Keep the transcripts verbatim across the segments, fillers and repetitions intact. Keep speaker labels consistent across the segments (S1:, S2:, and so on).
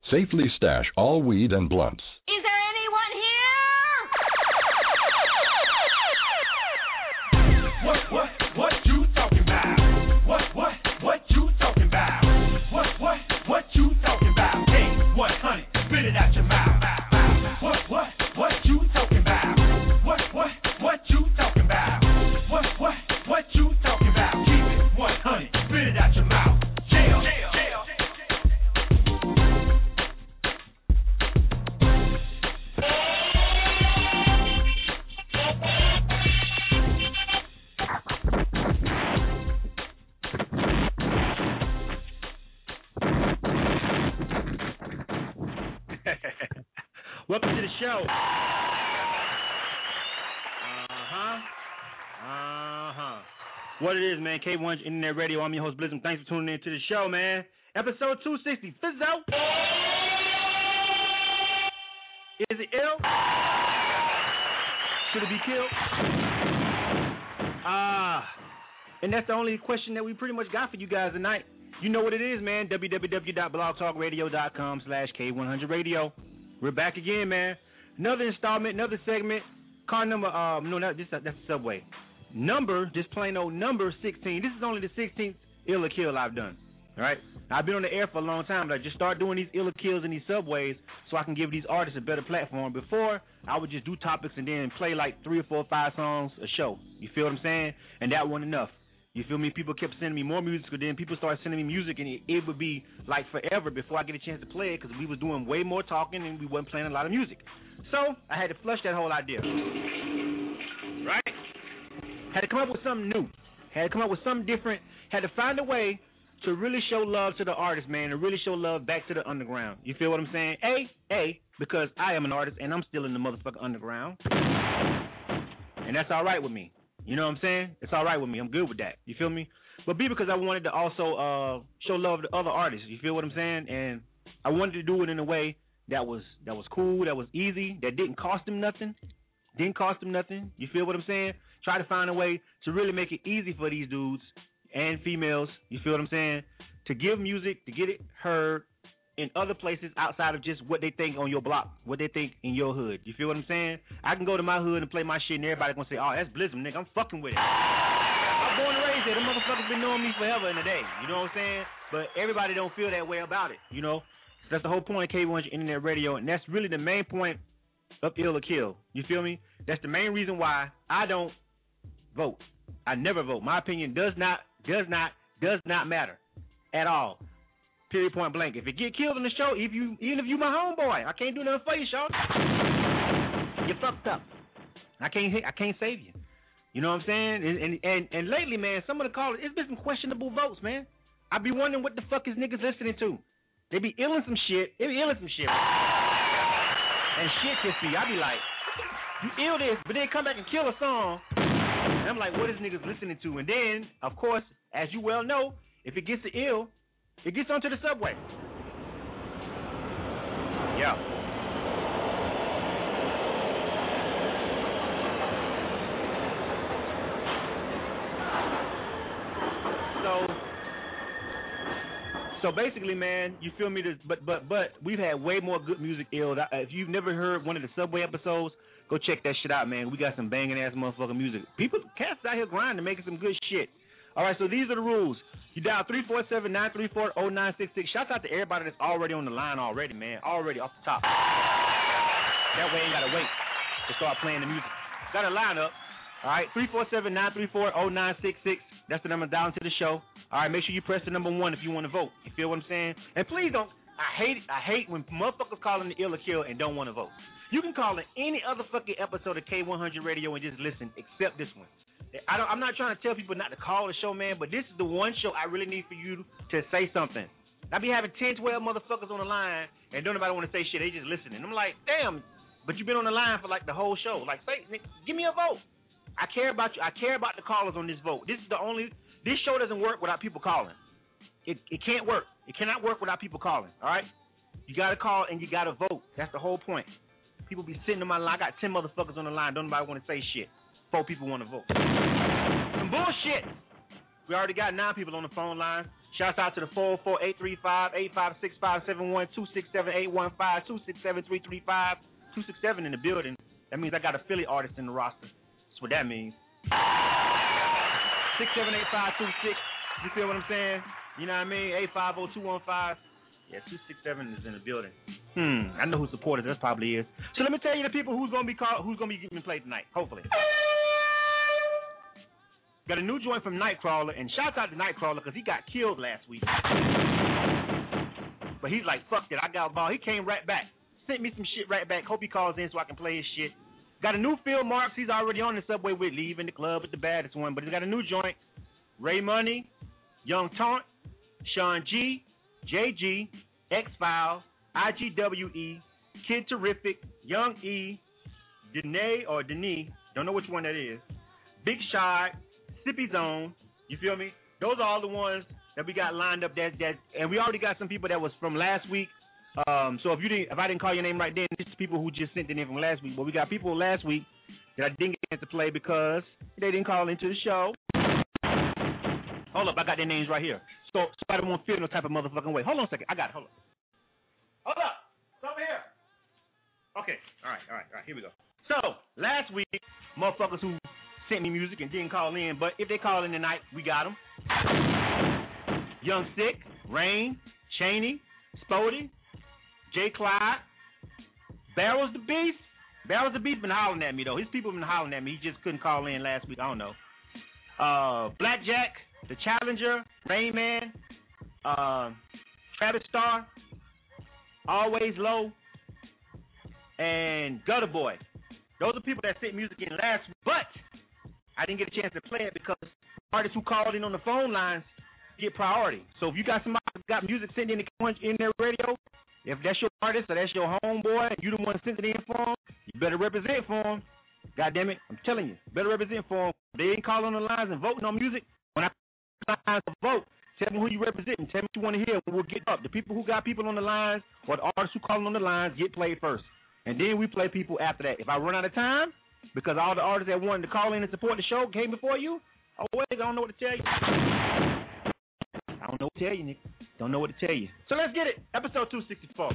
S1: Safely stash all weed and blunts.
S2: Is there anyone here?
S3: What, what, what you talking about? What, what, what you talking about? What, what, what you talking about? K one hundred, spit it out your mouth. What, what, what you talking about? What, what, what you talking about? What, what, what you talking about? Keep it one hundred, spit it out your mouth. Jail, jail, jail.
S4: Welcome to the show. Uh-huh. Uh-huh. What it is, man, K one Internet Radio. I'm your host, Blizzum. Thanks for tuning in to the show, man. Episode two sixty. Fizzo. Is it ill? Should it be killed? Ah. And that's the only question that we pretty much got for you guys tonight. You know what it is, man. w w w dot blog talk radio dot com slash K one hundred radio. We're back again, man. Another installment, another segment. Car number, um, no, not this. That's the subway. Number, just plain old number sixteen. This is only the sixteenth Illa Kill I've done. All right. I've been on the air for a long time, but I just start doing these Illa Kills in these subways so I can give these artists a better platform. Before, I would just do topics and then play like three or four or five songs a show. You feel what I'm saying? And that wasn't enough. You feel me? People kept sending me more music, but then people started sending me music, and it, it would be like forever before I get a chance to play it because we was doing way more talking and we wasn't playing a lot of music. So I had to flush that whole idea. Right? Had to come up with something new. Had to come up with something different. Had to find a way to really show love to the artist, man, and really show love back to the underground. You feel what I'm saying? A, A, because I am an artist and I'm still in the motherfucking underground. And that's all right with me. You know what I'm saying? It's all right with me. I'm good with that. You feel me? But B, because I wanted to also uh, show love to other artists. You feel what I'm saying? And I wanted to do it in a way that was that was cool, that was easy, that didn't cost them nothing. Didn't cost them nothing. You feel what I'm saying? Try to find a way to really make it easy for these dudes and females, you feel what I'm saying, to give music, to get it heard in other places outside of just what they think on your block, what they think in your hood. You feel what I'm saying? I can go to my hood and play my shit and everybody gonna say, oh, that's Blizzum, nigga, I'm fucking with it. I'm born and raised there. Them motherfuckers been knowing me forever in a day. You know what I'm saying? But everybody don't feel that way about it, you know? So that's the whole point of K one Internet Radio, and that's really the main point of Illa Kill. You feel me? That's the main reason why I don't vote. I never vote. My opinion does not, does not, does not matter at all. Period, point blank. If it get killed in the show, if you, even if you my homeboy, I can't do nothing for you, Sean. You fucked up. I can't, I can't save you. You know what I'm saying? And and and, and lately, man, some of the callers, it's been some questionable votes, man. I be wondering what the fuck is niggas listening to. They be illing some shit. They be illing some shit. And shit just be, I be like, you ill this, but then come back and kill a song. And I'm like, what is niggas listening to? And then, of course, as you well know, if it gets to ill, it gets onto the subway. Yeah. So, so basically, man, you feel me? This, but but but we've had way more good music ill. If you've never heard one of the subway episodes, go check that shit out, man. We got some banging ass motherfucking music. People, cats out here grinding, making some good shit. All right, so these are the rules. You dial three four seven, nine three four, zero nine six six. Shouts out to everybody that's already on the line already, man. Already off the top. That way you ain't got to wait to start playing the music. Got a line up. All right, three four seven, nine three four, zero nine six six. That's the number down to the show. All right, make sure you press the number one if you want to vote. You feel what I'm saying? And please don't, I hate it. I hate when motherfuckers call in the Illa Kill and don't want to vote. You can call in any other fucking episode of K one hundred Radio and just listen, except this one. I don't, I'm not trying to tell people not to call the show, man, but this is the one show I really need for you to say something. I be having ten, twelve motherfuckers on the line, and don't nobody want to say shit. They just listening. I'm like, damn, but you've been on the line for like the whole show. Like, say, give me a vote. I care about you. I care about the callers on this vote. This is the only, this show doesn't work without people calling. It it can't work. It cannot work without people calling, all right? You got to call and you got to vote. That's the whole point. People be sitting on my line. I got ten motherfuckers on the line. Don't nobody want to say shit. Four people want to vote. Some bullshit. We already got nine people on the phone line. Shouts out to the four oh four, eight three five, eight five six five seven one, two six seven, eight one five, two six seven, three three five, two six seven in the building. That means I got a Philly artist in the roster. That's what that means. six seven eight five two six. You feel what I'm saying? You know what I mean? eight five zero two one five. Yeah, two six seven is in the building. Hmm, I know who supported us probably is. So let me tell you the people who's gonna be called, who's gonna be getting played tonight. Hopefully. Got a new joint from Nightcrawler, and shout out to Nightcrawler because he got killed last week. But he's like, fuck it, I got a ball. He came right back. Sent me some shit right back. Hope he calls in so I can play his shit. Got a new Phil Marks. He's already on the subway with Leaving the Club with the baddest one. But he's got a new joint. Ray Money, Young Taunt, Sean G, J G, X-Files, I G W E, Kid Terrific, Young E, Danae or Denis, don't know which one that is, Big Shot, Sippy Zone, you feel me? Those are all the ones that we got lined up. That that, and we already got some people that was from last week. Um, so if you didn't, if I didn't call your name right then, it's people who just sent it in from last week. But we got people last week that I didn't get to play because they didn't call into the show. Hold up, I got their names right here. So somebody won't feel no type of motherfucking way. Hold on a second, I got it. Hold up. Hold up, it's over here. Okay, all right, all right, all right. Here we go. So last week, motherfuckers who sent me music and didn't call in, but if they call in tonight, we got them. Young Sick, Rain, Cheney, Spody, Jay Clyde, Barrels the Beast. Barrels the Beast been hollering at me though. His people been hollering at me. He just couldn't call in last week. I don't know. Uh, Blackjack, The Challenger, Rain Man, uh, Travis Starr, Always Low, and Gutter Boy. Those are people that sent music in last week, but I didn't get a chance to play it because artists who called in on the phone lines get priority. So if you got somebody who got music sent in in their radio, if that's your artist or that's your homeboy, and you the one sent it in for them, you better represent for them. God damn it, I'm telling you, better represent for them. They ain't calling on the lines and voting on music. When I lines to vote, tell me who you represent and tell me what you want to hear. We'll get up. The people who got people on the lines or the artists who calling on the lines get played first. And then we play people after that. If I run out of time, because all the artists that wanted to call in and support the show came before you, oh, wait, I don't know what to tell you. I don't know what to tell you, Nick. Don't know what to tell you. So let's get it. Episode two sixty-four.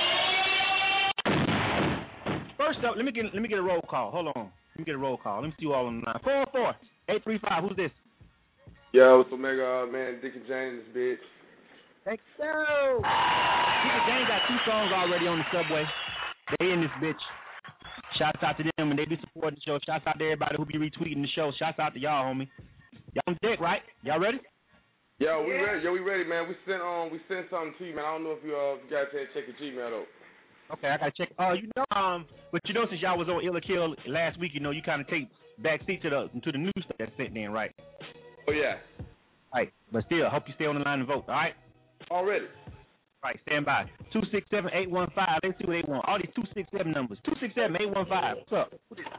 S4: First up, let me get let me get a roll call. Hold on. Let me get a roll call. Let me see you all on the line. four oh four, eight three five. Who's this?
S2: Yo, it's Omega, uh, man. Dick and James, bitch.
S4: Thanks, so. Dick and James got two songs already on the subway. They in this bitch. Shouts out to them, and they be supporting the show. Shouts out to everybody who be retweeting the show. Shouts out to y'all, homie. Y'all on deck, right? Y'all ready?
S2: Yo, we yeah. ready. Yo, we ready, man. We sent um, we sent something to you, man. I don't know if you uh, you got to check your Gmail though.
S4: Okay, I gotta check. Oh, uh, you know, um, but you know, since y'all was on Ill or Kill last week, you know, you kind of take backseat to the to the new stuff that's sent in, right?
S2: Oh yeah.
S4: All right, but still, I hope you stay on the line and vote. All right.
S2: Already.
S4: All right, stand by. Two six seven eight one five. Let's see what they want. All these two six seven numbers. Two six seven eight one five. What's up?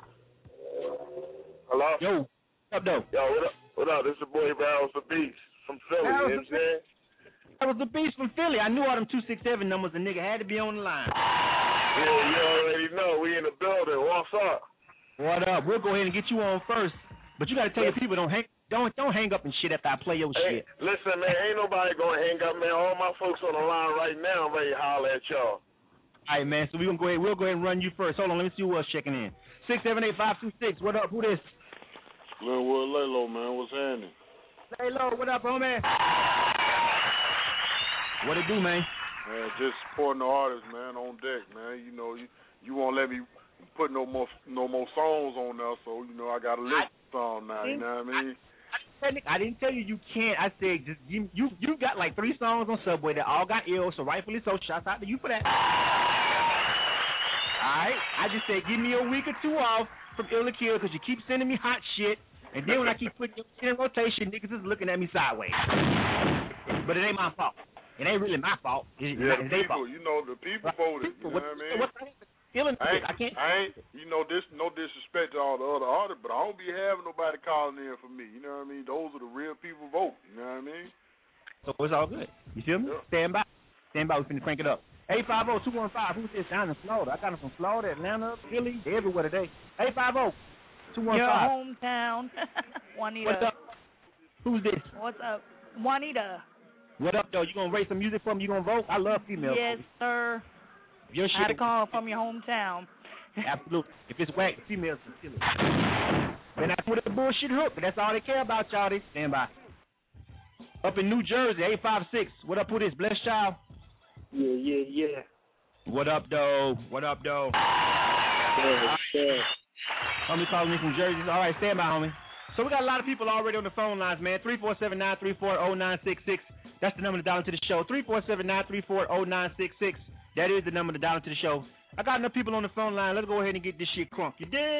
S5: Hello.
S4: Yo. What's up, though?
S5: Yo, what up? What up? This is your boy Barrels the Beast from Philly. You know what I'm saying?
S4: That was the Beast from Philly. I knew all them two six seven numbers. The nigga had to be on the line.
S5: Yeah, you already know. We in the building. What's up?
S4: What up? We'll go ahead and get you on first. But you got to tell your people, don't hang, don't don't hang up and shit after I play your
S5: hey,
S4: shit.
S5: Listen, man, ain't nobody going to hang up, man. All my folks on the line right now, I'm ready to holler at y'all.
S4: All right, man. So we gonna go ahead. We'll go ahead and run you first. Hold on. Let me see who else checking in. Six seven eight five two six. What up? Who this?
S5: Glenwood Laylo, man. What's happening?
S4: Laylo, what up, homie? What it do, man?
S5: Man, just supporting the artists, man, on deck, man. You know, you you won't let me put no more no more songs on there, so you know I got a list of songs now. You know what I mean?
S4: I, I didn't tell you you can't. I said just you you you got like three songs on Subway that all got ill, so rightfully so. Shouts out to you for that. All right, I just said give me a week or two off from Ill or Kill because you keep sending me hot shit, and then when I keep putting your shit in rotation, niggas is looking at me sideways. But it ain't my fault. It ain't really my fault. It's,
S5: yeah,
S4: it's
S5: the people,
S4: fault.
S5: you know, the people voted. You know what, what I mean?
S4: What's Illin,
S5: I, ain't,
S4: I can't.
S5: I ain't, you know, this no disrespect to all the other artists, but I don't be having nobody calling in for me. You know what I mean? Those are the real people voting. You know what I mean?
S4: So it's all good. You feel me? Yeah. Stand by. Stand by. We finna crank it up. eight five zero two one five. Who's this down in Florida? I got them from Florida, Atlanta, Philly, everywhere today. eight five zero two one five.
S6: Your hometown. Juanita.
S4: What's up? Who's this?
S6: What's up? Juanita.
S4: What up, though? You gonna rate some music for me? You gonna vote? I love females.
S6: Yes, sir.
S4: Your
S6: I had a
S4: shit.
S6: call from your hometown.
S4: Absolutely. If it's whack, females can kill it. And that's what the bullshit hook. That's all they care about, y'all. They stand by. Up in New Jersey, eight five six. What up with this? Blessed Child?
S7: Yeah, yeah, yeah.
S4: What up, though? What up, though?
S7: Yeah, yeah.
S4: Homie calling me from Jersey. All right, stand by, homie. So we got a lot of people already on the phone lines, man. three four seven, nine three four, zero nine six six. That's the number to dial into the show. three four seven, nine three four, zero nine six six. That is the number to dial into the show. I got enough people on the phone line. Let's go ahead and get this shit crunk. You dig?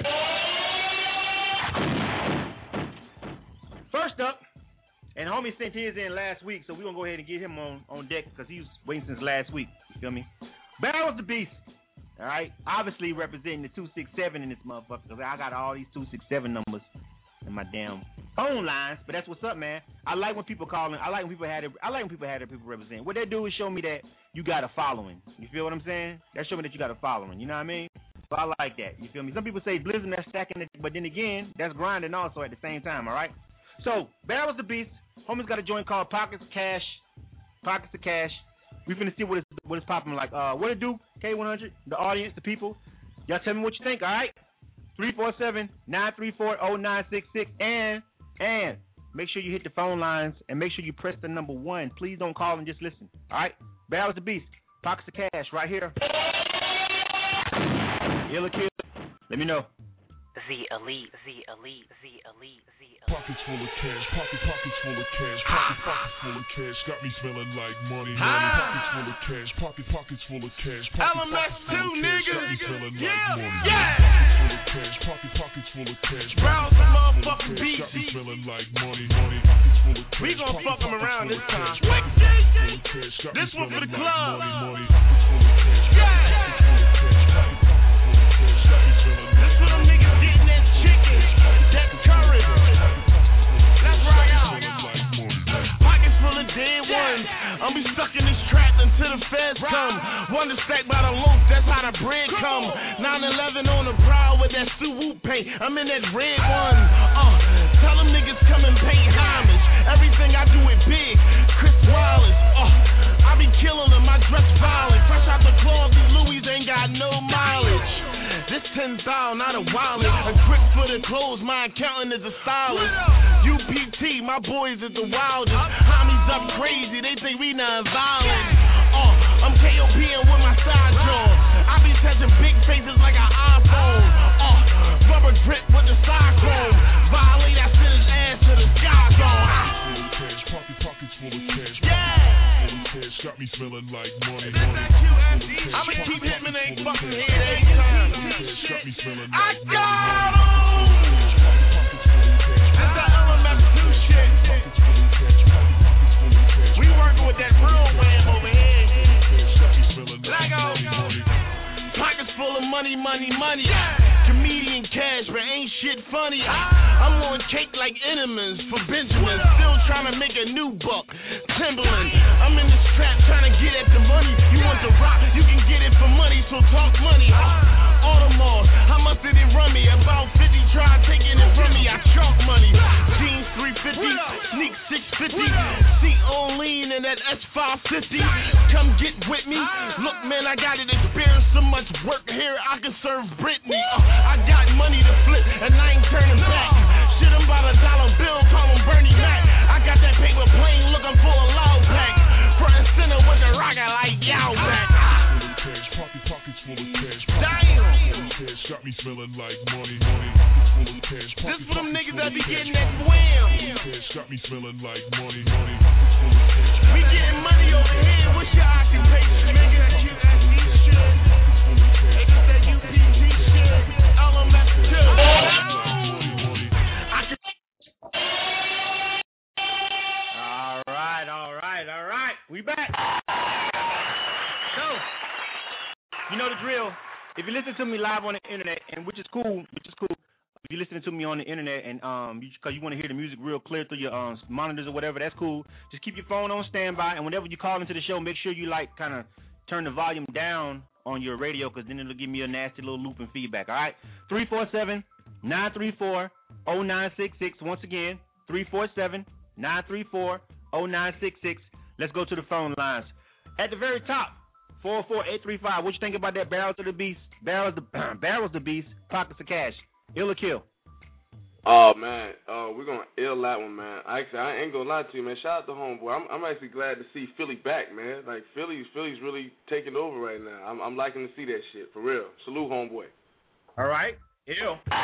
S4: First up, and homie sent his in last week, so we're going to go ahead and get him on, on deck because he was waiting since last week. You feel me? Barrels the Beast. All right? Obviously representing the two six seven in this motherfucker because I got all these two six seven numbers in my damn phone lines, but that's what's up, man. I like when people calling. I like when people had it. I like when people had their people represent. What they do is show me that you got a following. You feel what I'm saying? That show me that you got a following. You know what I mean? So I like that. You feel me? Some people say Blizzard, that's stacking it, but then again, that's grinding also at the same time. All right. So Barrels the Beast. Homie's got a joint called Pockets of Cash. Pockets of Cash. We finna see what is what is popping like. Uh, what it do? K one hundred. The audience, the people. Y'all tell me what you think. All right. three four seven, nine three four, zero nine six six and and make sure you hit the phone lines and make sure you press the number one. Please don't call and just listen. All right? Barrels the Beast. Pockets of Cash right here. Illa Kill. Let me know.
S8: The elite, the elite, the elite, the elite.
S9: Pockets full of cash, pocket pockets full of cash, pocket pockets full of cash, got me smelling like money, money. Pockets full of cash, pocket pockets full of cash, pocket pockets full of cash, got me smelling like money.
S3: Yeah,
S9: full of cash, pocket pockets full of cash,
S3: Browse the motherfucking beat.
S9: got me smelling like money, money. Pockets full of cash,
S3: We gon' fuck 'em around this time.
S9: This
S3: one for the club.
S9: Money, money. Pockets full of cash,
S3: Yeah.
S9: pockets full of cash, pocket pockets full of cash, got me smelling like
S3: This for them niggas getting that chicken, that courage. Let's rock out. Pockets full of dead ones. I'm be stuck in this trap until the feds come. One to stack by the loaf, that's how the bread come. nine eleven on the brow with that Suwu paint. I'm in that red one. Uh, tell them niggas come and pay homage. Everything I do it big. Chris Wallace. Uh, I be killing them. I dress violent. Fresh out the closet, these Louis ain't got no mileage. This ten thousand, not a wallet. A grip for the clothes, my accountant is a stylist. U P T, my boys is the wildest. Homies up crazy, they think we non-violent. Uh, I'm K O P and with my side jaw. I be touching big faces like an iPhone. Uh, rubber drip with the cyclone. Violate, I send his ass to the sky zone.
S9: cash, pocket pockets full of cash,
S3: Yeah.
S9: full of cash, got me smelling like money, money.
S3: I'ma keep him in ain't fucking head every time.
S9: Got me smelling
S3: I
S9: like
S3: got
S9: money,
S3: him! That's that L M F two shit. We working with that real wham over here. Lego. Pockets full of money, money, money. Comedian cash, but ain't shit funny. I'm on cake like Enemans for Benjamin. Still trying to make a new buck. Timberland. I'm in this trap trying to get at the money. You want the rock, you can get it for money, so talk money. Audemars, how much did it run me? About fifty, try taking it from me. I chalk money. Jeans three fifty, sneak six fifty. Seat on lean in that S five fifty. Come get with me. Look, man, I got it experienced so much work here. I can serve Britney. Uh, I got money to flip, and I ain't turning back. Shit, I'm about a dollar bill, call him Bernie Mac. I got that paper plane looking for a loud pack. Front and center with the rocket like yow back.
S9: cash, pocket pockets full of cash,
S3: Damn.
S9: cash, got me smelling like money, money. Pockets full of cash,
S3: This for them
S9: pockets
S3: niggas
S9: full
S3: that
S9: of
S3: be
S9: cash,
S3: getting that wham.
S9: cash, got me smelling like money, money. Pockets full of cash,
S3: We getting money over here. What's your occupation, nigga? That U S D shit. They get that U P T shit. L M F two. I can.
S4: All right, all right, all right. We back. So, you know the drill. If you listen to me live on the internet, and which is cool, which is cool. If you're listening to me on the internet and um, you, cause you want to hear the music real clear through your um monitors or whatever, that's cool. Just keep your phone on standby, and whenever you call into the show, make sure you like kind of turn the volume down on your radio, cause then it'll give me a nasty little looping feedback. All right, three four seven, nine three four, zero nine six six. Once again, three four seven, nine three four, zero nine six six. Let's go to the phone lines. At the very top, four four eight three five. What you think about that Barrels of the Beast? Barrels the Barrels the Beast. Pockets of Cash. Ill or kill?
S2: Oh man, uh, we're gonna ill that one, man. Actually, I ain't gonna lie to you, man. Shout out to homeboy. I'm, I'm actually glad to see Philly back, man. Like Philly's, Philly's really taking over right now. I'm, I'm liking to see that shit for real. Salute, homeboy.
S4: All right, ill. All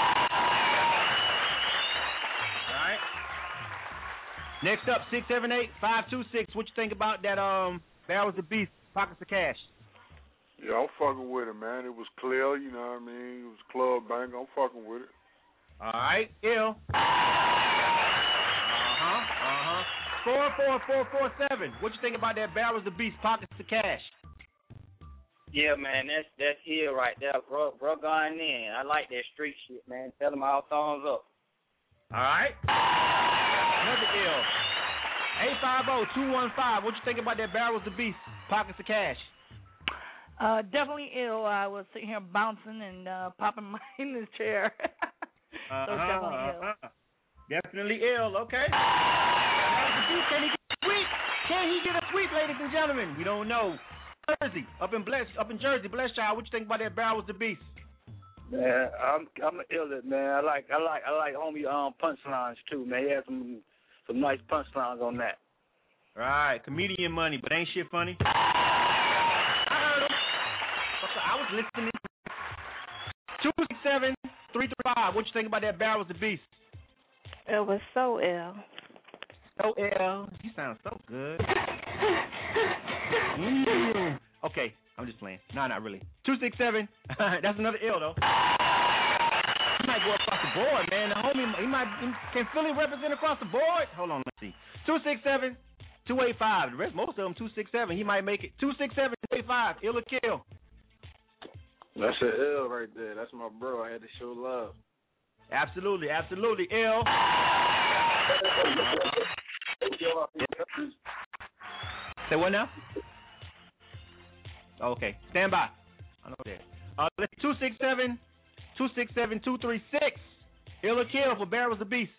S4: right. Next up, six seven eight five two six. What you think about that? Um, Barrels the Beast, Pockets of Cash.
S5: Yeah, I'm fucking with it, man. It was clear, you know what I mean. It was club bang. I'm fucking with it.
S4: All right, ill. Uh-huh, uh-huh. four four four four seven. What you think about that Barrels the Beast, Pockets of Cash?
S7: Yeah, man, that's that's ill right there, bro. Bro, going in. I like that street shit, man. Tell them all thumbs up.
S4: All right. Another ill. eight five zero two one five. What you think about that Barrels the Beast, Pockets of Cash?
S6: Uh, definitely ill. I was sitting here bouncing and uh, popping my in this chair.
S4: Uh-huh,
S6: so definitely
S4: uh-huh.
S6: ill.
S4: Definitely ill, okay. Can he get a sweep? Can he get a sweep, ladies and gentlemen? We don't know. Jersey, up in Bless, up in Jersey, Bless Child. What you think about that Barrels the Beast?
S7: Man, I'm I'm an illest, man. I like I like I like homie um punchlines too, man. He had some some nice punchlines on that.
S4: Right, comedian money, but ain't shit funny. I heard him. I was listening. Two six seven three three five. What you think about that Barrels the Beast?
S10: It was so ill.
S4: So ill. You sound so good. mm. Okay, I'm just playing. No, not really. Two six seven. That's another ill though. He might go across the board, man. The homie, he might. Can Philly represent across the board? Hold on, let's see. Two six seven two eight five. The rest, most of them two six seven. He might make it. Two six seven two eight five. Ill or kill?
S11: That's an ill right there. That's my bro. I had to show love.
S4: Absolutely, absolutely. Ill. Say what now? Okay, stand by. I know that. Uh, let's two six seven two six seven two three six. Ill or kill for Barrels the Beast.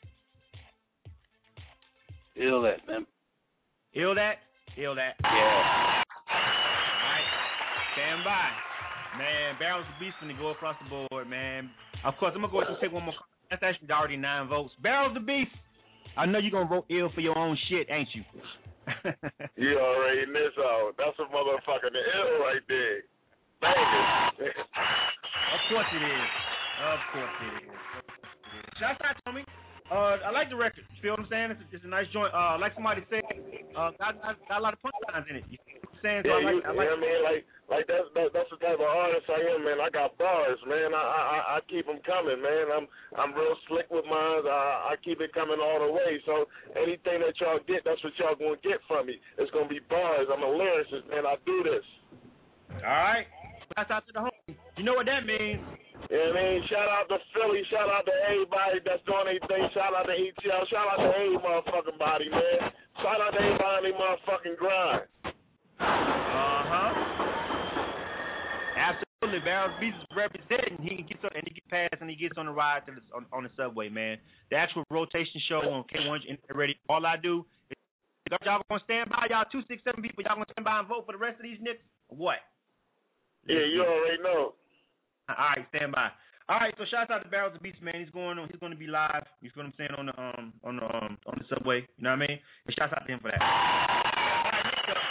S11: Ill that, man.
S4: Ill that? Ill that.
S11: Yeah.
S4: All right, stand by. Man, Barrels the Beast finna go across the board, man. Of course, I'm gonna go ahead and take one more. That's actually already nine votes. Barrels the Beast. I know you're gonna vote ill for your own shit, ain't you?
S5: You already missed out. That's a motherfucking ill right there. Bang it.
S4: Of course it is. Of course it is. Shout out, Tommy. Uh, I like the record. You feel what I'm saying? It's a, it's a nice joint. Uh, like somebody said, uh, got, got, got a lot of punchlines in it. You know what I'm saying? So
S5: Yeah,
S4: I like,
S5: you,
S4: I like
S5: you know what I mean? Like, like that's that, that's the type of artist I am, man. I got bars, man. I I, I keep them coming, man. I'm I'm real slick with mine. I, I keep it coming all the way. So anything that y'all get, that's what y'all gonna get from me. It's gonna be bars. I'm a lyricist, man. I do this.
S4: All right. That's out to the home. You know what that means?
S5: You know what I mean? Shout out to Philly. Shout out to everybody that's doing anything. Shout out to E T L. Shout out to every motherfucking body, man. Shout out to everybody in their motherfucking grind.
S4: Uh-huh. Absolutely. Barrels Beast is representing. He can get on, and he gets past and he gets on the ride to the, on, on the subway, man. The actual rotation show on K one hundred Radio. All I do is y'all gonna stand by, y'all two six seven people, y'all gonna stand by and vote for the rest of these niggas? What?
S5: Yeah, you already know.
S4: All right, stand by. All right, so shout out to Barrels the Beast, man. He's going on. He's going to be live. You feel what I'm saying on the um on the um on the subway. You know what I mean? And shout out to him for that. All right, next up.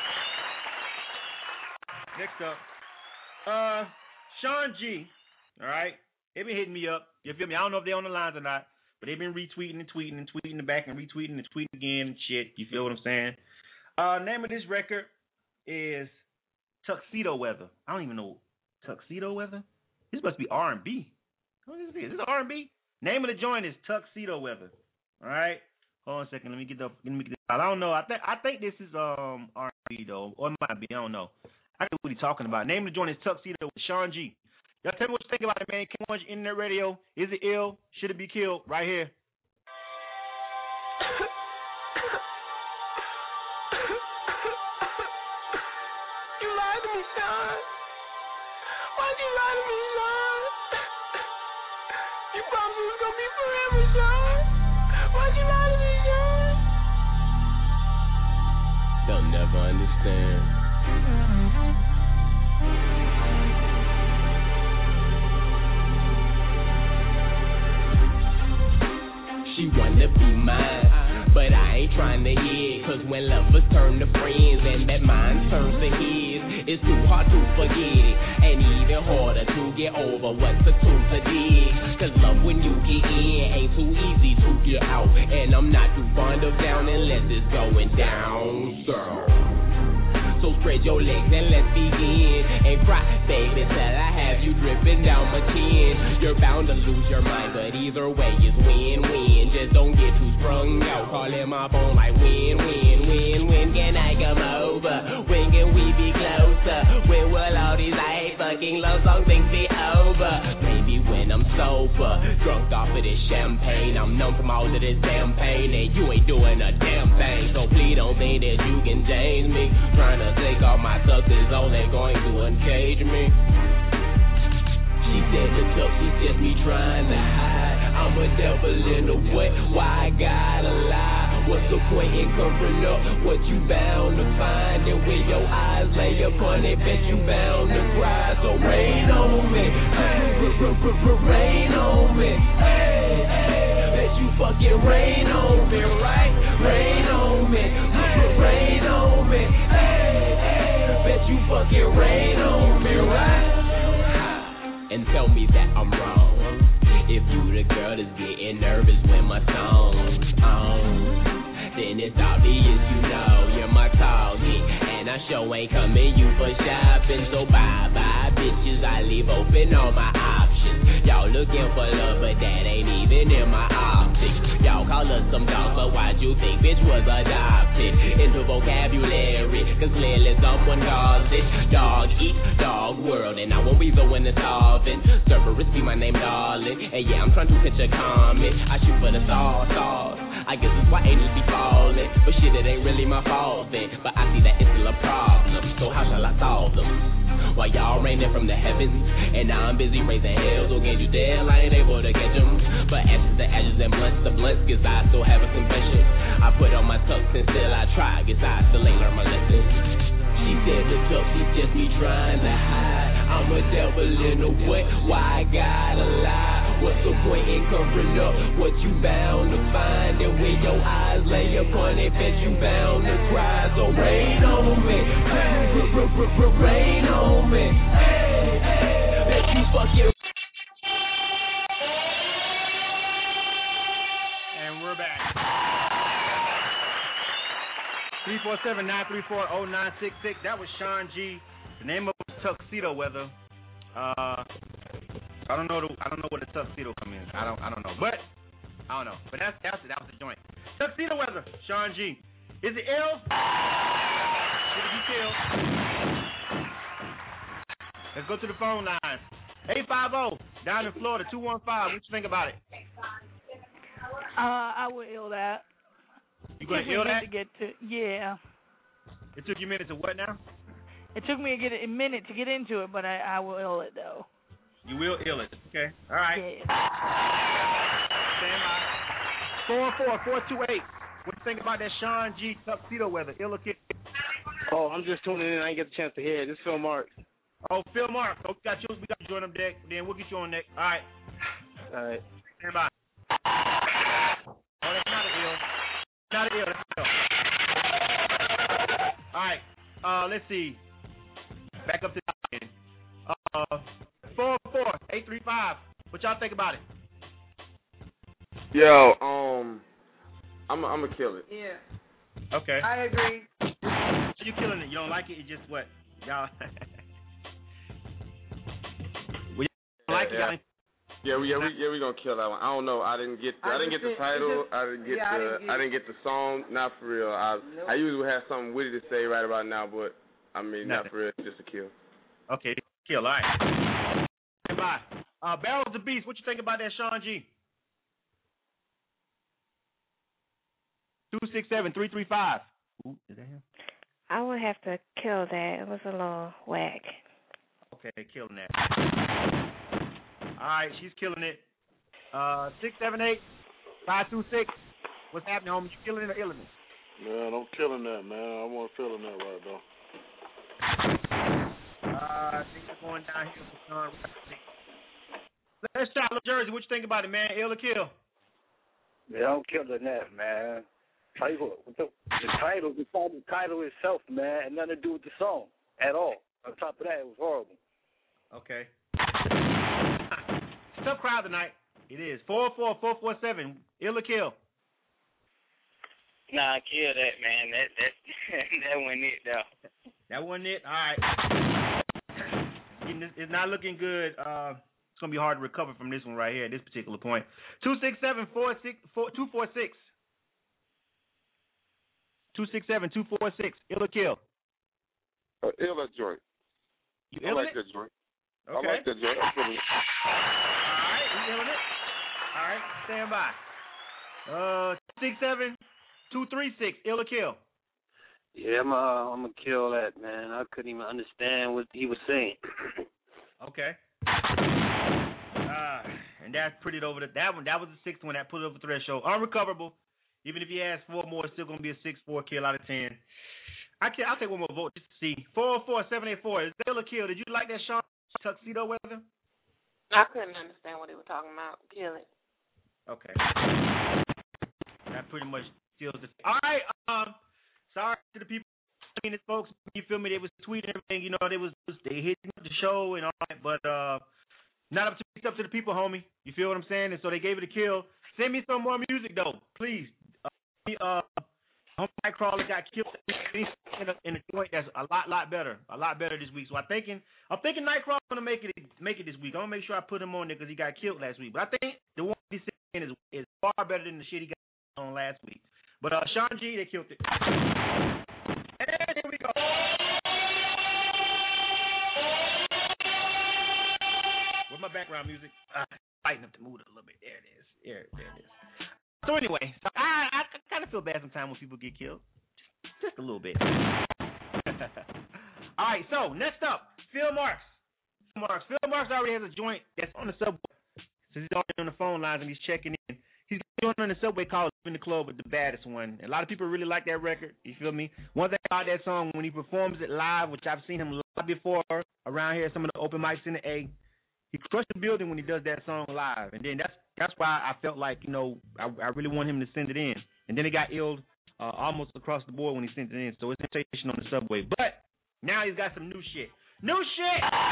S4: Next up, uh, Sean G. All right, they been hitting me up. You feel me? I don't know if they're on the lines or not, but they've been retweeting and tweeting and tweeting the back and retweeting and tweeting again and shit. You feel what I'm saying? Uh, name of this record is Tuxedo Weather. I don't even know Tuxedo Weather. This must be R and B. What is this? Is this R and B? Name of the joint is Tuxedo Weather. All right. Hold on a second. Let me get the. Let me get. The, I don't know. I think. I think this is um R and B though, or it might be. I don't know. I don't know what he's talking about. Name of the joint is Tuxedo with Sean G. Y'all tell me what you think about it, man. K one hundred Internet Radio. Is it ill? Should it be killed? Right here.
S12: You lied to me, Sean. Why'd you lie to me, Sean? You promised it was gonna be forever, Sean. Why'd you lie to me, Sean?
S13: they'll never understand. She wanna be mine, but I ain't trying to hear. Cause when lovers turn to friends and that mine turns to his, it's too hard to forget it, and even harder to get over what the two did. Cause love when you get in ain't too easy to get out, and I'm not too fond of down unless it's going down, girl. So spread your legs and let's begin. And cry, baby, till I have you dripping down my chin. You're bound to lose your mind, but either way is win-win. Just don't get too sprung out, calling my phone like win-win-win. When can I come over? When can we be closer? When will all these I hate fucking love song things be over? Maybe when I'm sober, drunk off of this champagne. I'm numb from all of this damn pain, and you ain't doing a damn thing. So please don't think that you can change me. Trying to take all my stuff is only going to uncage me. She said the tough is just me trying to hide. I'm a devil in the way, why I gotta lie? What's the point in covering up what you bound to find? And when your eyes lay upon it, bet you bound to cry. So rain on me, rain on me, hey, hey. Bet you fucking rain on me, right? Rain on me, rain on me, hey, hey. Bet you fucking rain on me, right? And tell me that I'm wrong. If you the girl that's getting nervous when my song's on, then it's obvious you know you're my target, and I sure ain't coming you for shopping. So bye bye bitches, I leave open all my options. Y'all looking for love, but that ain't even in my optics. Y'all call us some dogs, but why'd you think bitch was adopted into vocabulary? Cause clearly someone calls it dog eat dog world, and I won't be the one to solve it. Cerberus be my name, darling, and yeah, I'm trying to pitch a comet. I shoot for the stars, stars. I guess that's why angels be falling, but shit, it ain't really my fault then. But I see that it's still a problem, so how shall I solve them? While y'all raining from the heavens, and now I'm busy raising hell. So can't you tell I ain't able to catch them? But ashes to ashes and blunts to blunts, cause I still have a confession. I put on my tux and still I try, guess I still ain't learned my lesson. She said the tux is just me trying to hide. I'm a devil in the way, why I gotta lie? What's the point in covering up what you bound to find? And when your eyes lay upon it, bet you bound to cry. So rain on me, hey, rain on me, hey, hey, bet you fucking.
S4: And we're back. three four seven, nine three four, oh nine six six. That was Sean G. The name of it was Tuxedo Weather. Uh, I don't know. The, I don't know where the tuxedo come in. I don't. I don't know. But I don't know. But that's that's it. That was the joint. Tuxedo Weather. Sean G. Is it ill? Did it kill? Let's go to the phone line. eight five zero down in Florida. two one five. What you think about it?
S6: Uh, I would ill that.
S4: You gonna ill that?
S6: To get to, yeah.
S4: It took you a minute to what now?
S6: It took me a, get, a minute to get into it, but I, I will ill it though.
S4: You will ill it. Okay. All right.
S6: Yeah.
S4: Stand by. four four four two eight. What you think about that Sean G. Tuxedo Weather? Ill kid.
S11: Oh, I'm just tuning in. I didn't get the chance to hear it. This is Phil Mark.
S4: Oh, Phil Mark. Oh, we got you. We got you on them deck. Then we'll get you on deck. All right.
S11: All right.
S4: Stand by. Oh, that's not an ill. Not an ill. That's an ill. All right. Uh, let's see. Back up to the end. Uh, four four eight three five. What y'all think about it?
S2: Yo, um, I'm I'm gonna kill it.
S6: Yeah.
S4: Okay.
S6: I agree.
S4: So you killing it? You don't like it? It's just what y'all. we
S2: yeah,
S4: like
S2: yeah.
S4: it. Y'all
S2: Yeah, we yeah we yeah we gonna kill that one. I don't know. I didn't get the, I, I didn't get the title. Just, I didn't get
S6: yeah,
S2: the
S6: I didn't get,
S2: I didn't get the song. Not for real. I
S6: nope.
S2: I usually have something witty to say right about now, but I mean
S4: Nothing.
S2: not for real. Just a kill.
S4: Okay, kill. All right. Goodbye. Uh, Barrel of the Beast. What you think about that, Sean G? Two six seven three three five. Ooh, is that him?
S10: I would have to kill that. It was a little whack.
S4: Okay, killing that. All right, she's killing it. Uh, six seven eight five two six. What's happening, homie? You killing it or illing it?
S11: Man, I'm killing that, man. I want to feeling that right though.
S4: Uh, things are going down here for Sean. Let's try Jersey. What you think about it, man? Ill or kill?
S7: Yeah, I'm killing that, man. The, the title, the title itself, man, had nothing to do with the song at all. On top of that, it was horrible.
S4: Okay. Tough crowd tonight. It is four four four four seven. Ill or kill?
S14: Nah, kill that, man. That that that wasn't it, though.
S4: That wasn't it. All right. It's not looking good. Uh, it's gonna be hard to recover from this one right here at this particular point. Two six seven four six four two four six. Two six seven two four six. Ill or kill?
S15: Uh, ill that joint.
S4: You
S15: I like
S4: it?
S15: that joint.
S4: Okay.
S15: I like that joint. I'm feeling it.
S4: All right, you illing it? All right, stand by. Uh, six seven two three six. Ill or kill?
S16: Yeah, I'm uh, I'm gonna kill that, man. I couldn't even understand what he was saying.
S4: Okay. Uh, and that's put it over the that one. That was the sixth one that put it over the threshold. Unrecoverable. Even if he has four more, it's still gonna be a six four kill out of ten. I can I'll take one more vote just to see. Four four seven eight four. Is Ill or kill? Did you like that Sean tuxedo weather?
S17: I couldn't understand what they were talking about. Kill it.
S4: Okay. That pretty much seals it. All right. Um. Sorry to the people, I mean, folks, you feel me? They was tweeting everything, you know, they was they hitting up the show and all that, but uh, not up to it's up to the people, homie. You feel what I'm saying? And so they gave it a kill. Send me some more music though, please. Uh, uh Nightcrawler got killed in a, in a joint that's a lot, lot better, a lot better this week. So I'm thinking, I'm thinking Nightcrawler gonna make it, make it this week. I'm gonna make sure I put him on there because he got killed last week. But I think the one he's saying is is far better than the shit he got on last week. But uh, Sean G, they killed it. And here we go. Where's my background music? Uh, lighten up the mood a little bit. There it is. There, there it is. So anyway, so I, I kind of feel bad sometimes when people get killed. Just, just a little bit. All right, so next up, Phil Marks. Phil Marks. Phil Marks already has a joint that's on the subway. So he's already on the phone lines and he's checking in. He's doing on the subway called "In the Club" with the baddest one. A lot of people really like that record. You feel me? One thing about that song, when he performs it live, which I've seen him live before around here, some of the open mics in the A, he crushed the building when he does that song live. And then that's that's why I felt like, you know, I, I really want him to send it in. And then it got illed uh, almost across the board when he sent it in. So it's a sensation on the subway. But now he's got some new shit. New shit! All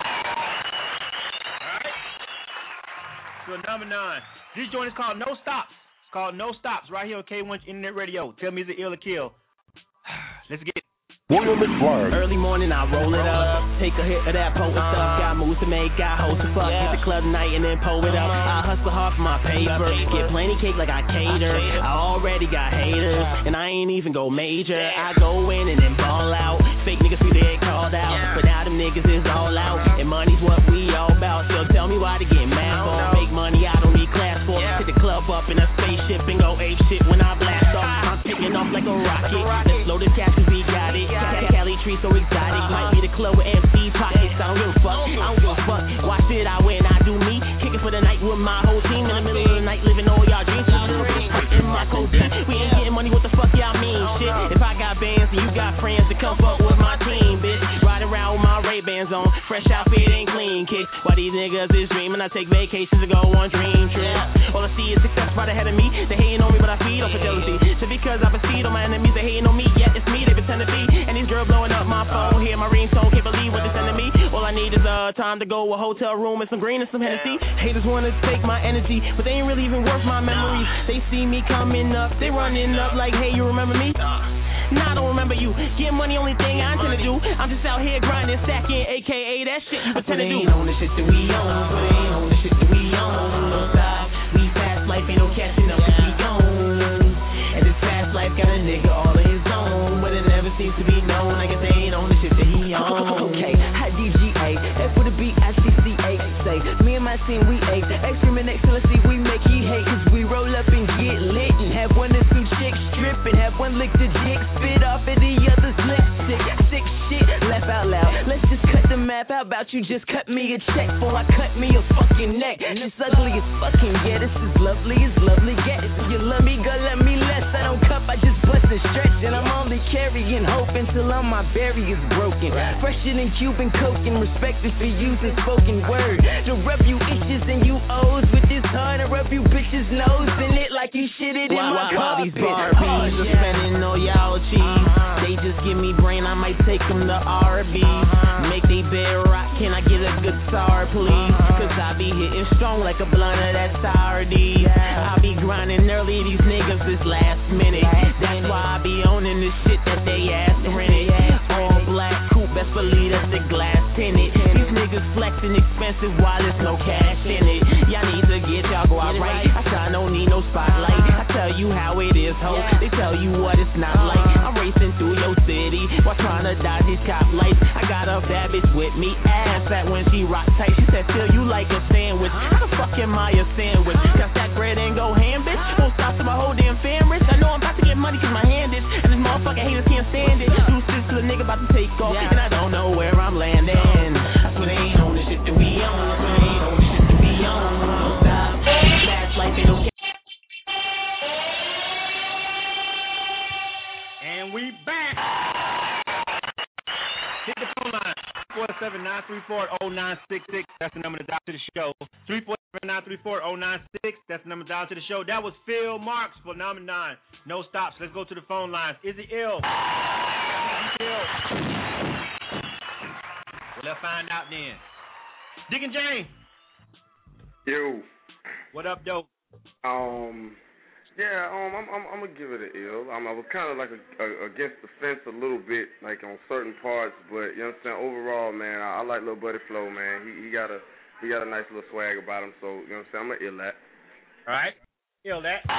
S4: right? So number nine. This joint is called No Stops. It's called No Stops right here on K one Internet Radio. Tell me, is it ill or kill? Let's get it.
S1: William McFly.
S13: Early morning, I roll it up. Take a hit of that potent uh, stuff. Got moves to make, got hoes to fuck. Yeah. Hit the club tonight and then pull it up. I hustle hard for my paper. Get plenty cake like I cater. I already got haters, and I ain't even go major. I go in and then ball out. Fake niggas see they called out, but now them niggas is all out. And money's what we all about. So tell me why to get mad for. Make money, I don't need class for. Hit the club up in a spaceship and go ape shit when I blast off. I'm taking off like a rocket. Let's load the cash 'cause we got it. Cali tree so exotic. Might be the club with M C pockets. I don't give a fuck. I don't give a fuck. Watch it, I win, I do me. Kicking for the night with my whole team. In the middle of the night, living all y'all dreams. In my codeine. We ain't getting money, what the fuck y'all mean? Shit, if I got bands and you got friends to come fuck with my team, bitch. Riding around with my Ray-Bans on. Fresh outfit ain't clean, kid. Why these niggas is dreaming? I take vacations to go on dream trips. All I see is success right ahead of me. They hating on me, but I feed off of jealousy. So because I proceed on my enemies, they hating on me. Yeah, it's me, they pretend to be. And these girls blowing up my phone. Hear my ringtone, can't believe what they're sending me. All I need is uh, time to go, a hotel room and some green and some Hennessy. Haters wanna take my energy, but they ain't really even worth my memories. They see me coming up, they running up like, hey, you remember me? Nah, I don't remember you. Get money, only thing I intend to do. I'm just out here grinding, stacking, A K A that shit you pretend to do. Ain't on the shit that we own, but they ain't on the shit that we own. No side, we fast life, ain't no catching up, we gone. And this fast life got a nigga all of his own, but it never seems to be known. I guess they ain't on the shit that he on. Okay, hot D G A, F for the beat, I C C A. Say, me and my team, we ate. Extreme excellency, we make he hate, cause we roll up and get lit. And have one of some chicks stripping, have one lick the dick, spit off and the others lick sick. Sick shit, laugh out loud. Let's just cut the math rap, how about you just cut me a check before I cut me a fucking neck? It's ugly as fucking, yeah, this is lovely, it's lovely, yeah. If you love me, girl, let me less. I don't cup, I just bust and stretch, and I'm only carrying hope until all my barriers broken. Fresher than Cuban coke and respected for using spoken word. To rub you itches and you O's with this hard, and rub you bitches' nose in it like you shitted in my carpet.
S18: While these Barbies are spending on y'all cheese, they just give me brain, I might take them to R B. Make they bed rock, can I get a guitar, please? Cause I be hitting strong like a blunt of that sour D. I be grinding early, these niggas is last minute. That's why I be owning this shit that they ass rented. All black coupe, best believe that's the glass tinted. These niggas flexing expensive while there's no cash in it. Y'all need to get y'all go out right. I try don't need no spotlight. I tell you how it is, ho. They tell you what it's not like. I'm racing through your city while trying to dodge these cop lights. I got a bad bitch with me, ass fat when she rock tight. She said, "Feel you like a sandwich." How the fuck am I a sandwich? Got that bread and go ham, bitch. Won't stop till my whole damn fam rich. I know I'm about to get money cause my hand is, and this motherfucking haters can't stand it. Two sis to a nigga about to take off, and I don't know where I'm landing. That's when they ain't on the shit that we on. That's when they ain't on the shit that we on. Don't stop. Fast life ain't okay.
S4: And we back. Hit the phone line. three four seven, nine three four, zero nine six six. That's the number to dial to the show. three four seven, nine three four, zero nine six six. That's the number to dial to the show. That was Phil Marks, Phenomenon. No stops. Let's go to the phone lines. Is he ill? Is he ill? Well, let's find out then. Dick and Jane.
S2: Yo.
S4: What up, dope?
S2: Um, yeah, um, I'm, I'm, I'm gonna give it an ill. Um, I was kind of like a, a, against the fence a little bit, like on certain parts, but you know what I'm saying. Overall, man, I, I like Lil Buddy Flow, man. He, he got a, he got a nice little swag about him. So you know what I'm saying. I'm gonna ill that.
S4: All right, ill that. I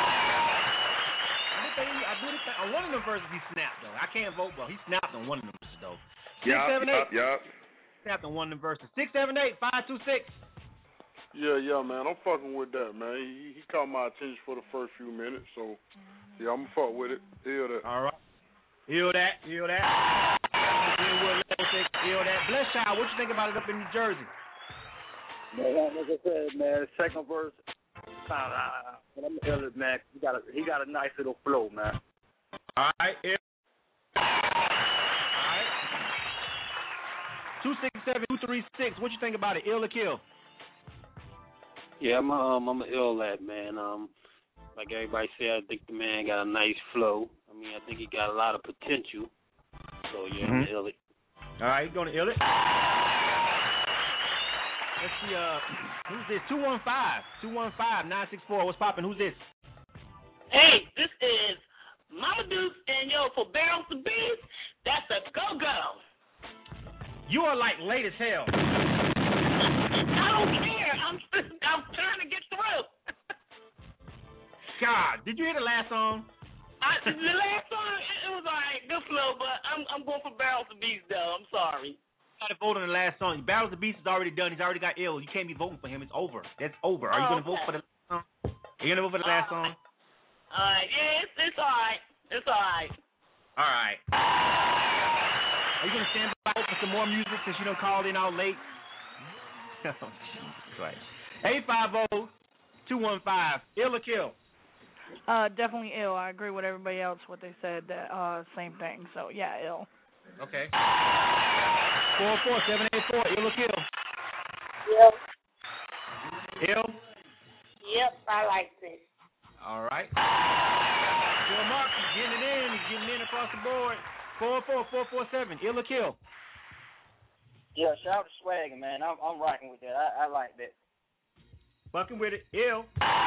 S4: do think, I do think on one of them verses he snapped though. I can't vote, but he snapped on one of them verses though. Six,
S2: yup,
S4: seven, eight.
S2: Yup, yup.
S4: Snapped on one of them verses. Six, seven, eight, five, two, six.
S15: Yeah, yeah, man. I'm fucking with that, man. He, he caught my attention for the first few minutes, so yeah, I'm gonna fuck with it. Heal that.
S4: All right. Heal that. Heal that. Heal that. Bless Child, what you think about it up in New Jersey?
S7: Man, like I said, man, second verse. Uh, but I'm gonna it, man. He got a he got a nice little flow, man.
S4: All right. All right. Two six seven two three six. What you think about it? Ill or kill?
S16: Yeah, I'm um I'm an ill lad, man. Um, like everybody said, I think the man got a nice flow. I mean, I think he got a lot of potential. So yeah, mm-hmm. I'm gonna ill it.
S4: All right, he's gonna ill it. Let's see. Uh, who's this? Two one five two one five nine six four. What's poppin'? Who's this?
S19: Hey, this is Mama Dukes, and yo, for Barrels to Bees, that's a go-go.
S4: You are like late as hell.
S19: I don't care. I'm I'm trying to get through.
S4: God, did you hear the last song?
S19: I, the last song, it was alright, good flow, but I'm I'm going for Barrels to Bees though. I'm sorry.
S4: You got to vote on the last song. Barrels of Beast is already done. He's already got ill. You can't be voting for him. It's over. That's over. Are you
S19: oh,
S4: going to
S19: okay.
S4: vote for the last song? Are you going to vote for the last
S19: all
S4: song?
S19: All right. Yeah, it's, it's all right. It's all right.
S4: All right. Are you going to stand by for some more music since you done called in all late? Oh, Jesus Christ. eight five zero two one five. Ill or kill?
S6: Uh, definitely ill. I agree with everybody else what they said. That uh, same thing. So yeah, ill.
S4: Okay. Four four seven eight four. Ill or kill?
S17: Yep.
S4: Ill.
S17: Yep. I like this.
S4: All right. Phil Marks is getting it in. He's getting it in across the board. Four four four four seven. Ill or kill?
S20: Yeah, shout out to Swagger, man. I'm I'm rocking with that. I, I like that.
S4: Fucking with it. Ill.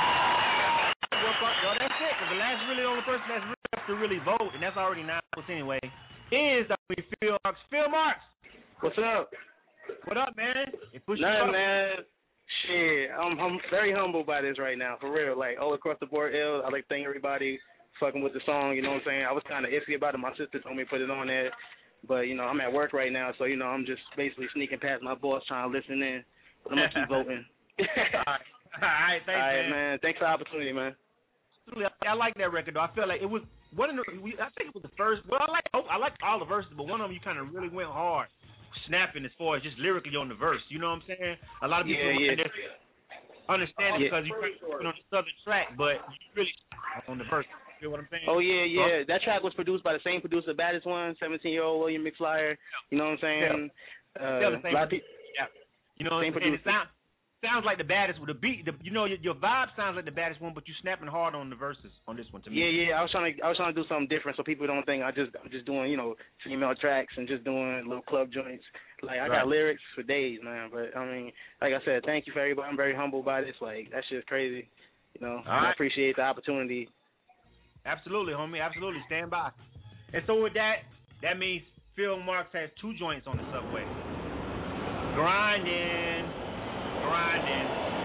S4: Well, that's it. Cause the last really only person that's really up to really vote, and that's already nine votes anyway, is I mean, Phil Marks. Phil Marks.
S20: What's up?
S4: What up, man?
S20: Nothing, man. Shit, I'm I'm very humbled by this right now, for real. Like all across the board, ill. I like to thank everybody fucking with the song. You know what I'm saying? I was kind of iffy about it. My sister told me to put it on there, but you know I'm at work right now, so you know I'm just basically sneaking past my boss trying to listen in. But I'm gonna keep voting.
S4: All right, all right, thanks,
S20: all right,
S4: man.
S20: man. Thanks for the opportunity, man.
S4: I like that record though. I feel like it was one of the. I think it was the first. Well, I like. Oh, I like all the verses, but one of them you kind of really went hard. snapping as far as just lyrically on the verse. You know what I'm saying? A lot of people
S20: Yeah, yeah.
S4: understand it
S20: Yeah.
S4: because you're on the southern track, but you really on the verse. You know what I'm saying?
S20: Oh yeah, yeah. That track was produced by the same producer, Baddest One, seventeen-year-old William McFlyer. You know what I'm saying?
S4: Yeah,
S20: Uh,
S4: the same
S20: a lot of
S4: producer.
S20: people-
S4: Yeah. You know what
S20: Same
S4: I'm saying? It
S20: producer.
S4: sound, sounds like the baddest with the beat. The, you know, your, your vibe sounds like the baddest one, but you snapping hard on the verses on this one to me.
S20: Yeah, yeah. I was trying to, I was trying to do something different so people don't think I just, I'm just doing, you know, female tracks and just doing little club joints. Like I
S4: Right.
S20: got lyrics for days, man. But I mean, like I said, thank you for everybody. I'm very humbled by this. Like that shit's crazy. You know,
S4: All
S20: I
S4: right.
S20: appreciate the opportunity.
S4: Absolutely, homie. Absolutely. Stand by. And so with that, that means Phil Marks has two joints on the subway. Grinding. Grinding.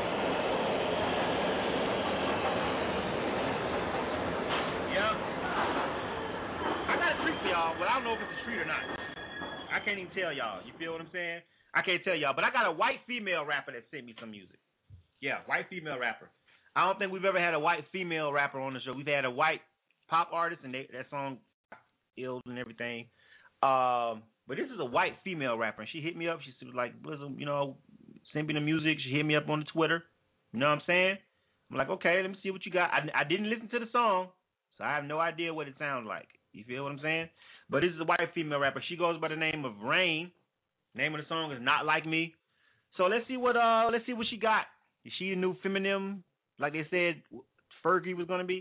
S4: Yep. I got a treat for y'all, but I don't know if it's a treat or not. I can't even tell y'all. You feel what I'm saying? I can't tell y'all. But I got a white female rapper that sent me some music. Yeah, white female rapper. I don't think we've ever had a white female rapper on the show. We've had a white pop artist, and they, that song ill and everything. Um, but this is a white female rapper, and she hit me up. She was like, "Listen, you know, send me the music." She hit me up on the Twitter. You know what I'm saying? I'm like, okay, let me see what you got. I, I didn't listen to the song, so I have no idea what it sounds like. You feel what I'm saying? But this is a white female rapper. She goes by the name of Rain. Name of the song is Not Like Me. So let's see what uh let's see what she got. Is she a new feminine, like they said Fergie was gonna be?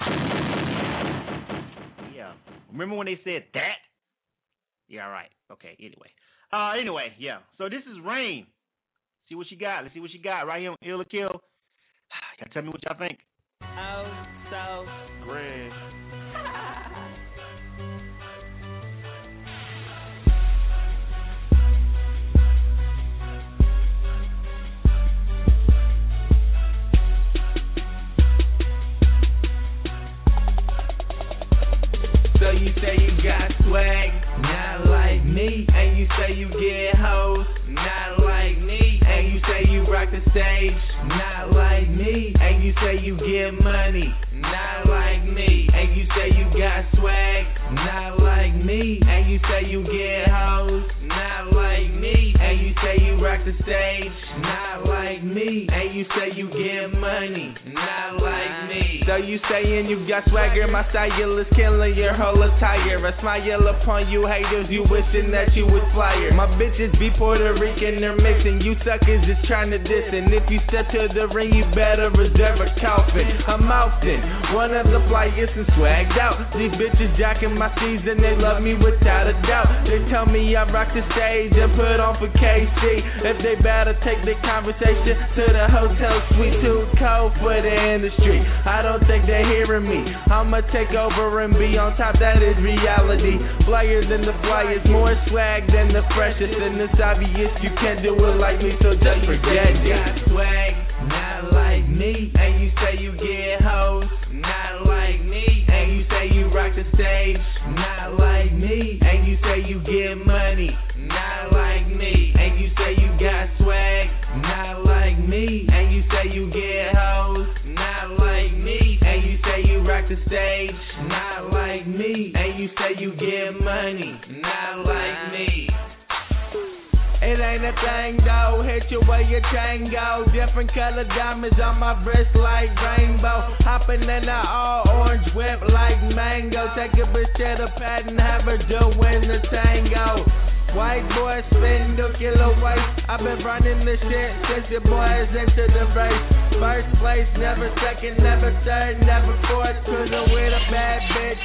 S4: Yeah. Remember when they said that? Yeah, all right. Okay, anyway. Uh anyway, yeah. So this is Rain. See what she got. Let's see what she got right here on Ill or Kill. Y'all tell me what y'all think.
S18: Oh, so
S2: Grand.
S18: So you say you got swag, not like me. And you say you get hoes, not like me. And you say you rock the stage, not like me. And you say you get money, not like me. And you say you got swag, not like me. And you say you get hoes, not like me. And you say you rock the stage, not like me. And you say you get money, not like me. So you saying you got swagger, my style is killing your whole attire. I smile upon you haters, you wishing that you was flyer. My bitches be Puerto Rican, they're mixing. You suckers just trying to diss. And if you step to the ring, you better reserve a coffin. I'm Austin, one of the flyers and swagged out. These bitches jacking my season, they love me without a doubt. They tell me I rock the stage and put on for K C. If they better take the conversation to the hotel suite, too cold for the industry. I don't think they're hearing me. I'ma take over and be on top, that is reality. Flyers than the flyers, more swag than the freshest. And it's obvious you can't do it like me, so just forget it. Got swag, not like me. And you say you get hoes, not like me. And you say you rock the stage, not like me. And you say you get money, not like me. And you say you got swag, not like me. And you say you get hoes, not like me. And you say you rock the stage, not like me. And you say you get money, not like me. It ain't a thing though, hit you where your chain go. Different color diamonds on my wrist like rainbow. Hopping in the all orange whip like mango. Take a bitch to the pad and have her doing the tango. White boy spin the kilo weight. I've been running this shit since your boy is into the race. First place, never second, never third, never fourth. Cruising with a bad bitch.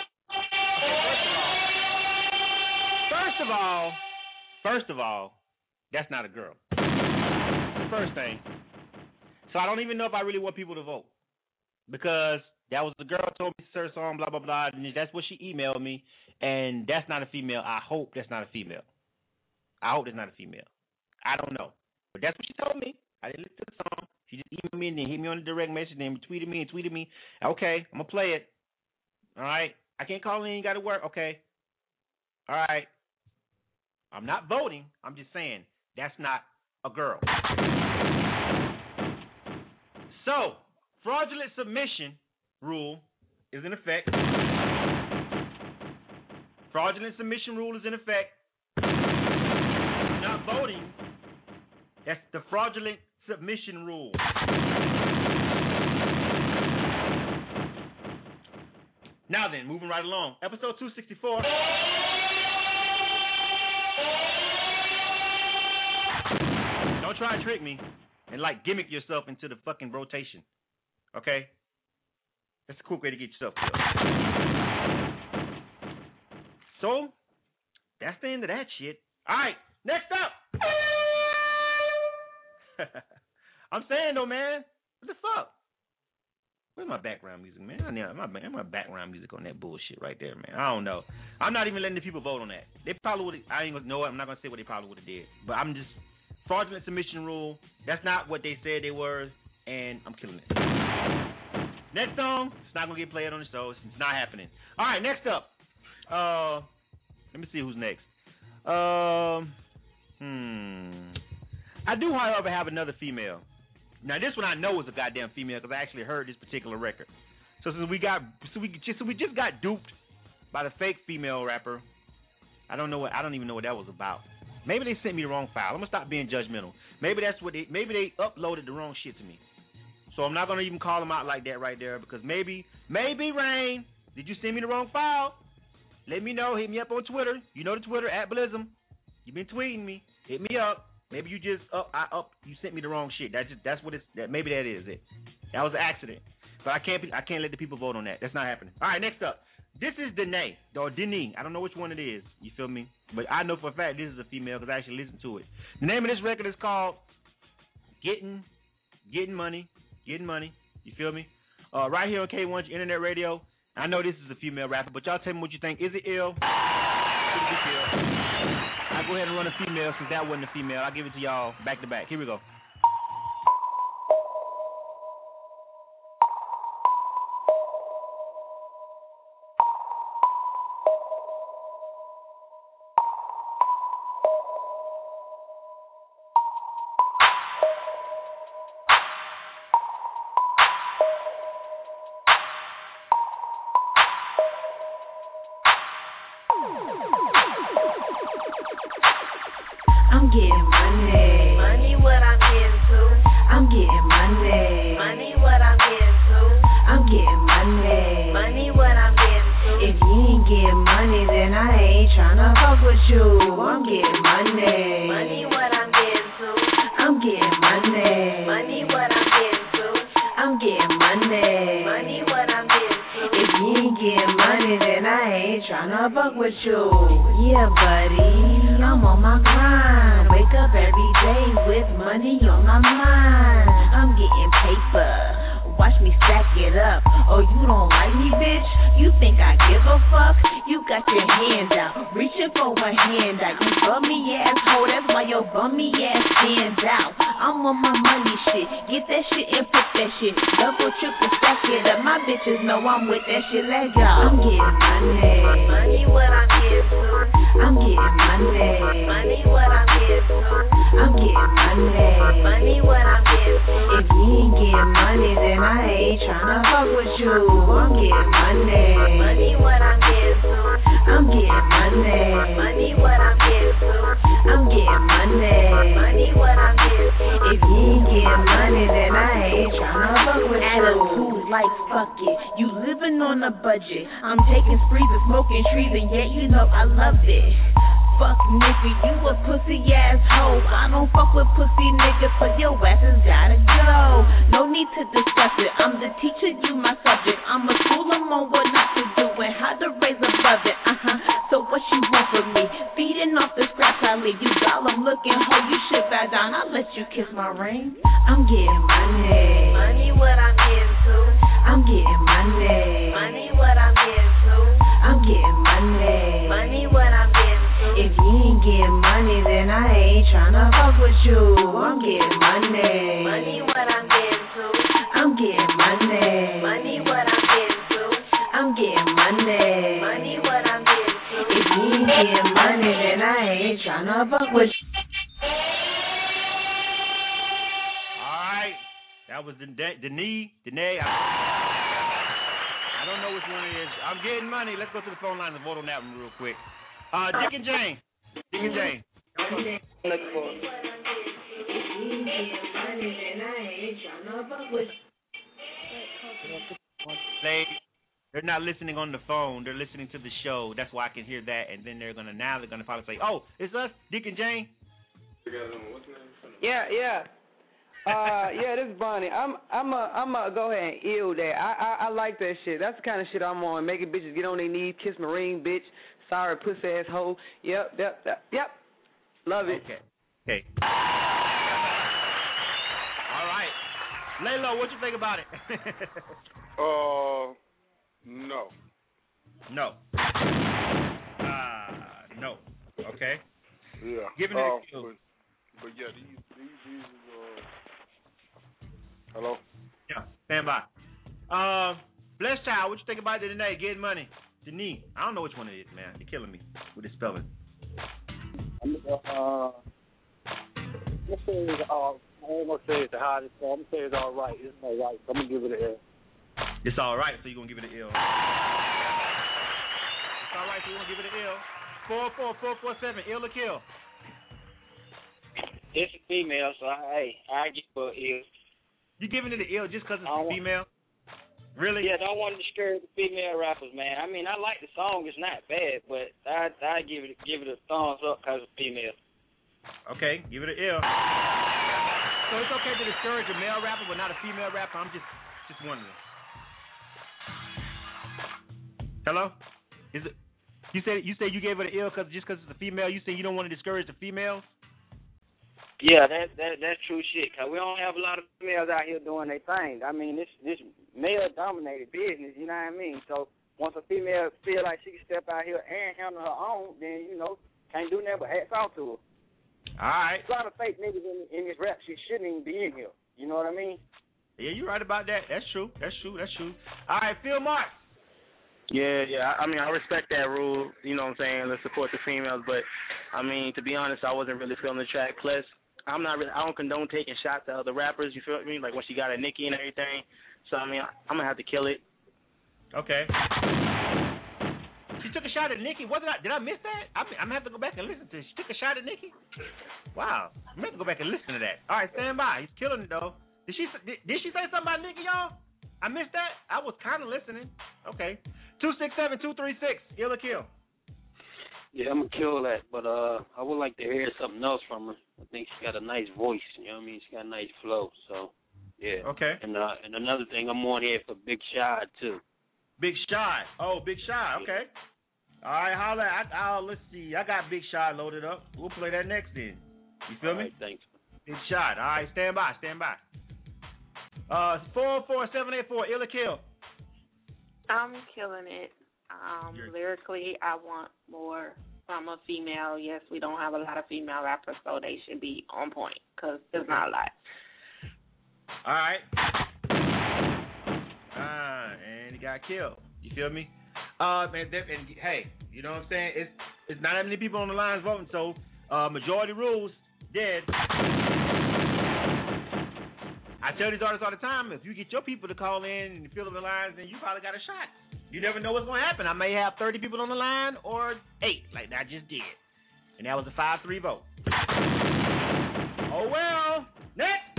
S4: First of all, first of all, that's not a girl. First thing. So I don't even know if I really want people to vote. Because that was the girl told me to search on, blah, blah, blah. And that's what she emailed me. And that's not a female. I hope that's not a female. I hope that's not a female. I don't know. But that's what she told me. I didn't listen to the song. She just emailed me and then hit me on the direct message and then tweeted me and tweeted me. Okay, I'm going to play it. All right. I can't call in. You got to work. Okay. All right. I'm not voting. I'm just saying that's not a girl. So, fraudulent submission rule is in effect. Fraudulent submission rule is in effect. not voting. That's the fraudulent submission rule. Now then, moving right along. Episode two sixty-four. Don't try and trick me and like gimmick yourself into the fucking rotation. Okay? That's a cool way to get yourself killed. So, that's the end of that shit. Alright, next up. I'm saying though, man, what the fuck? Where's my background music, man? I need my, my background music on that bullshit right there, man. I don't know. I'm not even letting the people vote on that. They probably would. I ain't gonna know. I'm not gonna say what they probably would have did. But I'm just fraudulent submission rule. That's not what they said they were, and I'm killing it. Next song, it's not gonna get played on the show. It's not happening. All right, next up. Uh, let me see who's next. Um, hmm. I do, however, have another female. Now this one I know is a goddamn female because I actually heard this particular record. So since we got, so we just, so we just got duped by the fake female rapper. I don't know what, I don't even know what that was about. Maybe they sent me the wrong file. I'm gonna stop being judgmental. Maybe that's what they, maybe they uploaded the wrong shit to me. So I'm not gonna even call them out like that right there because maybe, maybe Rain, did you send me the wrong file? Let me know. Hit me up on Twitter. You know the Twitter at Blizzum. You've been tweeting me. Hit me up. Maybe you just up, I up, you sent me the wrong shit. That's just, that's what it's. That maybe that is it. That was an accident. But I can't, be, I can't let the people vote on that. That's not happening. All right, next up. This is Danae or Denise. I don't know which one it is. You feel me? But I know for a fact this is a female because I actually listened to it. The name of this record is called "Getting, Getting Money, Getting Money." You feel me? Uh, right here on K one hundred Internet Radio. I know this is a female rapper, but y'all tell me what you think. Is it ill? Is it ill? I'll go ahead and run a female since that wasn't a female. I'll give it to y'all back to back. Here we go.
S21: I'm getting money. Money what I'm getting to. I'm getting money. Money what I'm getting to. I'm getting money. Money what I'm getting to. If you ain't getting money, then I ain't tryna fuck with you. I'm getting money. Money what I'm getting to. I'm getting money. Money what I'm getting to. I'm getting money. Money what I'm getting to. If you ain't getting money, then I ain't tryna fuck with you. Yeah, buddy, I'm on my grind. Wake up every day with money on my mind. I'm getting paper. Watch me stack it up. Oh, you don't like me, bitch? You think I give a fuck? You got your hand out, reaching for a handout. You bummy asshole, that's why your bummy ass stands out. I'm on my money shit. Get that shit and put that shit. Double, triple, stack it up. My bitches know I'm with that shit. Let go. I'm getting money. Money what I'm getting to. I'm getting money. Money what I'm getting to. I'm getting money. Money what I'm getting to. If you ain't getting money, then I ain't tryna fuck with you. I'm getting money. Money what I'm getting to. I'm getting money. Money what I'm getting to. I'm getting money. Money what I'm getting to. If you ain't getting money, then I ain't tryna fuck with you. Attitude like fuck it. You living on a budget. I'm taking sprees and smoking trees, and yet you know I love it. Fuck nigga, you a pussy ass hoe. I don't fuck with pussy niggas, so your asses gotta go. No need to discuss it. I'm the teacher, you my subject. I'ma school them on what not to do and how to raise above it. Uh-huh. So what you want from me? Feeding off the scraps I leave. You dollar looking hoe, you should bow down. I'll let you kiss my ring. I'm getting money. Money what I'm getting to. I'm getting money. Money what I'm getting to. I'm getting money. Money what I'm getting to. If you ain't getting money, then I ain't tryna fuck with you. I'm getting money. Money what I'm getting to. I'm getting money. Money what I'm getting to. I'm getting money. Money what I'm getting to. If you ain't getting money, then I ain't tryna fuck with you.
S4: Alright. That was Danae. Danae. I, I don't know which one it is. I'm getting money. Let's go to the phone line and vote on that one real quick. Uh, Dick and Jane. Dick and Jane.
S8: looking for.
S4: They they're not listening on the phone. They're listening to the show. That's why I can hear that. And then they're gonna now they're gonna probably say, "Oh, it's us, Dick and Jane."
S8: Yeah, yeah. Uh, yeah, this is Bonnie. I'm, I'm a, I'm a go ahead and ill that. I, I, I like that shit. That's the kind of shit I'm on. Making bitches get on their knees, kiss my ring, bitch. Sorry, pussy ass hoe. Yep, yep, yep, yep. Love it.
S4: Okay. Okay. All right. Laylo, what you think about it?
S15: uh, no.
S4: No. Uh, no. Okay.
S15: Yeah.
S4: Giving it
S15: uh,
S4: a kill.
S15: But, but yeah, these, these, these uh, hello?
S4: Yeah, stand by. Uh, Blessed Child, what you think about it today? Getting money. Janine. I don't know which one it is, man. You're killing me with the spelling.
S7: Uh, let's say it's all, I ain't gonna say it's the hottest, so I'm gonna say it's all right. It's all right. I'm gonna give it an L.
S4: It's all right, so you're gonna give it an L. It's all right, so you're gonna give it an L. Four four four four seven. Ill or kill?
S14: It's a female, so I, hey, I give her an L.
S4: You giving it an L just because it's a female? Really?
S14: Yeah, don't want to discourage the female rappers, man. I mean, I like the song; it's not bad, but I I give it give it a thumbs up because it's female.
S4: Okay, give it an L. So it's okay to discourage a male rapper, but not a female rapper. I'm just just wondering. Hello? Is it? You said you said you gave it an L because just because it's a female. You say you don't want to discourage the females?
S14: Yeah, that that that's true shit. Cause we don't have a lot of females out here doing their thing. I mean, this this male dominated business. You know what I mean? So once a female feel like she can step out here and handle her own, then you know can't do nothing but hats off to her.
S4: All right.
S14: There's a lot of fake niggas in, in this rap shit shouldn't even be in here. You know what I mean?
S4: Yeah, you're right about that. That's true. That's true. That's true. All right, Phil Mark.
S20: Yeah, yeah. I mean, I respect that rule. You know what I'm saying? Let's support the females. But I mean, to be honest, I wasn't really feeling the track. Plus, I'm not really, I don't condone taking shots at other rappers, you feel me? Like when she got a Nicki and everything. So, I mean, I'm going to have to kill it.
S4: Okay. She took a shot at Nicki. Wasn't I, did I miss that? I'm, I'm going to have to go back and listen to it. She took a shot at Nicki? Wow. I'm going to have to go back and listen to that. All right, stand by. He's killing it, though. Did she did, did she say something about Nicki, y'all? I missed that? I was kind of listening. Okay. two six seven two three six. Ill or kill?
S16: Yeah, I'm going to kill that, but uh, I would like to hear something else from her. I think she's got a nice voice, you know what I mean? She's got a nice flow, so, yeah.
S4: Okay.
S16: And uh, and another thing, I'm on here for Big Shot, too.
S4: Big Shot. Oh, Big Shot, okay. Yeah. All right, holla. I, I'll, let's see. I got Big Shot loaded up. We'll play that next then. You feel
S16: All
S4: me?
S16: Right, thanks.
S4: Big Shot. All right, stand by, stand by. Uh, four four seven eight four, Ill or kill?
S17: I'm killing it. Um, lyrically, I want more from a female. Yes, we don't have a lot of female rappers, so they should be on point because there's not a lot.
S4: All right. Uh, and he got killed. You feel me? Uh, and, and hey, you know what I'm saying? It's it's not that many people on the lines voting, so uh, majority rules dead. I tell these artists all the time, if you get your people to call in and fill up the lines, then you probably got a shot. You never know what's going to happen. I may have thirty people on the line or eight, like I just did. And that was a five three vote. Oh, well. Next.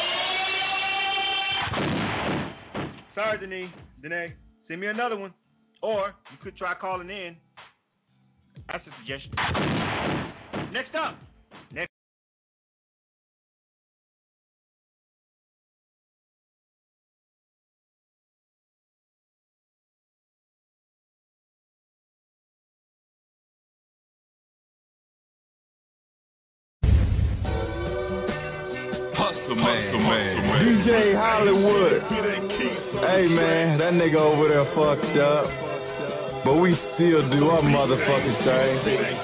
S4: Sorry, Danae. Danae, send me another one. Or you could try calling in. That's a suggestion. Next up. Next.
S22: Hustle man, D J Hollywood. Hey man, that nigga over there fucked up, but we still do our motherfucking thing.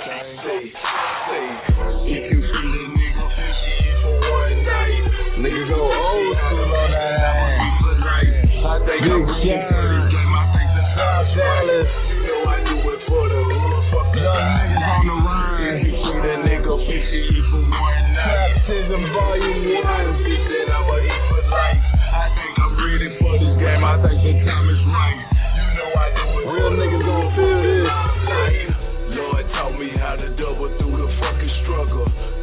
S22: If you see the nigga for one night, nigga go old school on that ass. Big shot, South Dallas. You know I do it for the motherfuckers. Young niggas on the run. If you see the nigga for one night, Baptism Volume One. He said I'ma eat for life. I think I'm ready for this game. I think the time is right. You know I do it. Real niggas gon' feel this. Lord taught me how to double through the fucking struggle.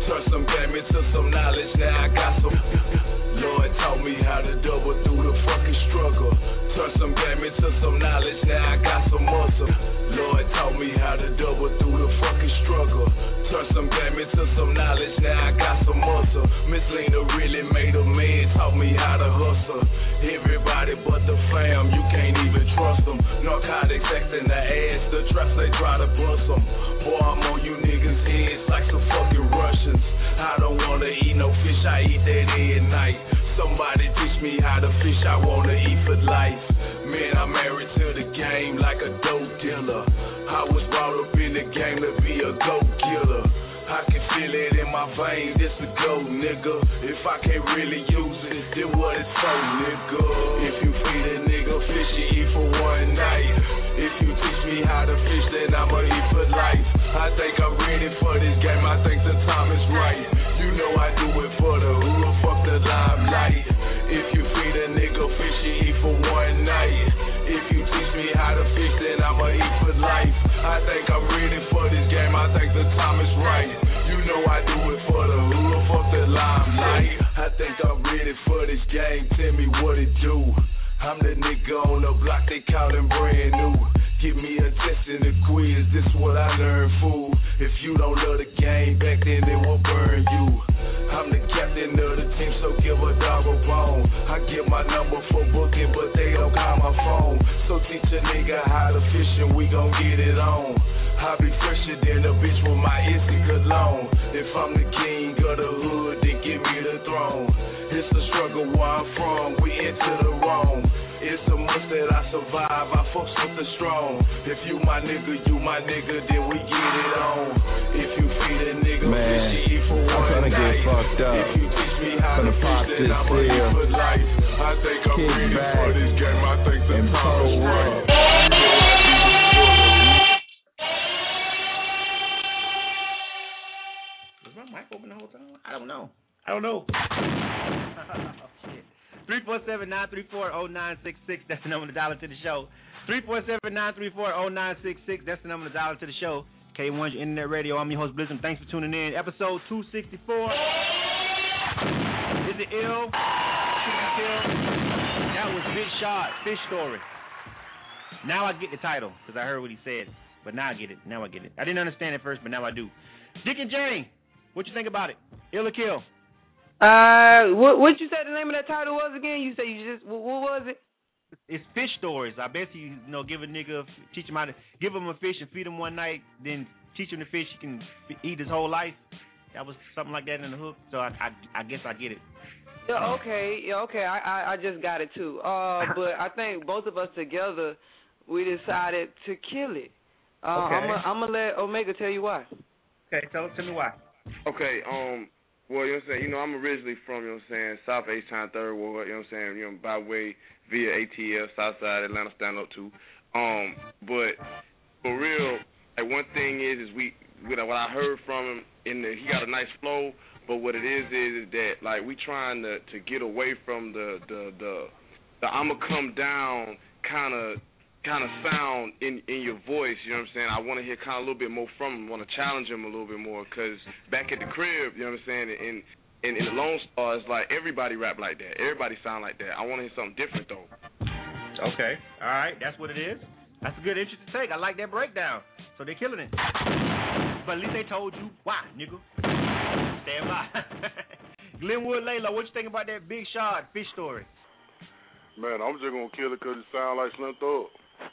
S22: Turn some game into some knowledge, now I got some. Lord taught me how to double through the fucking struggle. Turn some game into some knowledge, now I got some muscle. Lord taught me how to double through the fucking struggle. Turn some game into some knowledge, now I got some muscle. Miss Lena really made a man, taught me how to hustle. Everybody but the fam, you can't even trust them. Narcotics acting the ass, the traps they try to bust them. Boy, I'm on you niggas' heads like some fucking Russians. I don't wanna eat no fish, I eat that every night. Somebody teach me how to fish, I wanna eat for life. Man, I'm married to the game like a dope dealer. I was brought up in the game to be a goat killer. I can feel it in my veins, this a go, nigga. If I can't really use it, then what it's for, nigga? If you feed a nigga fish, you eat for one night. If you teach me how to fish, then I'ma eat for life. I think I'm ready for this game, I think the time is right. You know I do it for the hood, fuck the limelight. If you feed a nigga fish, you eat for one night. If you teach me how to fish, then I'ma eat for life. I think I'm ready for this game, I think the time is right. You know I do it for the hood, fuck the limelight. I think I'm ready for this game, tell me what it do. I'm the nigga on the block, they callin' brand new. Give me a test and a quiz, this what I learned, fool. If you don't love the game, back then it will burn you. I'm the captain of the team, so give a dog a bone. I give my number for booking, but they don't call my phone. So teach a nigga how to fish and we gon' get it on. I be fresher than a bitch with my Issy cologne. If I'm the king of the hood, then give me the throne. It's the struggle where I'm from, we into the wrong. It's a must that I survive, I fucks with the strong. If you my nigga, you my nigga, then we get it on. If you feed a nigga,
S3: man,
S22: fish, you eat for
S3: I'm
S22: one
S3: trying to
S22: night.
S3: get fucked up.
S22: If you teach me how
S3: Finna
S22: to
S3: pop
S22: fish,
S3: this
S22: then I'ma eat
S3: pill.
S22: for life. I think I'm
S3: Kick
S22: ready
S3: back
S22: for this game, I think the
S3: and
S22: time is
S3: pull
S22: right.
S3: up.
S4: Was my mic open the whole time? I don't know. I don't know. three four seven, nine three four, oh nine six six. That's the number to dial into the show. three four seven, nine three four, oh nine six six. That's the number to dial into the show. K one hundred Internet Radio. I'm your host, Blizzard. Thanks for tuning in. Episode two sixty-four. Is it ill? That was Big Shot, Fish Story. Now I get the title because I heard what he said. But now I get it. Now I get it. I didn't understand it first, but now I do. Dick and Jane, what you think about it? Ill or kill?
S8: Uh, what what you say the name of that title was again? You say you just what, what was it?
S4: It's fish stories. I bet you, you know, give a nigga, teach him how to, give him a fish and feed him one night, then teach him the fish he can f- eat his whole life. That was something like that in the hook. So I, I, I guess I get it.
S8: Yeah, okay, yeah, okay. I, I, I just got it too. Uh, but I think both of us together, we decided to kill it. Uh,
S4: Okay.
S8: I'm gonna let Omega tell you why.
S4: Okay, tell, tell me why.
S2: Okay, um, well, you know what I'm saying, you know, I'm originally from, you know what I'm saying, South H-Town, Third Ward, you know what I'm saying, you know, by way via A T L, Southside, Atlanta, stand up too. Um, but for real, like one thing is, is we, what I heard from him, in the, he got a nice flow, but what it is is, is that, like, we trying to, to get away from the, the, the, the I'ma come down kind of, kind of sound in, in your voice, you know what I'm saying? I want to hear kind of a little bit more from him, want to challenge him a little bit more, because back at the crib, you know what I'm saying, in, in, in the Lone Star, it's like everybody rap like that. Everybody sound like that. I want to hear something different, though.
S4: Okay, all right, that's what it is. That's a good interesting take. I like that breakdown. So they're killing it. But at least they told you why, nigga. Stand by. Glenwood Layla, what you think about that Big Shot Fish Story?
S15: Man, I'm just going to kill it because it sounds like Slim Thug.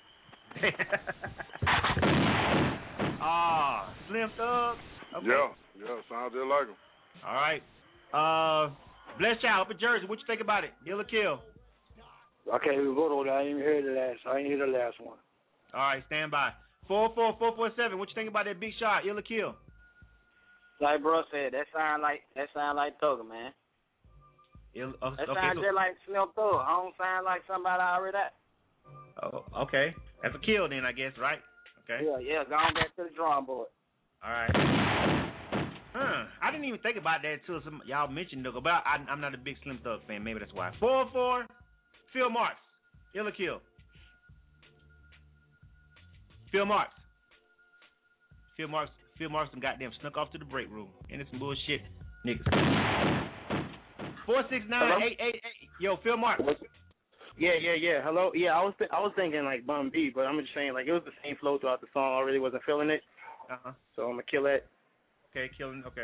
S4: Ah, Slim Thug? Okay.
S15: Yeah, yeah, sounds just like him.
S4: All right. Uh, Bless Child up in Jersey, what you think about it? Kill or kill?
S7: I can't even vote on that. I didn't even hear the last. I didn't hear the last one.
S4: All right, stand by. Four four four four seven. What you think about that Big Shot? Ill or kill?
S14: Like bro said, that sound like that sound like Thugger, man.
S4: Ill, uh,
S14: that
S4: okay,
S14: sound
S4: so,
S14: just like Slim Thug. I don't sound like somebody I already at.
S4: Oh, okay. That's a kill then, I guess, right? Okay.
S14: Yeah, yeah. Going back to the drawing board.
S4: All right. Huh. I didn't even think about that until some y'all mentioned it, but I, I'm not a big Slim Thug fan. Maybe that's why. Four four. Phil Marks. Ill or kill? Phil Marks. Phil Marks. Phil Marks and goddamn snuck off to the break room. And it's some bullshit, niggas. Four six nine eight eight eight. Yo, Phil Marks.
S20: Yeah, yeah, yeah. Hello. Yeah, I was th- I was thinking like Bun B, but I'm just saying like it was the same flow throughout the song. I really wasn't feeling it.
S4: Uh huh.
S20: So I'm gonna kill it.
S4: Okay, killing. Okay.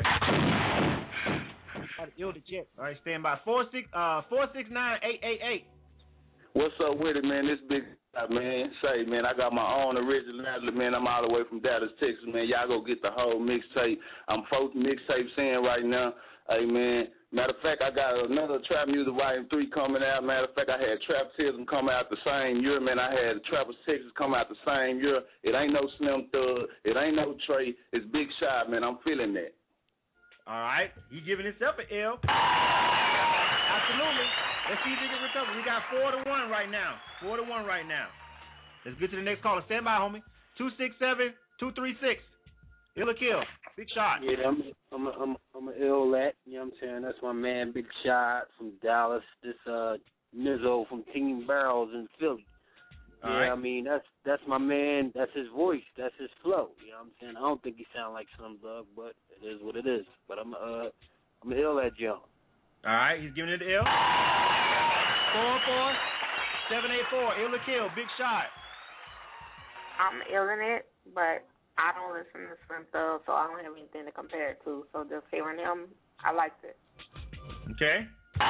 S4: Ill the jet. All right, stand by. Four six uh four six nine eight eight eight.
S22: What's up with it, man? This big man. Say, man, I got my own original, man. I'm all the way from Dallas, Texas, man. Y'all go get the whole mixtape. I'm fourth mixtape in right now. Hey, man. Matter of fact, I got another Trap Music Volume three coming out. Matter of fact, I had Traptism come out the same year, man. I had Trappers Texas come out the same year. It ain't no Slim Thug. It ain't no Trey. It's Big Shot, man. I'm feeling that.
S4: All right. He giving himself an L. Absolutely. Let's see if he can recover. We got four to one right now. Four to one right now. Let's get to the next caller. Stand by, homie. Two six seven two three six. Ill or Kill. Big Shot.
S16: Yeah, I'm I'm a, I'm a, I'm a ill at. You know what I'm saying? That's my man, Big Shot from Dallas. This uh Nizzo from Team Barrels in Philly.
S4: All
S16: yeah,
S4: right.
S16: I mean that's that's my man. That's his voice. That's his flow. You know what I'm saying? I don't think he sound like Slim Thug, but it is what it is. But I'm uh I'm ill at Joe.
S4: All right, he's giving it to Ill. Four four seven eight four. Ill or Kill. Big Shot.
S17: I'm illing it, but I don't listen to Slim Thug, so I don't have anything to compare it to. So just hearing him, I liked it.
S4: Okay.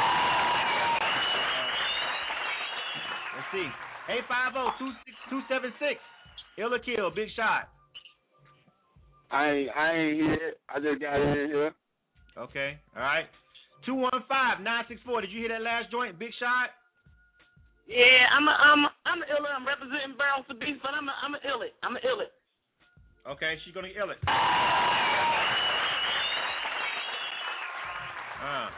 S4: Let's see. eight five zero two six two seven six. Ill or Kill. Big Shot.
S11: I ain't, I ain't here. I just got in here.
S4: Okay. All right. two one five nine six four. Did you hear that last joint? Big Shot?
S19: Yeah, I'm a, I'm a, I'm a iller. I'm representing Barrels to Beast, but I'm a, I'm a ill it. I'm a ill it.
S4: Okay, she's gonna ill it. Uh.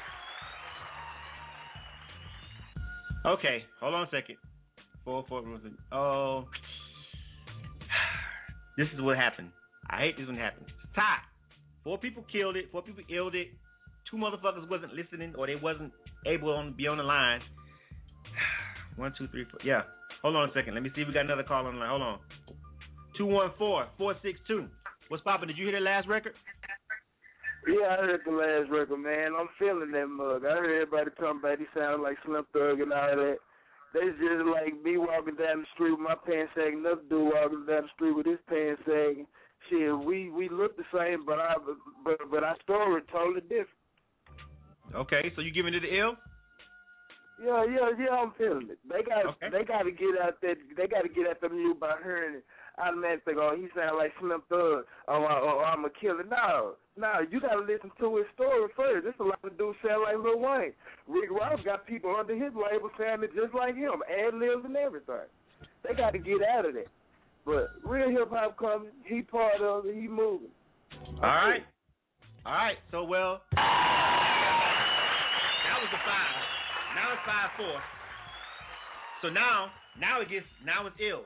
S4: Okay, hold on a second. Four, four, oh. This is what happened. I hate this when it happens. It's tie. Four people killed it. Four people illed it. Two motherfuckers wasn't listening, or they wasn't able to be on the line. One, two, three, four. Yeah. Hold on a second. Let me see if we got another call on the line. Hold on. two one four four six two. What's poppin'? Did you hear that last record?
S11: Yeah, I heard the last record, man. I'm feeling that mug. I heard everybody talking about he sounded like Slim Thug and all that. They just like me walking down the street with my pants sagging, another dude walking down the street with his pants sagging. Shit, we we look the same, but I but but our story totally different.
S4: Okay, so you giving it the ill?
S11: Yeah, yeah, yeah. I'm feeling it. They got
S4: Okay.
S11: they got to get out that. They got to get at them new by hearing it. I man think, oh, he sound like Slim Thug. Oh, oh, I'm a killer. No, no, you got to listen to his story first. There's a lot of dudes sound like Lil Wayne. Rick Ross got people under his label sounding just like him, ad libs and everything. They got to get out of that. But real hip hop coming. He part of it. He moving.
S4: All right. All right. So well, that was the five. Now it's five four. So now, now it gets now it's ill.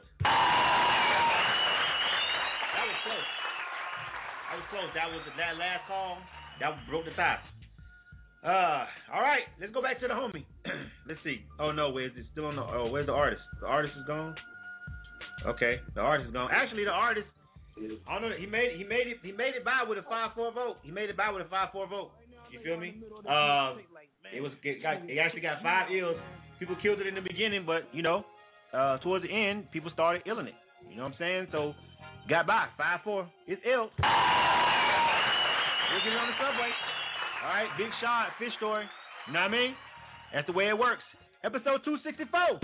S4: That was close. That was close. That was that last call. That broke the tie. Uh, all right. Let's go back to the homie. Let's see. Oh no, where's it? Still on the? Oh, where's the artist? The artist is gone. Okay, the artist is gone. Actually, the artist. I don't know. He made he made it he made it by with a five four vote. He made it by with a five four vote. You feel me? Uh, it was it, got, it actually got five ills. People killed it in the beginning, but you know, uh, towards the end, people started illing it. You know what I'm saying? So got by five four. It's ill. We'll get it on the subway. All right, Big Shot, Fish Story. You know what I mean? That's the way it works. Episode two sixty-four.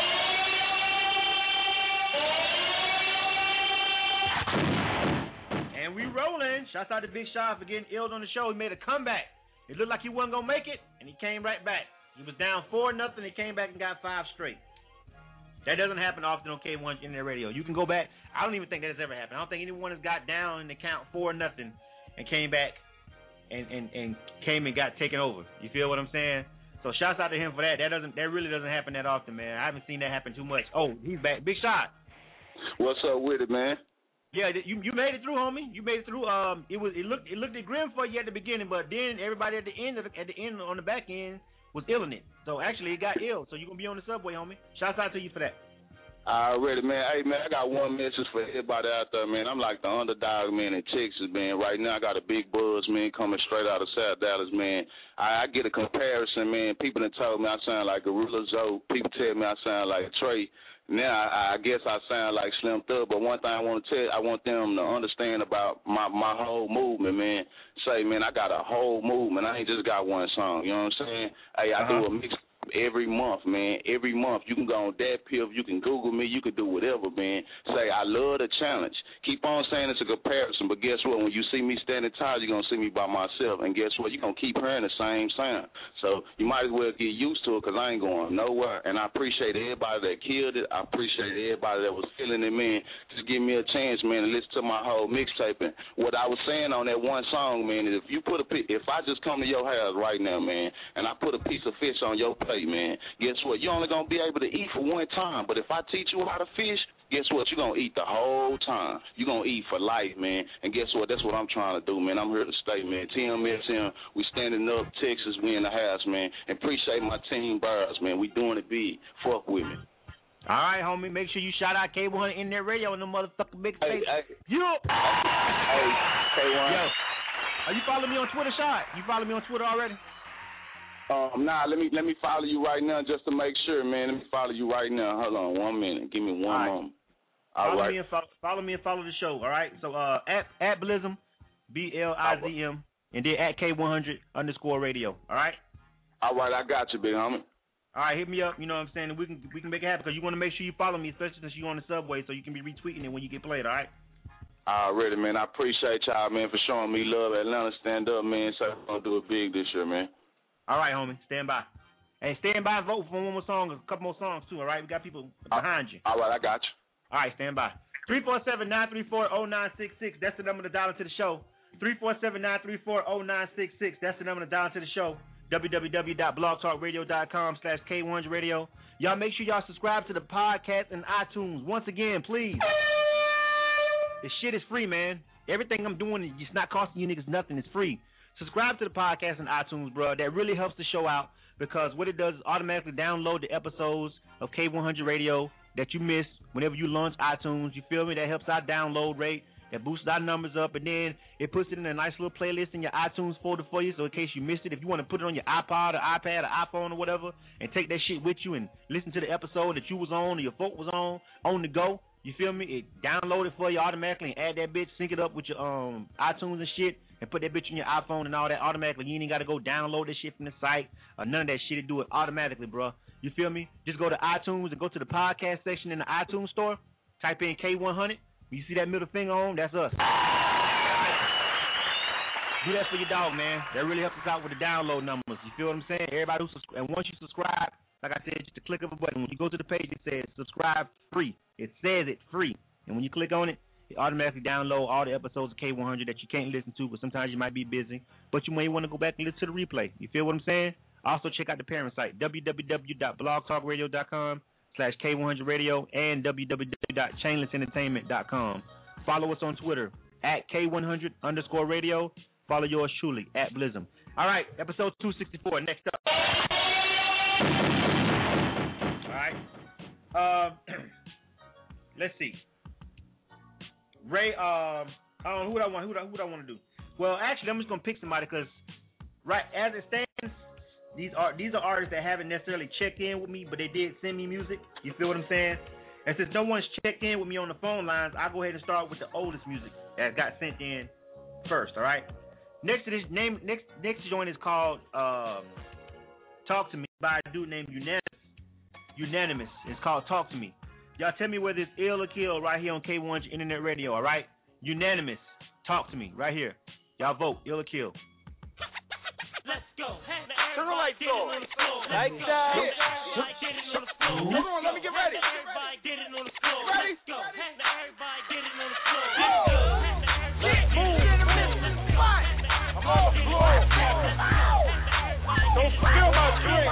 S4: And we rolling. Shouts out to Big Shot for getting illed on the show. He made a comeback. It looked like he wasn't gonna make it, and he came right back. He was down four nothing. He came back and got five straight. That doesn't happen often on K one Internet Radio. You can go back. I don't even think that has ever happened. I don't think anyone has got down in the count four nothing and came back and, and, and came and got taken over. You feel what I'm saying? So shouts out to him for that. That doesn't that really doesn't happen that often, man. I haven't seen that happen too much. Oh, he's back. Big Shot.
S22: What's up with it, man?
S4: Yeah, you you made it through, homie. You made it through. Um, it was it looked it looked grim for you at the beginning, but then everybody at the end of the, at the end on the back end was illing it. So actually, it got ill. So you're gonna be on the subway, homie. Shouts out to you for that.
S3: Already, man. Hey, man, I got one message for everybody out there, man. I'm like the underdog, man, in Texas, man. Right now, I got a big buzz, man, coming straight out of South Dallas, man. I, I get a comparison, man. People that told me I sound like Gorilla Zoe. People tell me I sound like Trey. Now, I, I guess I sound like Slim Thug, but one thing I want to tell, I want them to understand about my, my whole movement, man. Say, man, I got a whole movement. I ain't just got one song, you know what I'm saying? Hey, I uh-huh. do a mix every month, man. Every month. You can go on that pill. You can Google me. You can do whatever, man. Say, I love the challenge. Keep on saying it's a comparison, but guess what? When you see me standing tall, you're going to see me by myself, and guess what? You're going to keep hearing the same sound. So you might as well get used to it because I ain't going nowhere, and I appreciate everybody that killed it. I appreciate everybody that was feeling it, man. Just give me a chance, man, to listen to my whole mixtape. And what I was saying on that one song, man, is if you put a, if I just come to your house right now, man, and I put a piece of fish on your plate, man, guess what? You're only going to be able to eat for one time. But if I teach you how to fish, guess what? You're going to eat the whole time. You're going to eat for life, man. And guess what? That's what I'm trying to do, man. I'm here to stay, man. T M S M, we standing up, Texas, we in the house, man. And appreciate my team birds, man. We doing it big. Fuck with me.
S4: All right, homie. Make sure you shout out K one hundred Internet Radio and the motherfucking big face.
S3: Hey, hey.
S4: Yo.
S3: Hey, K one.
S4: Yo. Are you following me on Twitter, Shot? You follow me on Twitter already?
S3: Um, nah, let me let me follow you right now just to make sure, man. Let me follow you right now. Hold on one minute. Give me one
S4: all right.
S3: moment. All
S4: follow
S3: right.
S4: me and follow, follow me and follow the show. All right. So uh, at at Blizzum, B L I Z M, and then at K one hundred underscore radio. All right.
S3: All right, I got you, big homie.
S4: All right, hit me up. You know what I'm saying? We can we can make it happen because you want to make sure you follow me, especially since you're on the subway, so you can be retweeting it when you get played. All right.
S3: Already, man. I appreciate y'all, man, for showing me love. Atlanta, stand up, man. So we're gonna do it big this year, man.
S4: All right, homie. Stand by. Hey, stand by and vote for one more song, a couple more songs, too, all right? We got people behind you.
S3: All right, I got you.
S4: All right, stand by. three four seven, nine three four, zero nine six six. That's the number to dial into the show. three four seven, nine three four, zero nine six six. That's the number to dial into the show. w w w dot blog talk radio dot com slash K one hundred radio. Y'all make sure y'all subscribe to the podcast and iTunes. Once again, please. This shit is free, man. Everything I'm doing, it's not costing you niggas nothing. It's free. Subscribe to the podcast and iTunes, bro. That really helps the show out because what it does is automatically download the episodes of K one hundred Radio that you miss whenever you launch iTunes. You feel me? That helps our download rate. That boosts our numbers up, and then it puts it in a nice little playlist in your iTunes folder for you. So in case you missed it, if you want to put it on your iPod or iPad or iPhone or whatever, and take that shit with you and listen to the episode that you was on or your folk was on on the go. You feel me? It download it for you automatically and add that bitch, sync it up with your um iTunes and shit, and put that bitch in your iPhone and all that automatically. You ain't got to go download that shit from the site or none of that shit. It do it automatically, bro. You feel me? Just go to iTunes and go to the podcast section in the iTunes store. Type in K one hundred. When you see that middle finger on, that's us. Do that for your dog, man. That really helps us out with the download numbers. You feel what I'm saying? Everybody who subscribe, and once you subscribe, like I said, just a click of a button. When you go to the page, it says subscribe free. It says it free. And when you click on it, it automatically download all the episodes of K one hundred that you can't listen to, but sometimes you might be busy. But you may want to go back and listen to the replay. You feel what I'm saying? Also, check out the parent site, w w w dot blog talk radio dot com slash K one hundred radio and w w w dot chainless entertainment dot com. Follow us on Twitter, at K one hundred underscore radio. Follow yours truly, at Blizzum. All right, episode two sixty-four, next up. All right. Uh, let's see. Ray, um, I don't know who do I want. Who do I, who do I want to do? Well, actually, I'm just gonna pick somebody because, right as it stands, these are these are artists that haven't necessarily checked in with me, but they did send me music. You feel what I'm saying? And since no one's checked in with me on the phone lines, I'll go ahead and start with the oldest music that got sent in first. All right. Next to this name, next next joint is called um, "Talk to Me" by a dude named Unanimous. Unanimous. It's called "Talk to Me." Y'all tell me whether it's ill or kill right here on K one hundred Internet Radio. All right. Unanimous. Talk to Me right here. Y'all vote ill or kill.
S12: Let's go.
S11: Turn the lights on. Lights out. Come on, let me get ready.
S12: Everybody get it on the floor.
S11: Ready?
S12: Let's go. Everybody get it on the floor. Let's go.
S11: I'm on the floor. Don't spill my drink.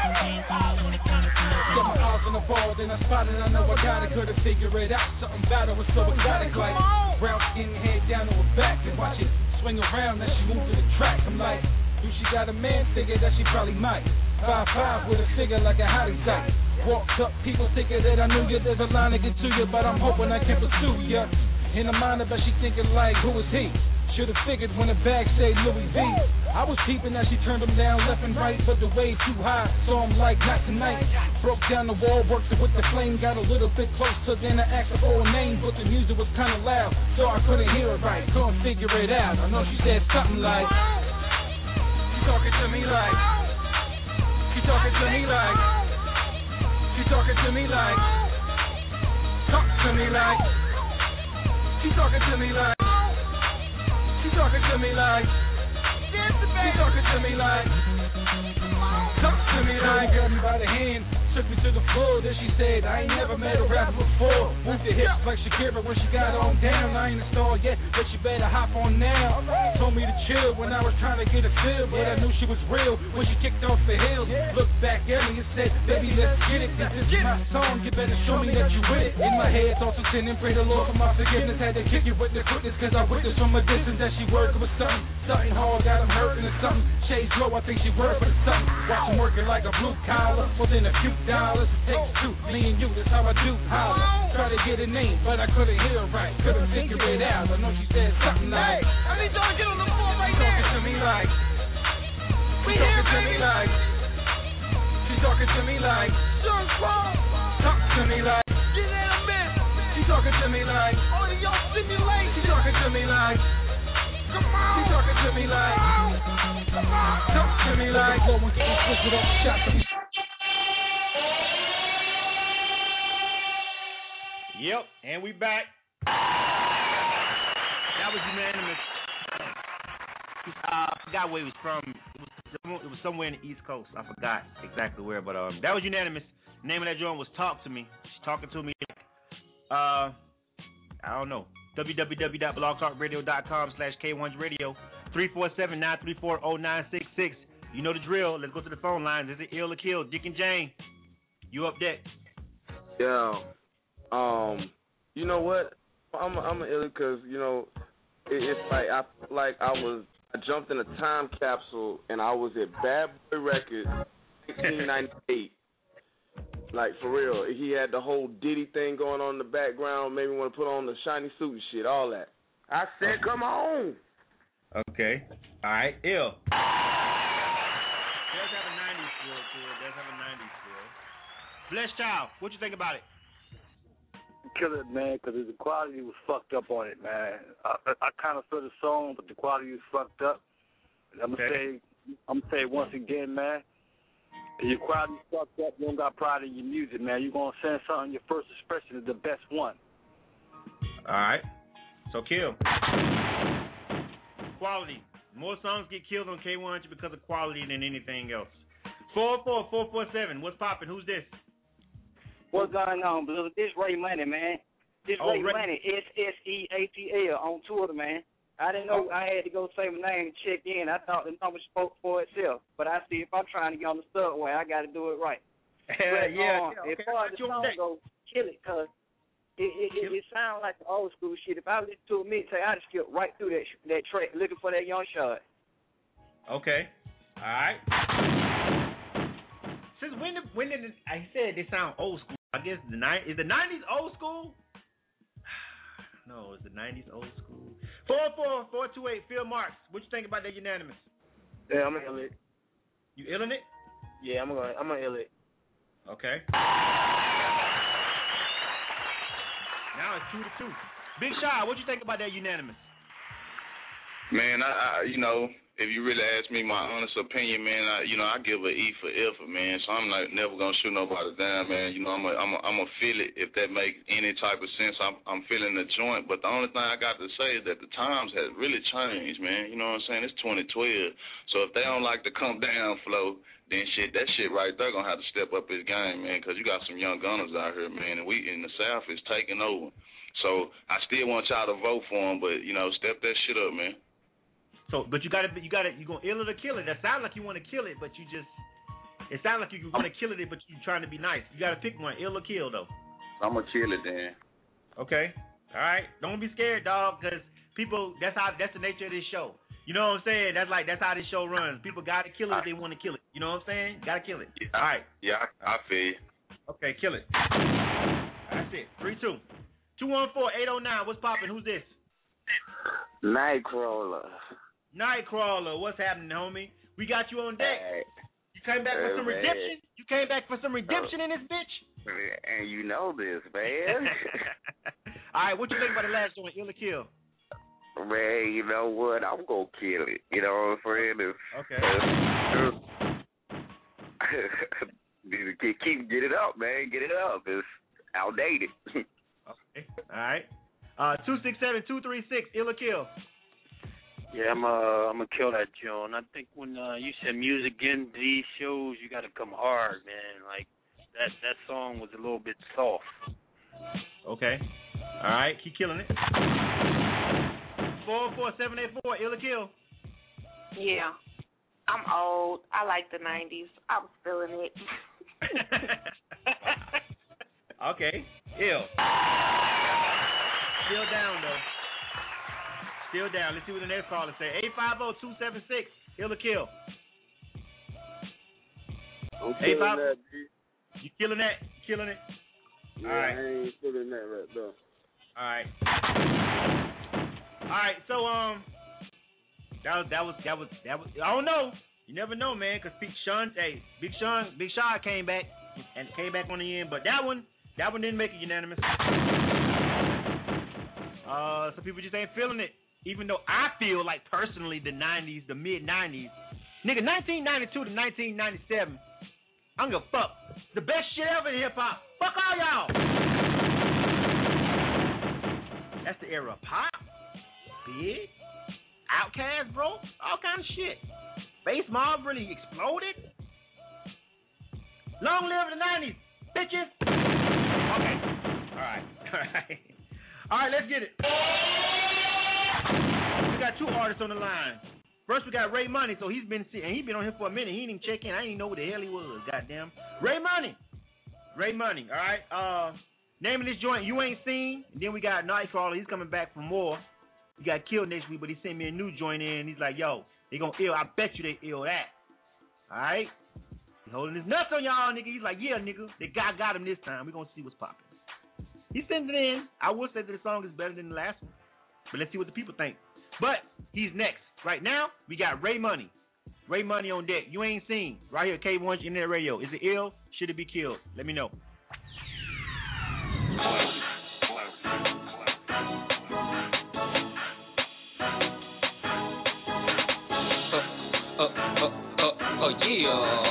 S9: Got my eyes on the ball, then I spotted, I know I got it, couldn't figure it out. Something about it was so exotic, like brown skin, head down to her back, and watch it swing around as she move to the track. I'm like, do she got a man figure that she probably might? Five five with a figure like a hottie sight. Walked up, people thinking that I knew you. There's a line to get to you, but I'm hoping I can pursue you. In the mind of her, she thinking like, who is he? Should've figured when the bag said Louis V. I was peeping as she turned them down left and right, but the wave too high, so I'm like, not tonight. Broke down the wall, worked it with the flame, got a little bit closer, then I asked her for a name, but the music was kinda loud, so I couldn't hear it right, couldn't figure it out. I know she said something like, she talking to me like, she talking to me like, she talking to me like, talk to me like, she talking to me like, she talking to me like, she talking to me like, talk to me like, grabbed me by the hand, took me to the floor, then she said, I ain't never met a rapper before. Moved the hips like Shakira when she got on down. I ain't installed yet, but she better hop on now. Told me to chill when I was trying to get a feel, but I knew she was real when she kicked off the hill. Looked back at me and said, baby, let's get it. This is my song, you better show me that you with it. In my head, thoughts of sin and pray the Lord for my forgiveness. Had to kick it with the quickness, cause I witnessed from a distance that she working with something. Something hard, got him hurting or something. Shades low, I think she working for something. Watch him working like a blue collar, within a few dollars. It takes two, me and you, that's how I do holler. Try to get a name, but I couldn't hear it right. Couldn't figure it out. I know she said something like, hey, I need y'all to get on the floor right now. She talking to me like, she talking to me like, she talking to me like, talk to me like, get in a bit. She talking to me like, oh, y'all stimulate. She talking to me like, come on. She talking to me like, come on. Talk to me like, go and get this twisted up, shot to me.
S4: Yep, and we back. That was unanimous. Uh, I forgot where he was from. It was, it was somewhere in the East Coast. I forgot exactly where, but um, that was unanimous. The name of that joint was Talk to Me. She's talking to me. Uh, I don't know. www.blogtalkradio.com slash K100radio. three four seven, nine three four, zero nine six six. You know the drill. Let's go to the phone lines. Is it ill or kill? Dick and Jane, you up deck.
S2: Yeah. Um, you know what? I'm a, I'm an ill because you know it, it's like I like I was I jumped in a time capsule and I was at Bad Boy Records, nineteen ninety-eight. Like for real, he had the whole Diddy thing going on in the background, made me want to put on the shiny suit and shit, all that. I said, come on.
S4: Okay. All right. Ill. Does have a nineties feel to it. Does have a nineties feel. Blessed Child, what you think about it?
S7: Kill it, man, because the quality was fucked up on it, man. I, I, I kind of feel the song, but the quality was fucked up. I'm gonna
S4: okay.
S7: say, I'm gonna say it once again, man. If your quality's fucked up, you don't got pride in your music, man. You're gonna send something. Your first expression is the best one.
S4: All right. So kill. Quality. More songs get killed on K one hundred because of quality than anything else. Four four four four seven. What's poppin'? Who's this?
S14: What's going on, Blue? This Ray Money, man. This
S4: Oh,
S14: Ray,
S4: Ray-
S14: Money, S S E A T L on Twitter, man. I didn't know I had to go say my name and check in. I thought the number spoke for itself. But I see if I'm trying to get on the subway, I got to do it right.
S4: Hell
S14: but,
S4: yeah.
S14: um,
S4: Okay,
S14: as far as the
S4: you on
S14: song
S4: deck.
S14: goes, kill it, because it, it, it, it sounds like the old school shit. If I listen to a mixtape, I'd skip right through that that track looking for that young shot.
S4: Okay. All right. Since when did, when did it, I said they sound old school? I guess the nine is the nineties old school? No, is the nineties old school? Four four four two eight. Phil Marks. What you think about that unanimous?
S11: Yeah, I'm gonna ill it.
S4: You illin' it?
S11: Yeah, I'm gonna I'm gonna ill it.
S4: Okay. Now it's two to two. Big Shy, what you think about that unanimous?
S3: Man, I, I you know, if you really ask me my honest opinion, man, I, you know, I give a E for effort, man. So I'm like never gonna shoot nobody down, man. You know, I'm a, I'm a, I'm a feel it if that makes any type of sense. I'm, I'm feeling the joint, but the only thing I got to say is that the times has really changed, man. You know what I'm saying? It's twenty twelve, so if they don't like the come down flow, then shit, that shit right there gonna have to step up his game, man. Because you got some young gunners out here, man, and we in the South is taking over. So I still want y'all to vote for him, but you know, step that shit up, man.
S4: So, but you gotta, you gotta, you gonna ill it or kill it. That sounds like you want to kill it, but you just, it sounds like you want to kill it, but you trying to be nice. You gotta pick one, ill or kill, though.
S3: I'm gonna kill it then.
S4: Okay, all right. Don't be scared, dog, because people, that's how, that's the nature of this show. You know what I'm saying? That's like, that's how this show runs. People gotta kill it if they want to kill it. You know what I'm saying? Gotta kill it.
S3: Yeah,
S4: all right.
S3: Yeah, I, I feel you.
S4: Okay, kill it. That's it. Three, two. Two one four eight oh nine. What's poppin'? Who's this?
S5: Nightcrawler.
S4: Nightcrawler. What's happening, homie? We got you on deck.
S5: Hey.
S4: You came back for
S5: Hey,
S4: some
S5: man.
S4: redemption? You came back for some redemption in this bitch?
S5: And you know this, man.
S4: All right, what you think about the last one, Ill or Kill?
S5: Man, you know what? I'm gonna kill it. You know what I'm saying? If,
S4: Okay.
S5: keep, keep get it up, man. Get it up. It's outdated.
S4: Okay. All right. Uh, two six seven two three six. Ill or Kill?
S16: Yeah, I'm uh, I'm gonna kill that Joan. I think when uh, you said music in these shows, you got to come hard, man. Like that that song was a little bit soft.
S4: Okay. All right. Keep killing it. Four four seven eight four. Ill or Kill?
S17: Yeah. I'm old. I like the nineties. I was feeling it.
S4: Okay. Ill. Still down though. Still down. Let's see what the next caller say. eight five zero two seven six. Ill or Kill?
S15: I'm
S4: Eight
S15: killing
S4: five-
S15: that, B.
S4: You killing that? Killing it?
S15: Yeah,
S4: All right.
S15: I ain't feeling that right there.
S4: All right. All right. So um, that was that was that was that was. I don't know. You never know, man. Cause Big Sean, hey, Big Sean, Big Sean came back and came back on the end, but that one, that one didn't make it unanimous. Uh, some people just ain't feeling it. Even though I feel like personally the nineties, the mid nineties, nigga, nineteen ninety-two to nineteen ninety-seven, I don't give a fuck. The best shit ever in hip hop. Fuck all y'all. That's the era of pop, Big, Outkast, bro, all kind of shit. Bass Mob really exploded. Long live the nineties, bitches. Okay, all right, all right, all right. Let's get it. We got two artists on the line. First, we got Ray Money. So he's been and he been on here for a minute. He didn't even check in. I didn't even know where the hell he was. Goddamn, Ray Money. Ray Money. All right. Uh, name of this joint You Ain't Seen. And then we got Nightcrawler. He's coming back for more. He got killed next week, but he sent me a new joint in. He's like, yo, they gonna ill. I bet you they ill that. All right. He holding his nuts on y'all, nigga. He's like, yeah, nigga. The guy got him this time. We gonna see what's popping. He sent it in. I will say that the song is better than the last one, but let's see what the people think. But he's next. Right now, we got Ray Money. Ray Money on deck. You Ain't Seen. Right here, K one Internet Radio. Is it ill? Should it be killed? Let me know.
S10: Uh, uh, uh, uh, oh yeah.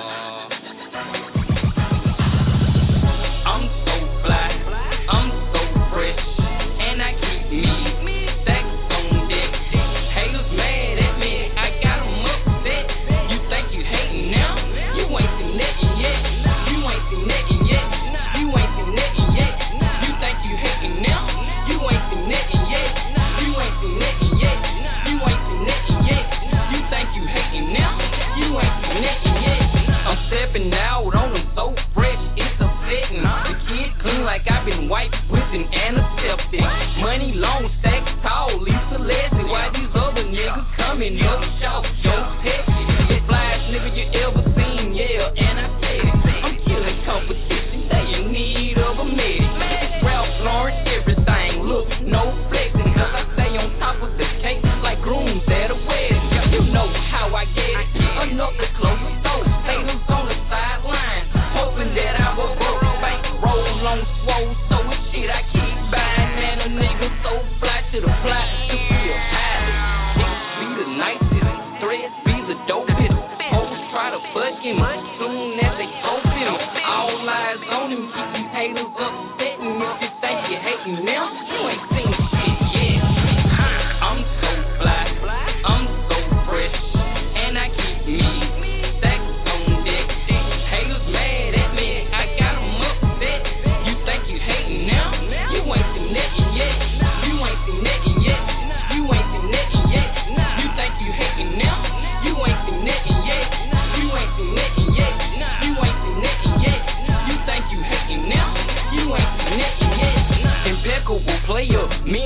S10: I'm so fly, I'm so fresh, and I keep me stacks on deck. Haters mad at me, I got 'em upset. You think you hating now? You ain't seen nothing yet. You ain't seen nothing yet. You ain't seen nothing yet. You think you hating now? You ain't seen nothing yet. You ain't seen nothing yet. You ain't seen nothing yet. You think you hating now? You ain't seen nothing yet. I'm stepping out on them so fresh, it's upsetting. The kid clean like I've been white with an antiseptic. Money long, stacks tall, Lisa Leslie. Why these other niggas coming up short? Yo, tech, the flyest nigga you ever seen, yeah. And I said it, I'm killing competition. They in need of a medic. Ralph Lauren, everything. Look, no flexing, cause I stay on top of the cake like grooms at a wedding. You know how I get it. Another closer door. Haters on the sideline, hoping that I will broke bank roll on swole. So it's shit I keep buying. Man, a nigga so fly to the fly to be a pilot. Niggas be the nicest, threads be the dopest. Hoes try to fuck him soon as they open him. All eyes on him, keep these haters upsetting. If you think you hating now, you ain't seen shit yet. I'm so fly, I'm so fresh, and I keep me stacks on deck. Haters mad at me, I got 'em upset. You think you hating now? You ain't seen nothing yet. You ain't seen nothing yet. You ain't seen nothing yet. You think you hating now? You ain't seen nothing yet. You ain't seen nothing yet. You ain't seen nothing yet. You think you hating now? You ain't seen nothing yet. Impeccable player, me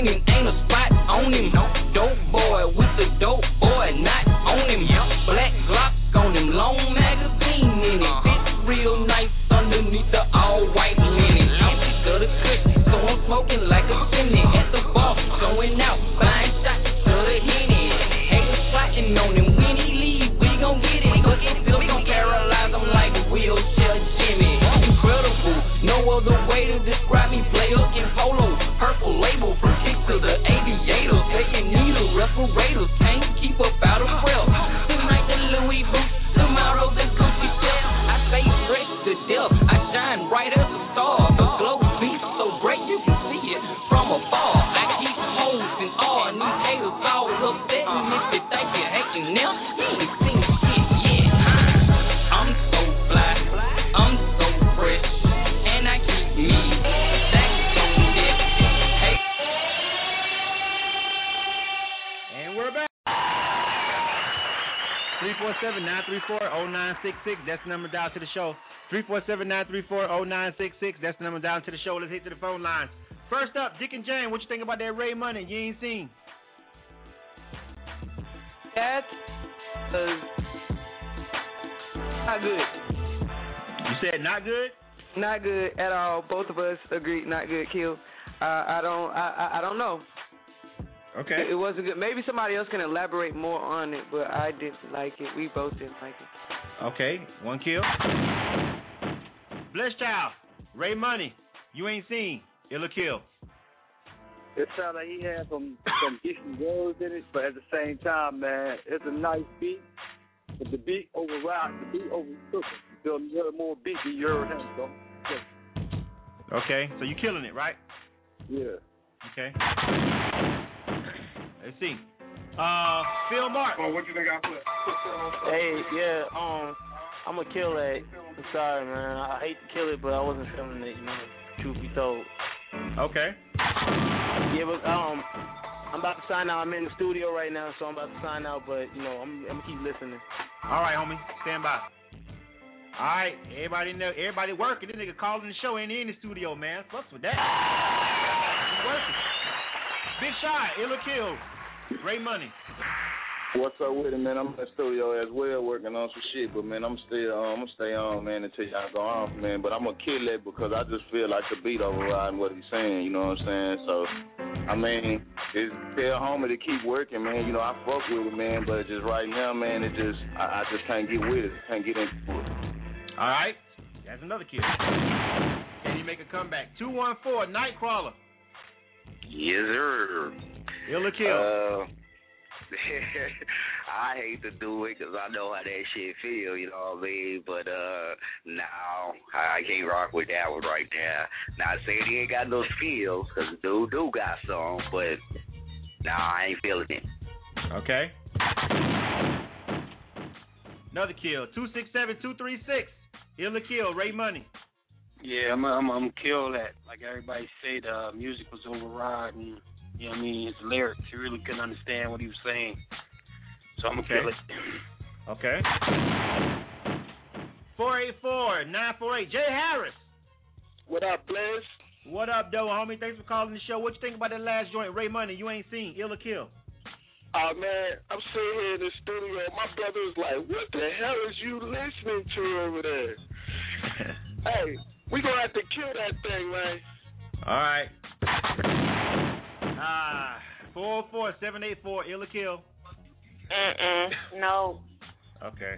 S10: way to describe me, player in polo. Purple label from kick to the aviators. Taking needle respirators, can't keep up out of breath. Tonight the Louis boots, tomorrow the Gucci shell. I stay fresh to death, I shine bright as a star. The glow beats so bright you can see it from afar. I keep hoes and all, and these haters all upset. And if you think you're hating now, you ain't seen shit yet. I'm so fly, I'm so fresh, and I keep me stacks on deck. Hey.
S4: And we're back. three four seven, nine three four, zero nine six six. That's the number down to the show. three four seven, nine three four, zero nine six six. That's the number down to the show. Let's hit to the phone lines. First up, Dick and Jane, what you think about that Ray Money you ain't seen?
S8: That's uh, not good.
S4: You said not good?
S8: Not good at all. Both of us agreed not good, Kill. Uh, I don't I, I I don't know.
S4: Okay.
S8: It, it wasn't good. Maybe somebody else can elaborate more on it, but I didn't like it. We both didn't like it.
S4: Okay, one kill. Bless Child, Ray Money, you ain't seen. It'll kill.
S7: It sounded like he had some some decent words in it, but at the same time, man, it's a nice beat. But the beat override, the beat overtook it. You feel me? More beat than you heard him, so. Yeah.
S4: Okay, so you killing it, right?
S7: Yeah.
S4: Okay. Let's see. Uh, Phil Mark.
S1: Oh, what you think I put?
S20: Hey, yeah, um, I'm gonna kill that. I'm sorry, man. I hate to kill it, but I wasn't feeling it, you know, truth be told.
S4: Okay.
S20: Yeah, but um, I'm about to sign out. I'm in the studio right now, so I'm about to sign out. But you know, I'm, I'm gonna keep listening.
S4: All right, homie, stand by. All right, everybody know, everybody working. This nigga calling the show, ain't in the studio, man. Fucks with that. He's working. Big Shy, Illa Kill, Ray Money.
S3: What's up with it, man? I'm in the studio as well working on some shit, but man, I'm still um, I'm gonna stay on, man, until y'all go off, man. But I'm gonna kill it because I just feel like the beat overriding what he's saying, you know what I'm saying? So, I mean, it's tell homie to keep working, man. You know, I fuck with it, man, but just right now, man, it just I, I just can't get with it, can't get into it.
S4: All right, that's another kill. Can he make a comeback? two one four, Nightcrawler.
S5: Yes, sir.
S4: Illa Kill.
S5: Uh, I hate to do it because I know how that shit feel, you know what I mean? But, uh, no, I can't rock with that one right there. Not saying he ain't got no skills, because dude do got some, but, nah, I ain't feeling it.
S4: Okay. Another kill. two six seven, two three six. Illa Kill, Ray Money.
S16: Yeah, I'm I'm I'm kill that. Like everybody said, uh, music was overriding. You know what I mean? His lyrics, he really couldn't understand what he was saying. So I'm gonna
S4: okay.
S16: kill it.
S4: Okay. four eight four, nine four eight. Jay Harris.
S11: What up, Bless?
S4: What up, though, homie? Thanks for calling the show. What you think about that last joint, Ray Money? You ain't seen Illa Kill.
S11: Oh, man, I'm sitting here in the studio. My brother was like, what the hell is you listening to over there? Hey, we gonna have to kill that thing, man.
S4: All right. Ah, four oh four, seven eight four, Illa Kill.
S17: Mm-mm, no.
S4: Okay.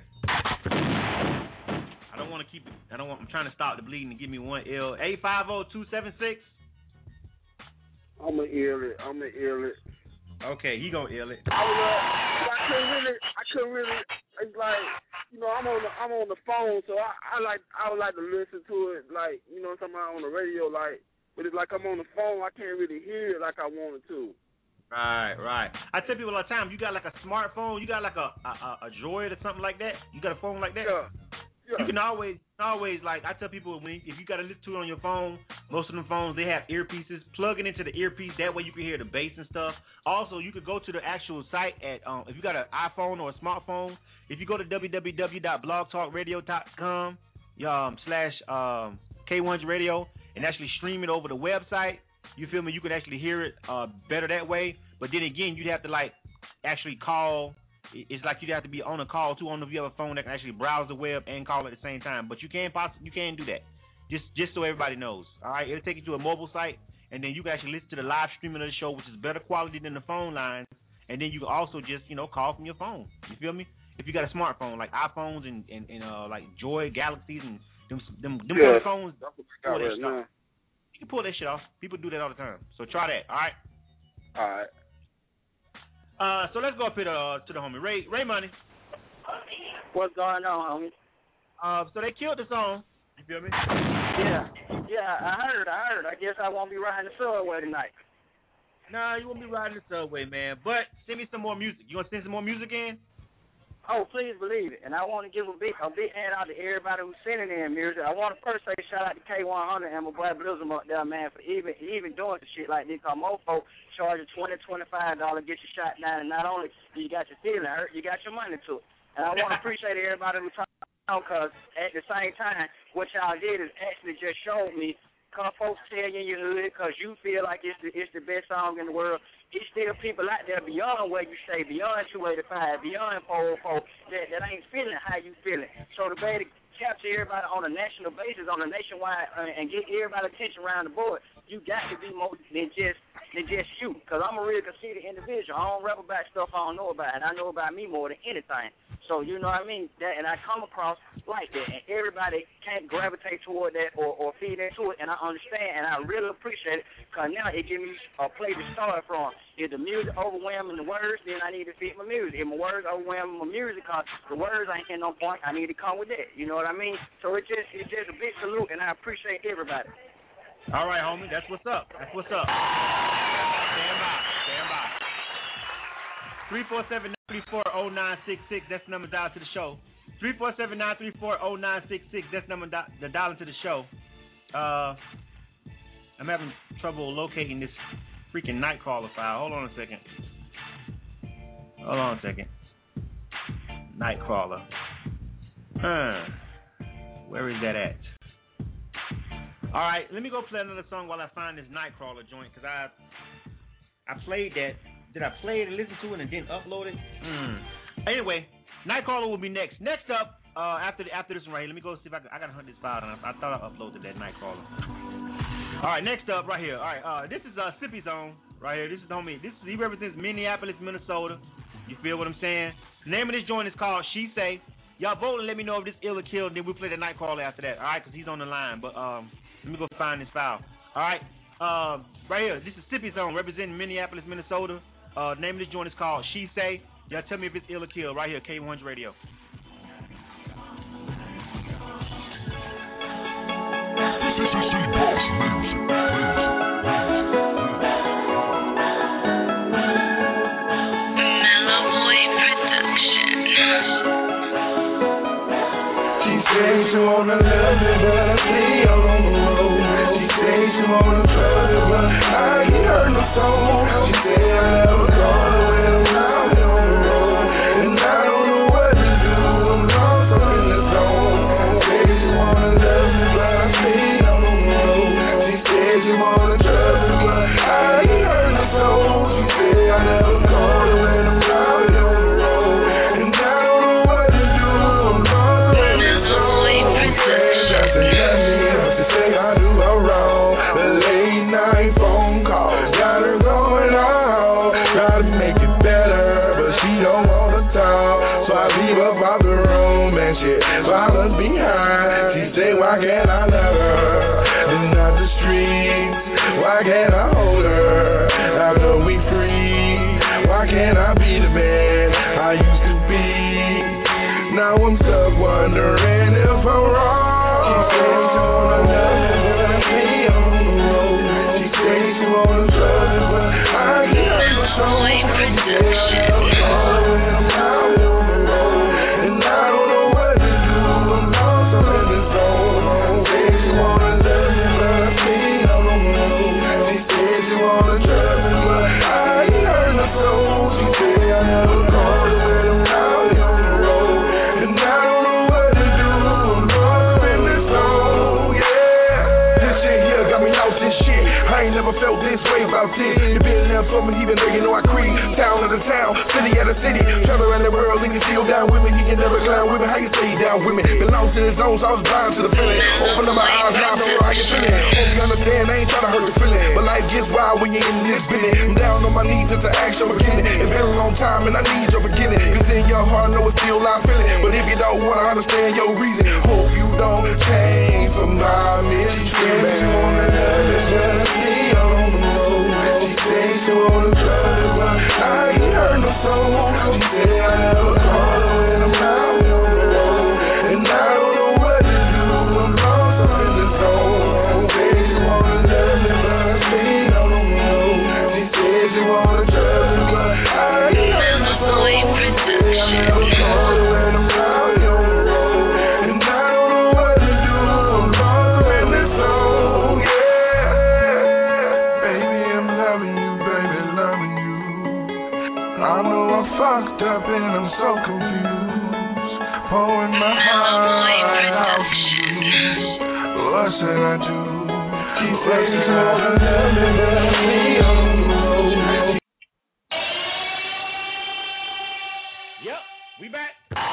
S4: I don't want to keep it. I don't want. I'm trying to stop the bleeding and give me one ill. eight five zero, two seven six.
S11: I'm going to ill it. I'm going to ill it.
S4: Okay, he gonna ill it.
S11: I, was, uh, I couldn't really, I couldn't really, it's like, you know, I'm on the, I'm on the phone, so I, I like, I would like to listen to it, like, you know, something on the radio, like, but it's like I'm on the phone, I can't really hear it like I wanted to.
S4: Right, right. I tell people all the time, you got like a smartphone, you got like a a, a Droid or something like that. You got a phone like that.
S11: Yeah. Yeah.
S4: You can always, always like I tell people when if you got to listen to it on your phone, most of them phones they have earpieces. Plug it into the earpiece. That way you can hear the bass and stuff. Also, you could go to the actual site at um, if you got an iPhone or a smartphone. If you go to w w w dot blog talk radio dot com um, slash um, K one hundred Radio and actually stream it over the website, you feel me? You can actually hear it uh, better that way. But then again, you'd have to like actually call. It's like you'd have to be on a call too. On if you have a phone that can actually browse the web and call at the same time. But you can possibly you can do that. Just just so everybody knows. All right, it'll take you to a mobile site, and then you can actually listen to the live streaming of the show, which is better quality than the phone lines. And then you can also just you know call from your phone. You feel me? If you got a smartphone like iPhones and and, and uh, like Joy Galaxies and them them, them
S11: yeah.
S4: phones.
S11: That's what I got right now.
S4: You can pull that shit off. People do that all the time. So try that. All right.
S3: All right.
S4: Uh, so let's go up here to, uh, to the homie Ray Ray Money.
S14: What's going on, homie?
S4: Uh, so they killed the song. You feel me?
S14: Yeah, yeah. I heard. I heard. I guess I won't be riding the subway tonight.
S4: Nah, you won't be riding the subway, man. But send me some more music. You gonna send some more music in?
S14: Oh, please believe it. And I want to give a big, a big hand out to everybody who's sending in music. I want to first say shout out to K one hundred and my boy Blizzard up there, man, for even even doing some shit like this. Cause mofo charge you twenty, twenty-five dollars, get your shot down, and not only you got your feeling hurt, you got your money too. And I want to appreciate everybody who talked about, because at the same time, what y'all did is actually just showed me, come folks tell you in your hood, because you feel like it's the, it's the best song in the world. It's still people out there beyond where you stay, beyond two eighty-five, beyond four oh four, that, that ain't feeling how you feeling. So to be able to capture everybody on a national basis, on a nationwide, uh, and get everybody's attention around the board, you got to be more than just than just you. Because I'm a real conceited individual. I don't rap about stuff I don't know about, and I know about me more than anything. So you know what I mean? That, and I come across like that, and everybody can't gravitate toward that or, or feed into it, and I understand, and I really appreciate it, because now it gives me a place to start from. If the music overwhelming the words, then I need to fit my music. If my words overwhelming my music, because the words ain't in no point, I need to come with that. You know what I mean? So it's just, it's just a big salute, and I appreciate everybody.
S4: All right, homie, that's what's up. That's what's up. Stand by, stand by. three four seven, nine three four, zero nine six six, that's the number dial to the show. three four seven, nine three four, zero nine six six, that's the number di- the dial to the show. Uh, I'm having trouble locating this freaking Nightcrawler file. Hold on a second. Hold on a second. Nightcrawler. Huh. Where is that at? All right, let me go play another song while I find this Nightcrawler joint, because I I played that. Did I play it and listen to it and then upload it? Mm. Anyway, Nightcrawler will be next. Next up, uh, after the, after this one right here, let me go see if I can, I got to hunt this file down. I, I thought I uploaded that Nightcrawler. All right, next up right here. All right, uh, this is uh, Sippy Zone right here. This is homie. This is, he represents Minneapolis, Minnesota. You feel what I'm saying? The name of this joint is called She Say. Y'all vote and let me know if this ill or killed, then we'll play the Nightcrawler after that. All right, because he's on the line. But um, let me go find this file. All right, uh, right here. This is Sippy Zone representing Minneapolis, Minnesota. Uh, the name of this joint is called She Say. Y'all tell me if it's ill or killed right here, K one hundred Radio.
S22: She says she wanna love me, but I see all on the road. She says she wanna love me, but I ain't heard no song. She said I never called her when I'm out on the road, and I don't know what to do. I'm lost up in the zone. She says she wanna love me, but I see all on the road. She says she wanna love me, but I ain't heard no song. She said I never called her when I'm out on the road, and I don't know what to do. I'm lost up in the zone. Why can't I love her? It's not the streets. Why can't I hold her? After we free, why can't I be the man I used to be? Now I'm stuck wondering if I'm wrong. She says she wanna love me, but I see on the road. She says she wanna love me, but I ain't heard no song. She says I never call her when I'm out on the road, and I don't know what to do. I'm lost up in the zone. Felt this way about this. You been there for me, even though you know I creep. Town of the town, city of the city. Travel around the world, and you still down with me. You can never climb with me. How you stay down with me? Been lost in the zone, so I was blind to the feeling. Open up my eyes, now I know how you feeling. Hope you understand, I ain't trying to hurt your feeling. But life gets wild when you're in this business. I'm down on my knees just to ask your beginning. It's been a long time, and I need your beginning. Cause in your heart, I know it's still I'm feeling. But if you don't wanna understand your reason, hope you don't change for my mistreatment. up and I'm so confused. Pouring my heart out to you. What should I do? Keep waiting for the love and love me on the road.
S4: Yep, we back.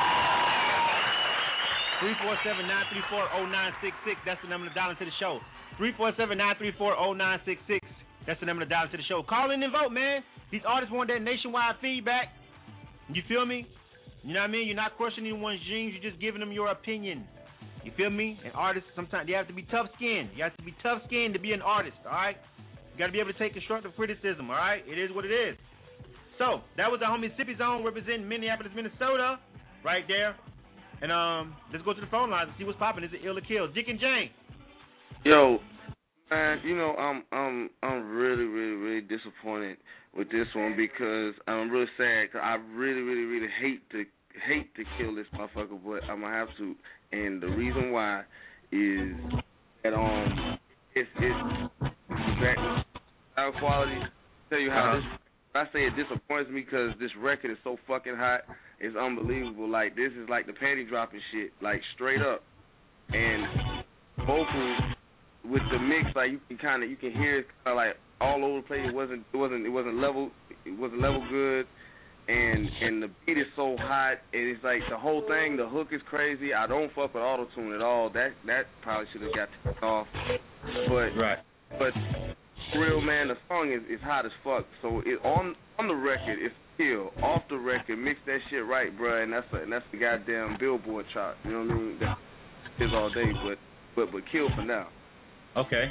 S4: three four seven, nine three four, zero nine six six. That's the number to dial into the show. three four seven, nine three four, zero nine six six. That's the number to dial into the show. Call in and vote, man. These artists want that nationwide feedback. You feel me? You know what I mean? You're not questioning anyone's dreams. You're just giving them your opinion. You feel me? And artists, sometimes they have to be tough-skinned. You have to be tough-skinned to be an artist, all right? You got to be able to take constructive criticism, all right? It is what it is. So, that was the homie Sippy Zone representing Minneapolis, Minnesota, right there. And um, let's go to the phone lines and see what's popping. Is it ill or kill? Dick and Jane.
S2: Yo, man, you know, I'm I'm I'm really, really, really disappointed with this one because I'm really sad because I really, really, really hate to hate to kill this motherfucker, but I'm gonna have to. And the reason why is that um, it's it's that our quality. Tell you how this. I say it disappoints me because this record is so fucking hot. It's unbelievable. Like, this is like the panty dropping shit, like straight up. And vocals with the mix, like you can kind of you can hear it kind of like all over the place. It wasn't it wasn't it wasn't level it wasn't level good. And and the beat is so hot, and it's like the whole thing. The hook is crazy. I don't fuck with auto tune at all. That that probably should have got taken off. But
S4: right.
S2: But for real, man, the song is, is hot as fuck. So it on on the record, it's kill. Off the record, mix that shit right, bruh, and that's a, and that's the goddamn Billboard chart. You know what I mean? That is all day, but but but kill for now.
S4: Okay.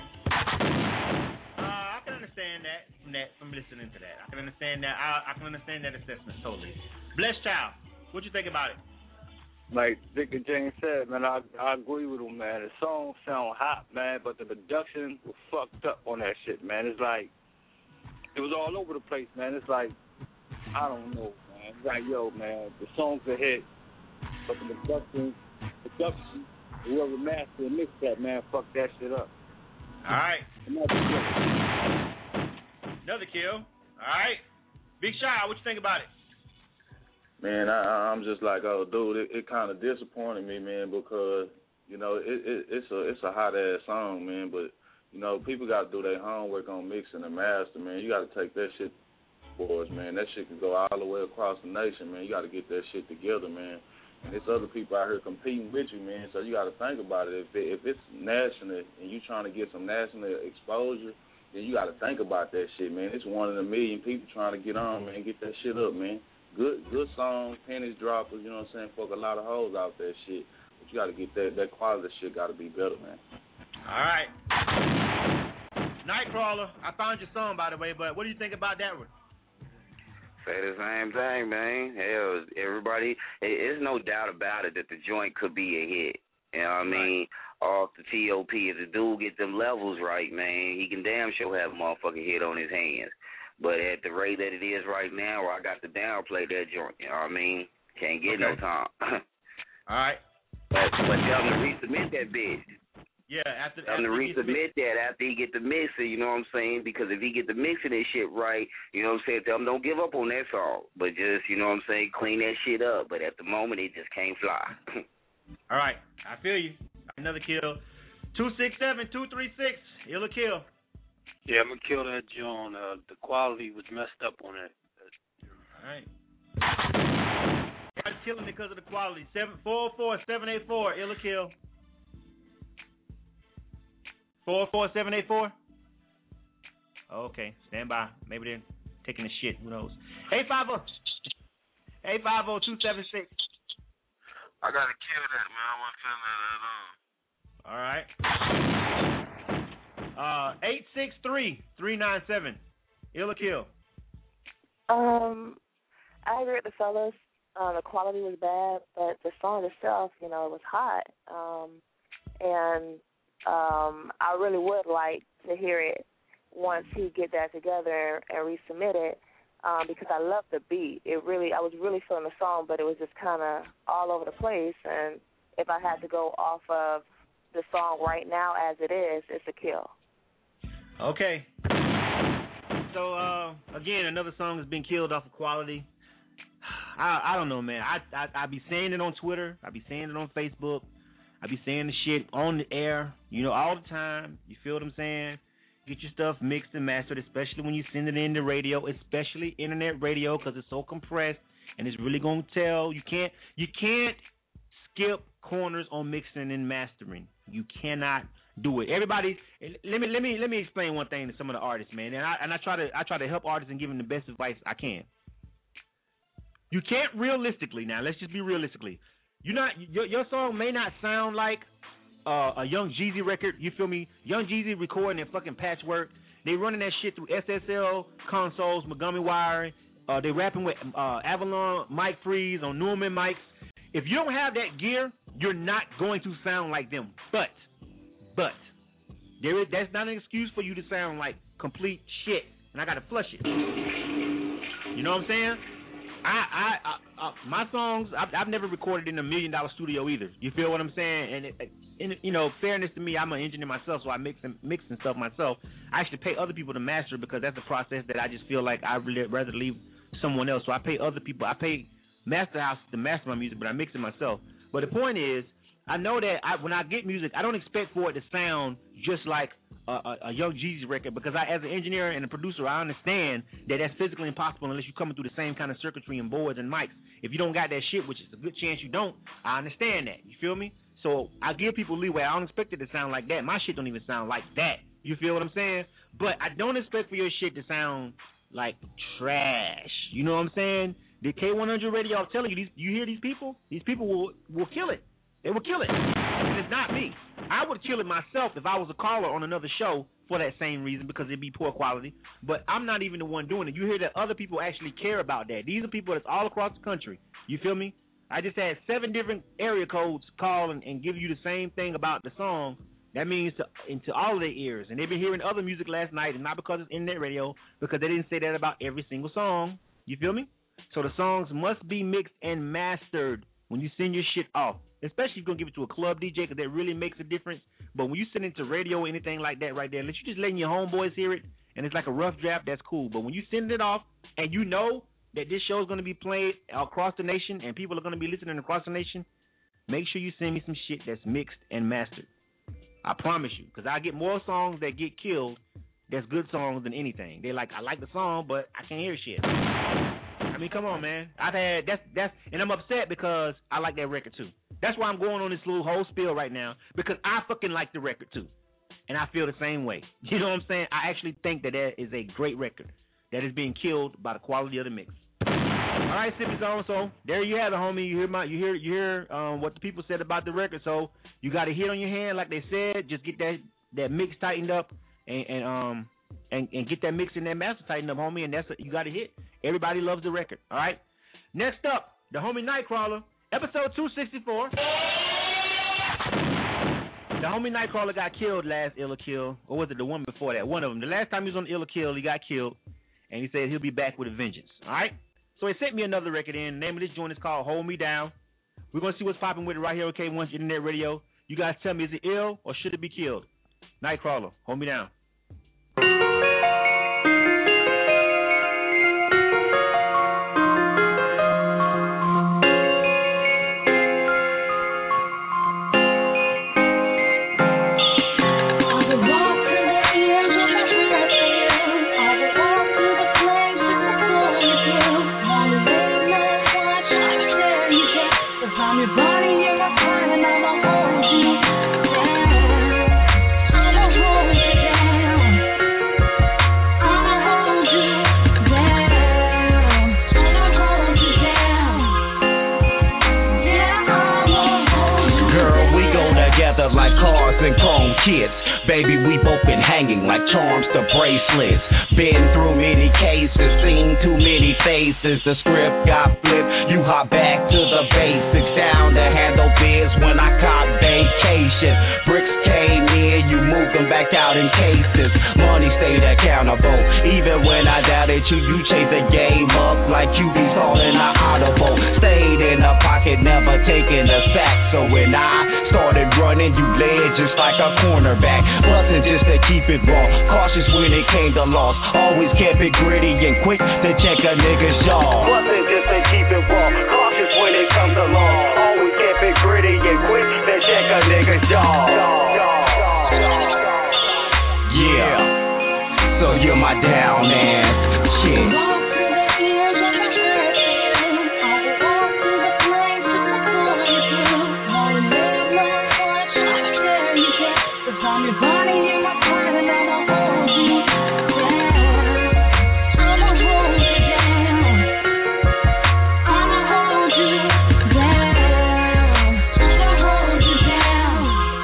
S4: Uh, I can understand that from that from listening to that. I can understand that. I, I can understand that assessment totally. Blessed Child, what you think about it?
S11: Like Dick and Jane said, man, I I agree with him, man. The song sound hot, man, but the production was fucked up on that shit, man. It's like it was all over the place, man. It's like I don't know, man. It's like, yo, man, the song's a hit, but the production, production, whoever mastered and mixed that, man, fuck that shit up.
S4: All right.
S11: Another kill.
S4: Another kill. All right. Big Shot, what you think about it?
S3: Man, I, I'm just like, oh, dude, it, it kind of disappointed me, man, because you know it, it, it's a it's a hot ass song, man. But you know, people got to do their homework on mixing and master, man. You got to take that shit for us, man. That shit can go all the way across the nation, man. You got to get that shit together, man. And there's other people out here competing with you, man. So you got to think about it. If it, if it's national and you trying to get some national exposure, then you got to think about that shit, man. It's one in a million people trying to get on, man. Get that shit up, man. Good good songs, pennies droppers, you know what I'm saying? Fuck a lot of hoes out that shit. But you got to get that, that quality shit got to be better, man.
S4: All right. Nightcrawler, I found your song, by the way, but what do you think about that one?
S5: Say the same thing, man. Hell, everybody, there's no doubt about it that the joint could be a hit. You know what I mean? Off the T O P, if the dude get them levels right, man, he can damn sure have a motherfucking hit on his hands. But at the rate that it is right now, where I got to downplay that joint, you know what I mean? Can't get
S4: okay.
S5: no time.
S4: All right.
S5: But, but tell him to resubmit that bitch.
S4: Yeah, after,
S5: tell him to
S4: after
S5: resubmit that after he get the mixing, you know what I'm saying? Because if he get the mixing that shit right, you know what I'm saying? Tell him don't give up on that song, but just, you know what I'm saying, clean that shit up. But at the moment, it just can't fly.
S4: All right, I feel you. Another kill. two six seven, two three six, ill or kill.
S16: Yeah, I'm going to kill that John. Uh, the quality was messed up on it.
S4: All right. I'm killing it because of the quality. seven four four seven eight four, ill or kill. four four seven eight four? Okay, stand by. Maybe they're taking a shit. Who knows? eight five zero eight five zero two seven six.
S22: I got to kill that, man. I want to kill that at all.
S4: All right. Uh, eight six three three nine seven. Ill or kill?
S1: Um, I agree with the fellas. Uh, the quality was bad, but the song itself, you know, it was hot. Um, and um, I really would like to hear it once he get that together and resubmit it, um, because I love the beat. It really, I was really feeling the song, but it was just kind of all over the place. And if I had to go off of the song right now as it is, it's a kill.
S4: Okay. So, uh, again, another song has been killed off of quality. I I don't know, man. I I I be saying it on Twitter. I be saying it on Facebook. I be saying the shit on the air, you know, all the time. You feel what I'm saying? Get your stuff mixed and mastered, especially when you send it in the radio, especially internet radio, because it's so compressed and it's really gonna tell. You can't you can't skip corners on mixing and mastering. You cannot do it. Everybody, let me let me let me explain one thing to some of the artists, man. And I and I try to I try to help artists and give them the best advice I can. You can't realistically now. Let's just be realistically. You not your your song may not sound like uh, a Young Jeezy record. You feel me? Young Jeezy recording their fucking Patchwork. They running that shit through S S L consoles, Montgomery wiring. Uh, they rapping with uh, Avalon mic freeze on Newman mics. If you don't have that gear, you're not going to sound like them. But, but there is that's not an excuse for you to sound like complete shit. And I gotta flush it. You know what I'm saying? I, I, I, I my songs, I've, I've never recorded in a million dollar studio either. You feel what I'm saying? And, it, and you know, fairness to me, I'm an engineer myself, so I mix and mix and stuff myself. I actually pay other people to master because that's a process that I just feel like I really rather leave someone else. So I pay other people. I pay Master House to master my music, but I mix it myself. But the point is, I know that I, when I get music, I don't expect for it to sound just like a, a, a Young Jeezy record because I, as an engineer and a producer, I understand that that's physically impossible unless you're coming through the same kind of circuitry and boards and mics. If you don't got that shit, which is a good chance you don't, I understand that. You feel me? So I give people leeway. I don't expect it to sound like that. My shit don't even sound like that. You feel what I'm saying? But I don't expect for your shit to sound like trash. You know what I'm saying? The K one hundred radio, I'm telling you, these, you hear these people? These people will will kill it. They will kill it. And it's not me. I would kill it myself if I was a caller on another show for that same reason because it'd be poor quality. But I'm not even the one doing it. You hear that other people actually care about that. These are people that's all across the country. You feel me? I just had seven different area codes call and, and give you the same thing about the song. That means to, into all of their ears. And they've been hearing other music last night, and not because it's internet radio, because they didn't say that about every single song. You feel me? So the songs must be mixed and mastered when you send your shit off. Especially if you're going to give it to a club D J because that really makes a difference. But when you send it to radio or anything like that right there, unless you're just letting your homeboys hear it and it's like a rough draft, that's cool. But when you send it off and you know that this show is going to be played across the nation and people are going to be listening across the nation, make sure you send me some shit that's mixed and mastered. I promise you, because I get more songs that get killed that's good songs than anything. They're like, I like the song, but I can't hear shit. I mean, come on, man. I've had that's that's, and I'm upset because I like that record too. That's why I'm going on this little whole spiel right now because I fucking like the record too, and I feel the same way. You know what I'm saying? I actually think that that is a great record that is being killed by the quality of the mix. All right, Sippy Zone. So there you have it, homie. You hear my, you hear, you hear um, what the people said about the record. So you got a hit on your hand, like they said. Just get that that mix tightened up and, and um. And, and get that mix and that master tightened up, homie, and that's a, you got a hit. Everybody loves the record, all right? Next up, the homie Nightcrawler, episode two sixty-four. The homie Nightcrawler got killed last Illa Kill, or was it the one before that? One of them. The last time he was on Illa Kill, he got killed, and he said he'll be back with a vengeance, all right? So he sent me another record in. The name of this joint is called Hold Me Down. We're going to see what's popping with it right here on K one Internet Radio. You guys tell me, is it ill or should it be killed? Nightcrawler, Hold Me Down.
S6: Like cars and chrome kids, baby, we both been hanging like charms to bracelets. Been through many cases, seen too many faces. The script got flipped, you hop back to the basics. Down to handle biz when I caught vacation. Bricks came in, you moved them back out in cases. Money stayed accountable, even when I doubted you. You chased the game up like you be calling an audible. Stayed in the pocket, never taking a sack. So when I started running, you led just like a cornerback. Wasn't just to keep it raw, cautious when it came to loss. Always kept it gritty and quick to check a nigga's jaw. Wasn't just to keep
S13: the ball. Cautious when it comes to law. Always kept it gritty and quick to check a nigga's jaw.
S6: Yeah, so you're my down ass shit.
S21: I'm your body in my pride and I'ma hold you down. I'ma hold you down. I'ma hold you down. I'ma hold you down.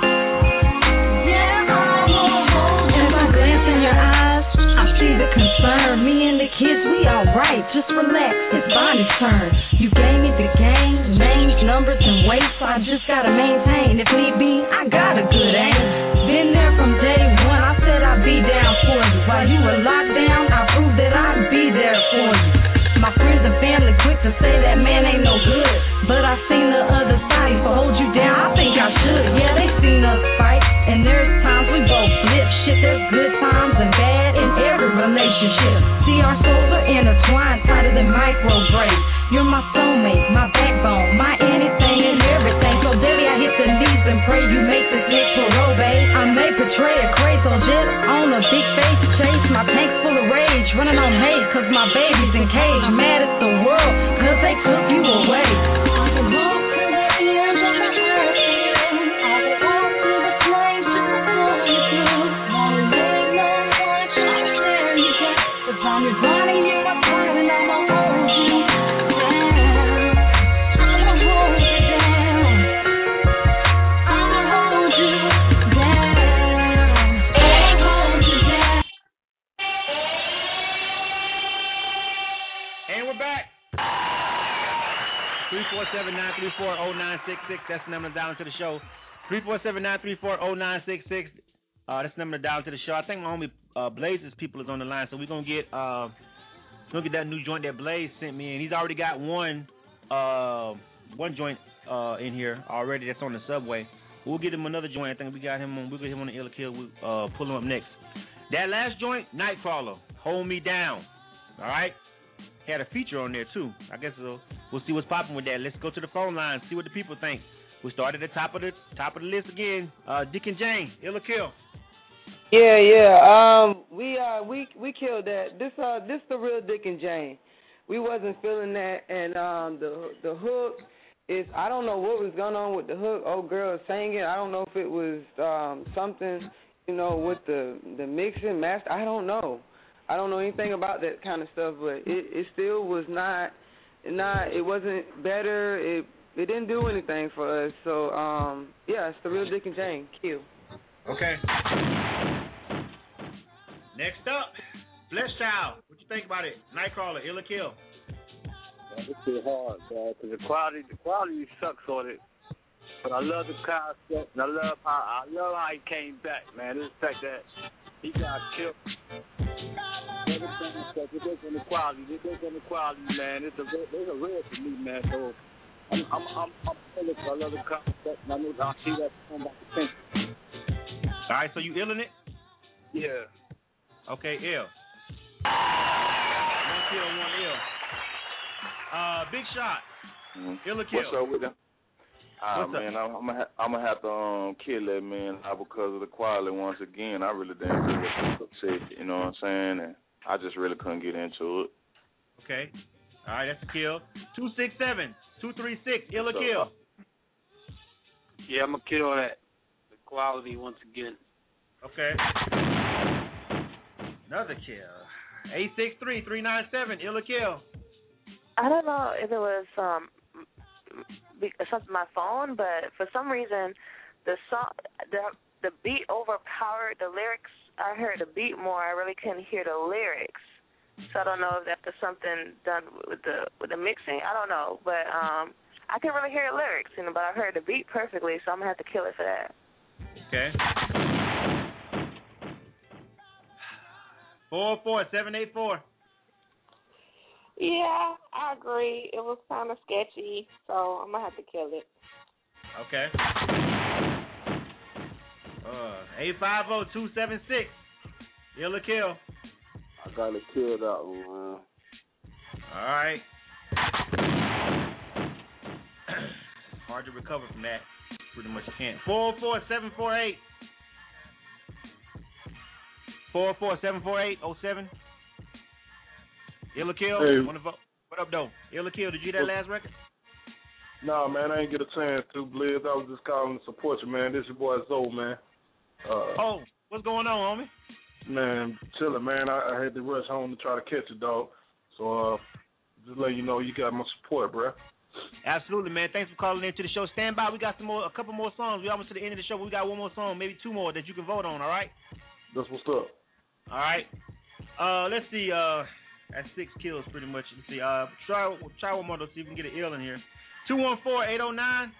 S21: Yeah, I'ma hold you down. As I glance in your eyes, I see the concern. Me and the kids, we alright. Just relax, it's Bonnie's turn. You gave me the game, names, numbers, and weights, so I just gotta maintain. If need be, I got a good aim. Been there from day one, I said I'd be down for you. While you were locked down, I proved that I'd be there for you. My friends and family quick to say that man ain't no good, but I seen the other side, so hold you down, I think I should. Yeah, they seen us fight, and there's times we both flip. Shit, there's good times and bad in every relationship. See, our souls are intertwined, tighter than micro braids. You're my soulmate, my backbone, my anything and everything. So daily I hit the knees and pray you make this next parole, babe. I may portray a crazy so just on a big face chase. My tank's full of rage, running on hate, cause my baby's in cage. I'm mad at the world, cause they took you away. I can walk to the end of the earth, I will walk to the place that I pull you through. Won't let no one try to tear you down, cause I'm your body, you're my pride, and I'ma hold you.
S4: three four seven, nine three four, oh nine six six. That's the number to dial into the show. three four seven, nine three four, oh nine six six. Uh, that's the number to dial into the show. I think my homie uh, Blaze's people is on the line, so we're gonna get uh, gonna get that new joint that Blaze sent me, and he's already got one uh, one joint uh, in here already that's on the subway. We'll get him another joint. I think we got him on. We'll get him on the Illa Kill. We'll uh, pull him up next. That last joint, Nightcrawler, Hold Me Down. All right. Had a feature on there too. I guess we'll, we'll see what's popping with that. Let's go to the phone line, see what the people think. We start at the top of the top of the list again. Uh, Dick and Jane, Illa Kill.
S8: Yeah, yeah. Um, we uh we we killed that. This uh this the real Dick and Jane. We wasn't feeling that, and um the the hook is, I don't know what was going on with the hook. Old girl singing. I don't know if it was um something, you know, with the the mixing master. I don't know. I don't know anything about that kind of stuff, but it, it still was not, not. It wasn't better. It it didn't do anything for us. So um, yeah, it's the real Dick and Jane. Kill.
S4: Okay. Next up, Bless Child. What you think about it? Nightcrawler, Illa Kill.
S7: Man, it's too hard, man, because the quality, the quality sucks on it. But I love the concept, and I love how I love how he came back, man. This fact that he got killed. Everything it is on the quality. It is on the quality, man. It's a it's a real for me, man. So I'm I'm I'm I'm feeling it. I love the concept, and I know I see that from my potential.
S4: All right, so you illin' it?
S7: Yeah.
S4: Okay, ill. One kill, one ill. Uh, Big Shot.
S3: Mm-hmm.
S4: Illa Kill.
S3: What's up with them? Ah,
S4: What's
S3: man, I'm, I'm gonna ha- I'm gonna have to um kill that man uh, because of the quality. Once again, I really didn't really what the said, you know what I'm saying, and I just really couldn't get into it.
S4: Okay, all right, that's a kill. Two six seven, two three six, Illa Kill.
S16: Yeah, I'm gonna kill that. The quality once again.
S4: Okay. Another kill. Eight six three, three nine seven, Illa Kill.
S1: I don't know if it was um. something my phone, but for some reason the song, the the beat overpowered the lyrics. I heard the beat more. I really couldn't hear the lyrics. So I don't know if that's something done with the with the mixing. I don't know, but um, I can really hear the lyrics, you know. But I heard the beat perfectly, so I'm gonna have to kill it for that.
S4: Okay. Four four seven eight four.
S17: Yeah, I agree. It was kind of sketchy, so I'm going to have to kill it.
S4: Okay. Uh, eight five zero, two seven six. Illa Kill.
S15: I got to kill that one, man.
S4: All right. hard to recover from that. Pretty much can't. four oh four, seven four eight. four oh four, seven four eight, oh seven. Illa Kill.
S15: Hey.
S4: Wanna vote? What up, though? Illa Kill, did you hear that last record?
S15: Nah, man, I ain't get a chance to, Blizz. I was just calling to support you, man. This your boy Zoe, man. Uh,
S4: oh, what's going on, homie?
S15: Man, chillin', man. I, I had to rush home to try to catch a dog. So, uh, just let you know you got my support, bro.
S4: Absolutely, man. Thanks for calling in to the show. Stand by. We got some more, a couple more songs. We almost to the end of the show. We got one more song, maybe two more that you can vote on. All right.
S15: That's what's up.
S4: All right. Uh, let's see. Uh, that's six kills, pretty much. Let's see. Uh, try try one more to see if we can get an ill in here. Two one four eight zero nine.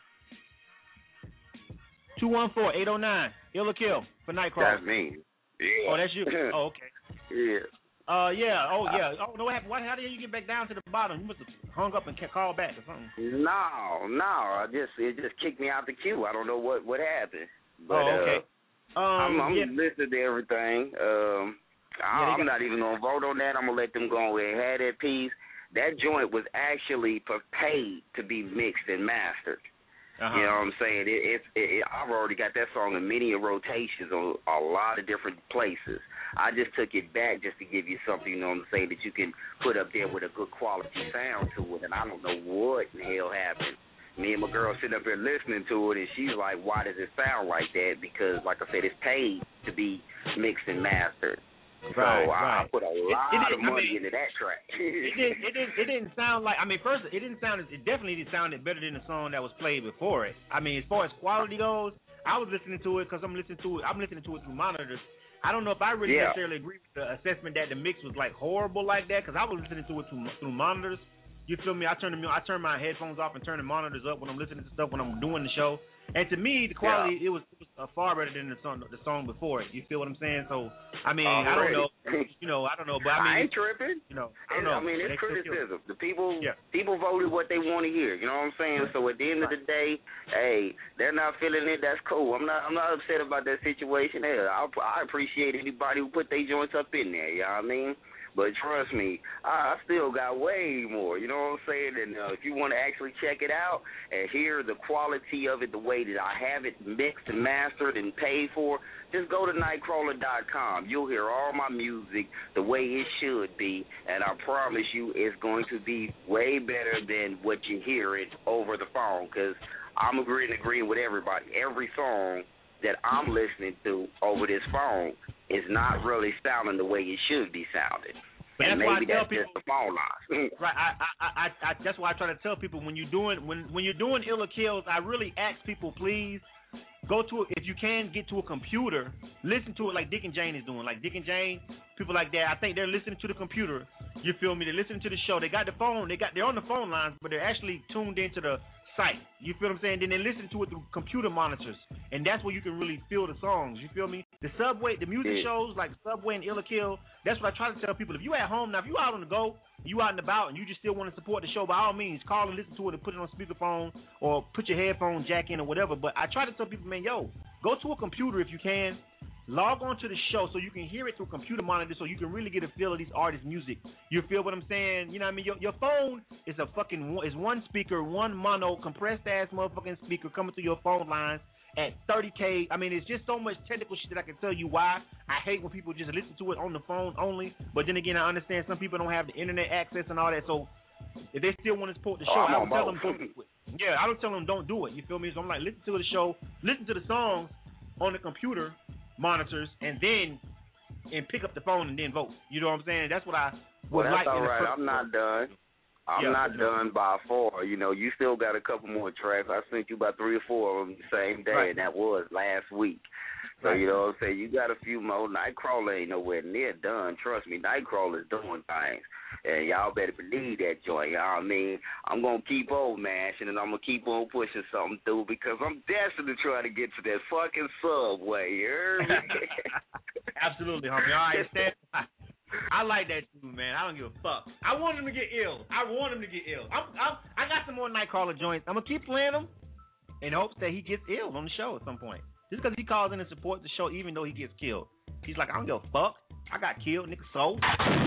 S4: Two one four eight zero nine. Illa Kill for Nightcrawler.
S5: That's me. Yeah.
S4: Oh, that's you. Oh, okay.
S5: Yeah.
S4: Uh, yeah. Oh, yeah. Oh, no. What happened? What, how did you get back down to the bottom? You must have hung up and called back or something.
S5: No, no. I just it just kicked me out the queue. I don't know what what happened. But,
S4: oh, okay.
S5: Uh,
S4: um,
S5: I'm, I'm
S4: yeah.
S5: listening to everything. Um, I,
S4: yeah,
S5: I'm not even gonna vote on that. I'm gonna let them go and have that piece. That joint was actually paid to be mixed and mastered. Uh-huh. You know what I'm saying? It, it, it, I've already got that song in many rotations on a lot of different places. I just took it back just to give you something, you know what I'm saying, that you can put up there with a good quality sound to it. And I don't know what in the hell happened. Me and my girl sitting up here listening to it, and she's like, why does it sound like that? Because, like I said, it's paid to be mixed and mastered.
S4: Right,
S5: so
S4: right.
S5: I put a lot
S4: it, it
S5: of money
S4: I mean,
S5: into that track.
S4: it, didn't, it, didn't, it didn't sound like, I mean, first, it didn't sound, it definitely didn't sound better than the song that was played before it. I mean, as far as quality goes, I was listening to it because I'm listening to it, I'm listening to it through monitors. I don't know if I really
S5: yeah.
S4: necessarily agree with the assessment that the mix was like horrible like that because I was listening to it through, through monitors. You feel me? I turn them, I turn my headphones off and turn the monitors up when I'm listening to stuff when I'm doing the show. And to me, the quality yeah. it was, it was uh, far better than the song the song before it. You feel what I'm saying? So I mean,
S5: Already.
S4: I don't know, you know, I don't know, but I mean,
S5: I ain't tripping.
S4: You know, I don't know.
S5: I mean, it's
S4: they
S5: criticism. The people,
S4: yeah.
S5: people voted what they want to hear. You know what I'm saying? So at the end of the day, hey, they're not feeling it. That's cool. I'm not, I'm not upset about that situation. Hey, I, I appreciate anybody who put their joints up in there. You know what I mean? But trust me, I still got way more, you know what I'm saying? And uh, if you want to actually check it out and hear the quality of it the way that I have it mixed and mastered and paid for, just go to nightcrawler dot com. You'll hear all my music the way it should be, and I promise you it's going to be way better than what you hear it over the phone because I'm agreeing, agreeing with everybody. Every song that I'm listening to over this phone is not really sounding the way it should be sounding.
S4: And
S5: and
S4: that's
S5: maybe
S4: why I tell
S5: that's
S4: people,
S5: just the phone line.
S4: right. I, I, I, I, that's why I try to tell people when you're doing when when you're doing Illa Kills, I really ask people, please go to if you can get to a computer, listen to it like Dick and Jane is doing. Like Dick and Jane, people like that. I think they're listening to the computer. You feel me? They're listening to the show. They got the phone. They got they're on the phone lines, but they're actually tuned into the site. You feel what I'm saying? Then they listen to it through computer monitors, and that's where you can really feel the songs. You feel me? The Subway, the music
S5: yeah.
S4: shows like Subway and Illa Kill. That's what I try to tell people. If you at home now, if you out on the go, you out and about, and you just still want to support the show, by all means, call and listen to it and put it on speakerphone or put your headphone jack in or whatever. But I try to tell people, man, yo, go to a computer if you can. Log on to the show so you can hear it through computer monitors so you can really get a feel of these artists' music. You feel what I'm saying? You know what I mean? Your, your phone is a fucking is one speaker, one mono, compressed ass motherfucking speaker coming through your phone lines at thirty K. I mean, it's just so much technical shit that I can tell you why. I hate when people just listen to it on the phone only. But then again, I understand some people don't have the internet access and all that. So if they still want to support the show,
S5: oh,
S4: I don't tell them don't do it. Yeah, I don't tell them don't do it. You feel me? So I'm like, listen to the show, listen to the songs on the computer monitors, and then and pick up the phone and then vote. You know what I'm saying? That's what I would
S5: well, that's
S4: like.
S5: all
S4: in the
S5: right.
S4: first
S5: I'm not done. I'm
S4: yeah,
S5: not done by far. You know, you still got a couple more tracks. I sent you about three or four of them the same day,
S4: right.
S5: and that was last week. So,
S4: right.
S5: you know what I'm saying? You got a few more. Nightcrawler ain't nowhere near done. Trust me, Nightcrawler's doing things. And y'all better believe that joint. You know what I mean? I'm going to keep on mashing, and I'm going to keep on pushing something through because I'm destined to try to get to that fucking Subway. You heard me?
S4: Absolutely, homie. All right, stand by. I like that too, man. I don't give a fuck. I want him to get ill. I want him to get ill. I'm, I'm, I got some more Nightcrawler joints. I'm going to keep playing them in hopes that he gets ill on the show at some point. Just because he calls in and supports the show even though he gets killed. He's like, I don't give a fuck. I got killed, nigga, so.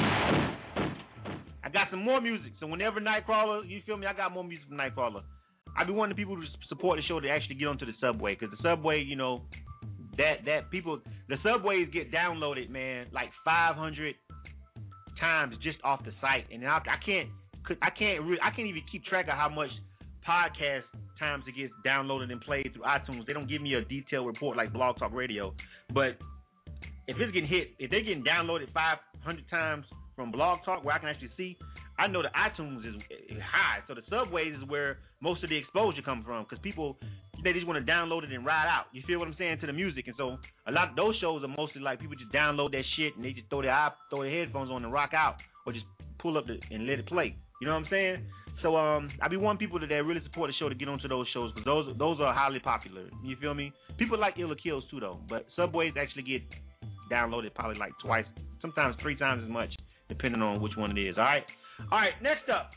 S4: I got some more music. So whenever Nightcrawler, you feel me, I got more music from Nightcrawler. I be wanting people to support the show to actually get onto the subway, because the subway, you know, that that people, the subways get downloaded, man, like five hundred times just off the site, and I, I can't, I can't, re- I can't even keep track of how much podcast times it gets downloaded and played through iTunes. They don't give me a detailed report like Blog Talk Radio, but if it's getting hit, if they're getting downloaded five hundred times from Blog Talk, where I can actually see, I know the iTunes is high. So the subways is where most of the exposure comes from, because people, they just want to download it and ride out. You feel what I'm saying, to the music? And so a lot of those shows are mostly like people just download that shit and they just throw their eye, throw their headphones on and rock out, or just pull up the, and let it play. You know what I'm saying? So um, I be wanting people that, that really support the show to get onto those shows, because those those are highly popular. You feel me? People like Illa Kills too, though. But subways actually get downloaded probably like twice, sometimes three times as much, depending on which one it is. All right. All right, next up.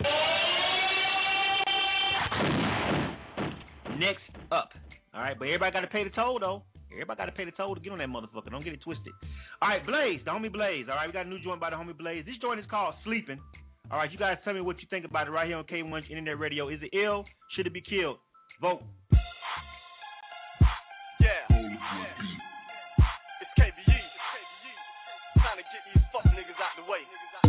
S4: Next up. All right, but everybody got to pay the toll, though. Everybody got to pay the toll to get on that motherfucker. Don't get it twisted. All right, Blaze, the homie Blaze. All right, we got a new joint by the homie Blaze. This joint is called Sleeping. All right, you guys tell me what you think about it right here on K one Internet Radio. Is it ill? Should it be killed? Vote.
S18: Yeah. It's K B E. Trying to get these fuck niggas out the way.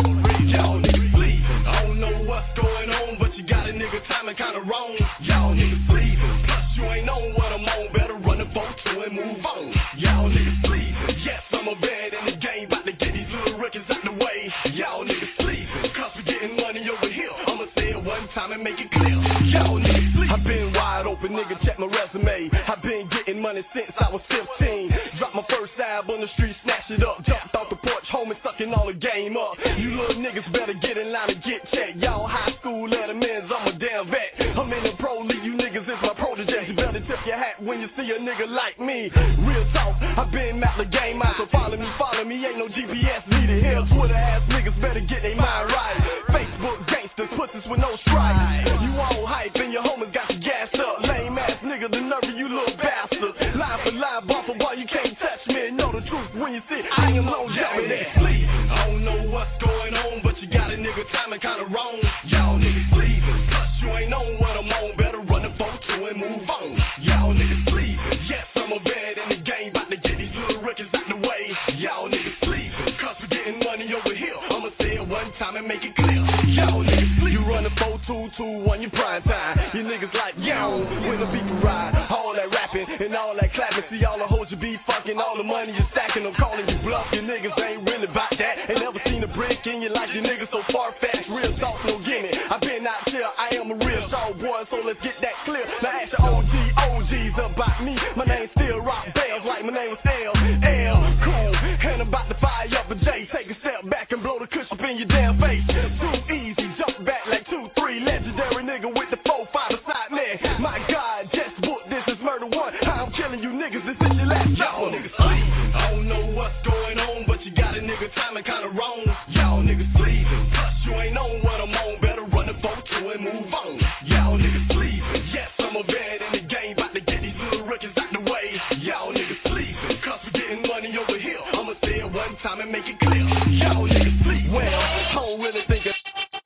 S18: Y'all niggas sleeping. I don't know what's going on, but you got a nigga timing kinda wrong. Y'all niggas sleeping. Plus you ain't on what I'm on. Better run the vote to and move on. Y'all niggas sleeping. Yes, I'm a bad in the game, about to get these little records out the way. Y'all niggas sleeping. Cause we getting money over here. I'ma say it one time and make it clear. Y'all niggas sleeping. I've been wide open, nigga, check my resume. I've been getting money since I was fifteen. Dropped my first album on the street, snatched it up. Jumped off the porch, home and sucking all the game up. You little niggas better get in line and get checked. Y'all high school lettermans, I'm a damn vet. I'm in the pro league, you niggas is my protege. You better tip your hat when you see a nigga like me. Real talk, I've been mapped the game out, so follow me, follow me. Ain't no G P S needed here. Twitter ass niggas better get their mind right. Facebook gangsters, pussies with no stripes. You all hype and your homies got you gassed up. Lame ass nigga, the nerve of you little bastards. Line for line, bar for bar, you can't touch me. Know the truth when you see I am longevity. I don't know what's going on, but you got a nigga timing kinda wrong. Y'all niggas sleeping. Plus you ain't on what I'm on. Better run the vote to and move on. Y'all niggas sleeping. Yes, I'm a bad in the game, about to get these little records out the way. Y'all niggas sleeping. Cause we getting money over here. I'ma say it one time and make it clear. Y'all niggas sleeping. You run a four two two one, you prime time. You niggas like, yo, when the beat can ride. All that rapping and all that clapping. See all the hoes you be fucking, all the money you stacking. I'm calling you bluff. You niggas ain't really about that. Ain't never seen a brick in your life. You niggas so far-fetched. Real talk, no gimme. I been out here. I am a real soul boy, so let's get that clear. Now ask your O G, O Gs about me. My name still rock bells like my name was L. L. Cool. And I'm about to fire up a J. Take a step back and blow the cushion up in your damn face. Too easy. Jump back like two, three. Legendary nigga with the four, five beside me. My God, just book this is murder one. I'm killing you niggas. This is your last y'all niggas sleeping. I don't know what's going on, but you got a nigga timing kinda wrong. Y'all niggas sleeping. Plus you ain't on what I'm on. Better run the vote to and move on. Y'all niggas sleeping. Yes, I'm a bad in the game, about to get these little records out the way. Y'all niggas sleeping. Cause we getting money over here. I'ma say it one time and make it clear. Y'all niggas sleeping. Well, I don't really think it.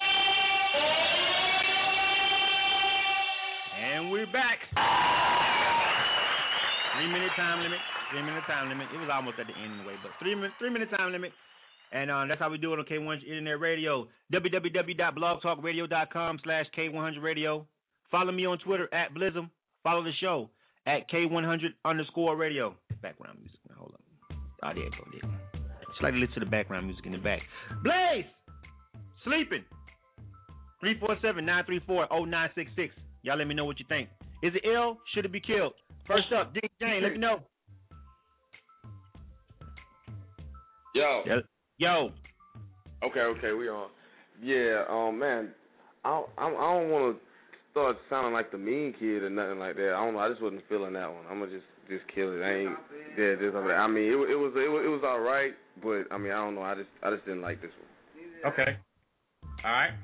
S4: And we're back. Three minute time limit. Three minute time limit. It was almost at the end anyway, but three minute three minute time limit. And uh, that's how we do it on K one hundred Internet Radio. w w w dot blog talk radio dot com slash K one hundred Radio. Follow me on Twitter at Blizzum. Follow the show at K one hundred underscore radio. Background music. Now, hold on. Oh, there it go. There. Just like to listen to the background music in the back. Blaze! Sleeping. three four seven, nine three four, zero nine six six. Y'all let me know what you think. Is it ill? Should it be killed? First up, Dick Jane, let me know.
S2: Yo.
S4: Yo.
S2: Okay, okay, we on. Yeah, um, man, I don't, I don't, I don't want to start sounding like the mean kid or nothing like that. I don't know. I just wasn't feeling that one. I'm gonna just, just kill it. I ain't. Yeah, just. I mean, it, it was, it was, it was all right, but I mean, I don't know. I just, I just didn't like this one.
S4: Okay. All right.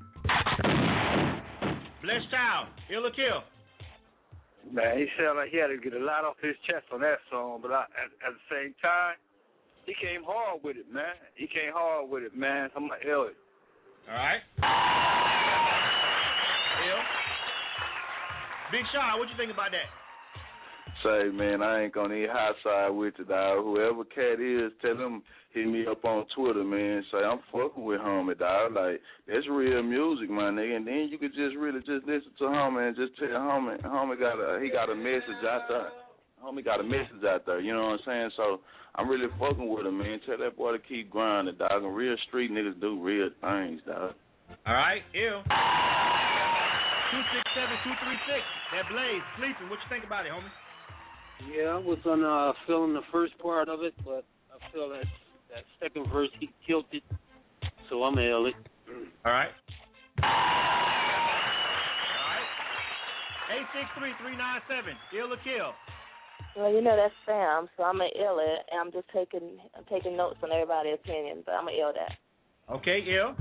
S4: Bless Child, ill or kill?
S7: Man, he sounded like he had to get a lot off his chest on that song, but I, at, at the same time, he came hard with it, man. He came hard with it, man. I'm like, ill it.
S4: All right. Ill. Big Sean, what you think about that?
S3: Say, man, I ain't gonna eat hot side with you, dog. Whoever cat is, tell them hit me up on Twitter, man. Say I'm fucking with Homie, dog. Like that's real music, my nigga. And then you could just really just listen to Homie and just tell Homie, Homie got a he got a message out there. Homie got a message out there. You know what I'm saying? So I'm really fucking with him, man. Tell that boy to keep grinding, dog. And real street niggas do real things, dog.
S4: All right, ew. Two six seven two three six. That Blaze sleeping. What you think about it, homie?
S16: Yeah, I was on uh, feeling the first part of it, but I feel that that second verse he killed it, so I'm gonna L it.
S4: All right. All right. Eight six three three nine seven. Ill or kill.
S1: Well, you know that's Sam, so I'm gonna ill it, and I'm just taking I'm taking notes on everybody's opinion, but I'm gonna ill that.
S4: Okay, ill.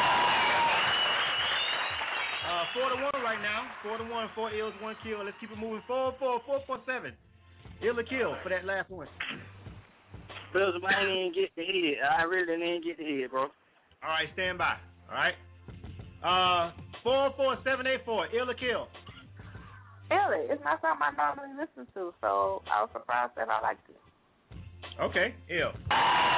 S4: Uh, four to one right now. Four to one. Four ills, one kill. Let's keep it moving. Four four four four seven. Ill or kill for that last one.
S14: Bills, I didn't get the hit. I really didn't get the hit, bro.
S4: All right, stand by. All right. Uh, four four seven eight four. Ill or kill.
S1: Ill it. It's not something I normally listen to, so I was surprised that I liked it.
S4: Okay, ill. All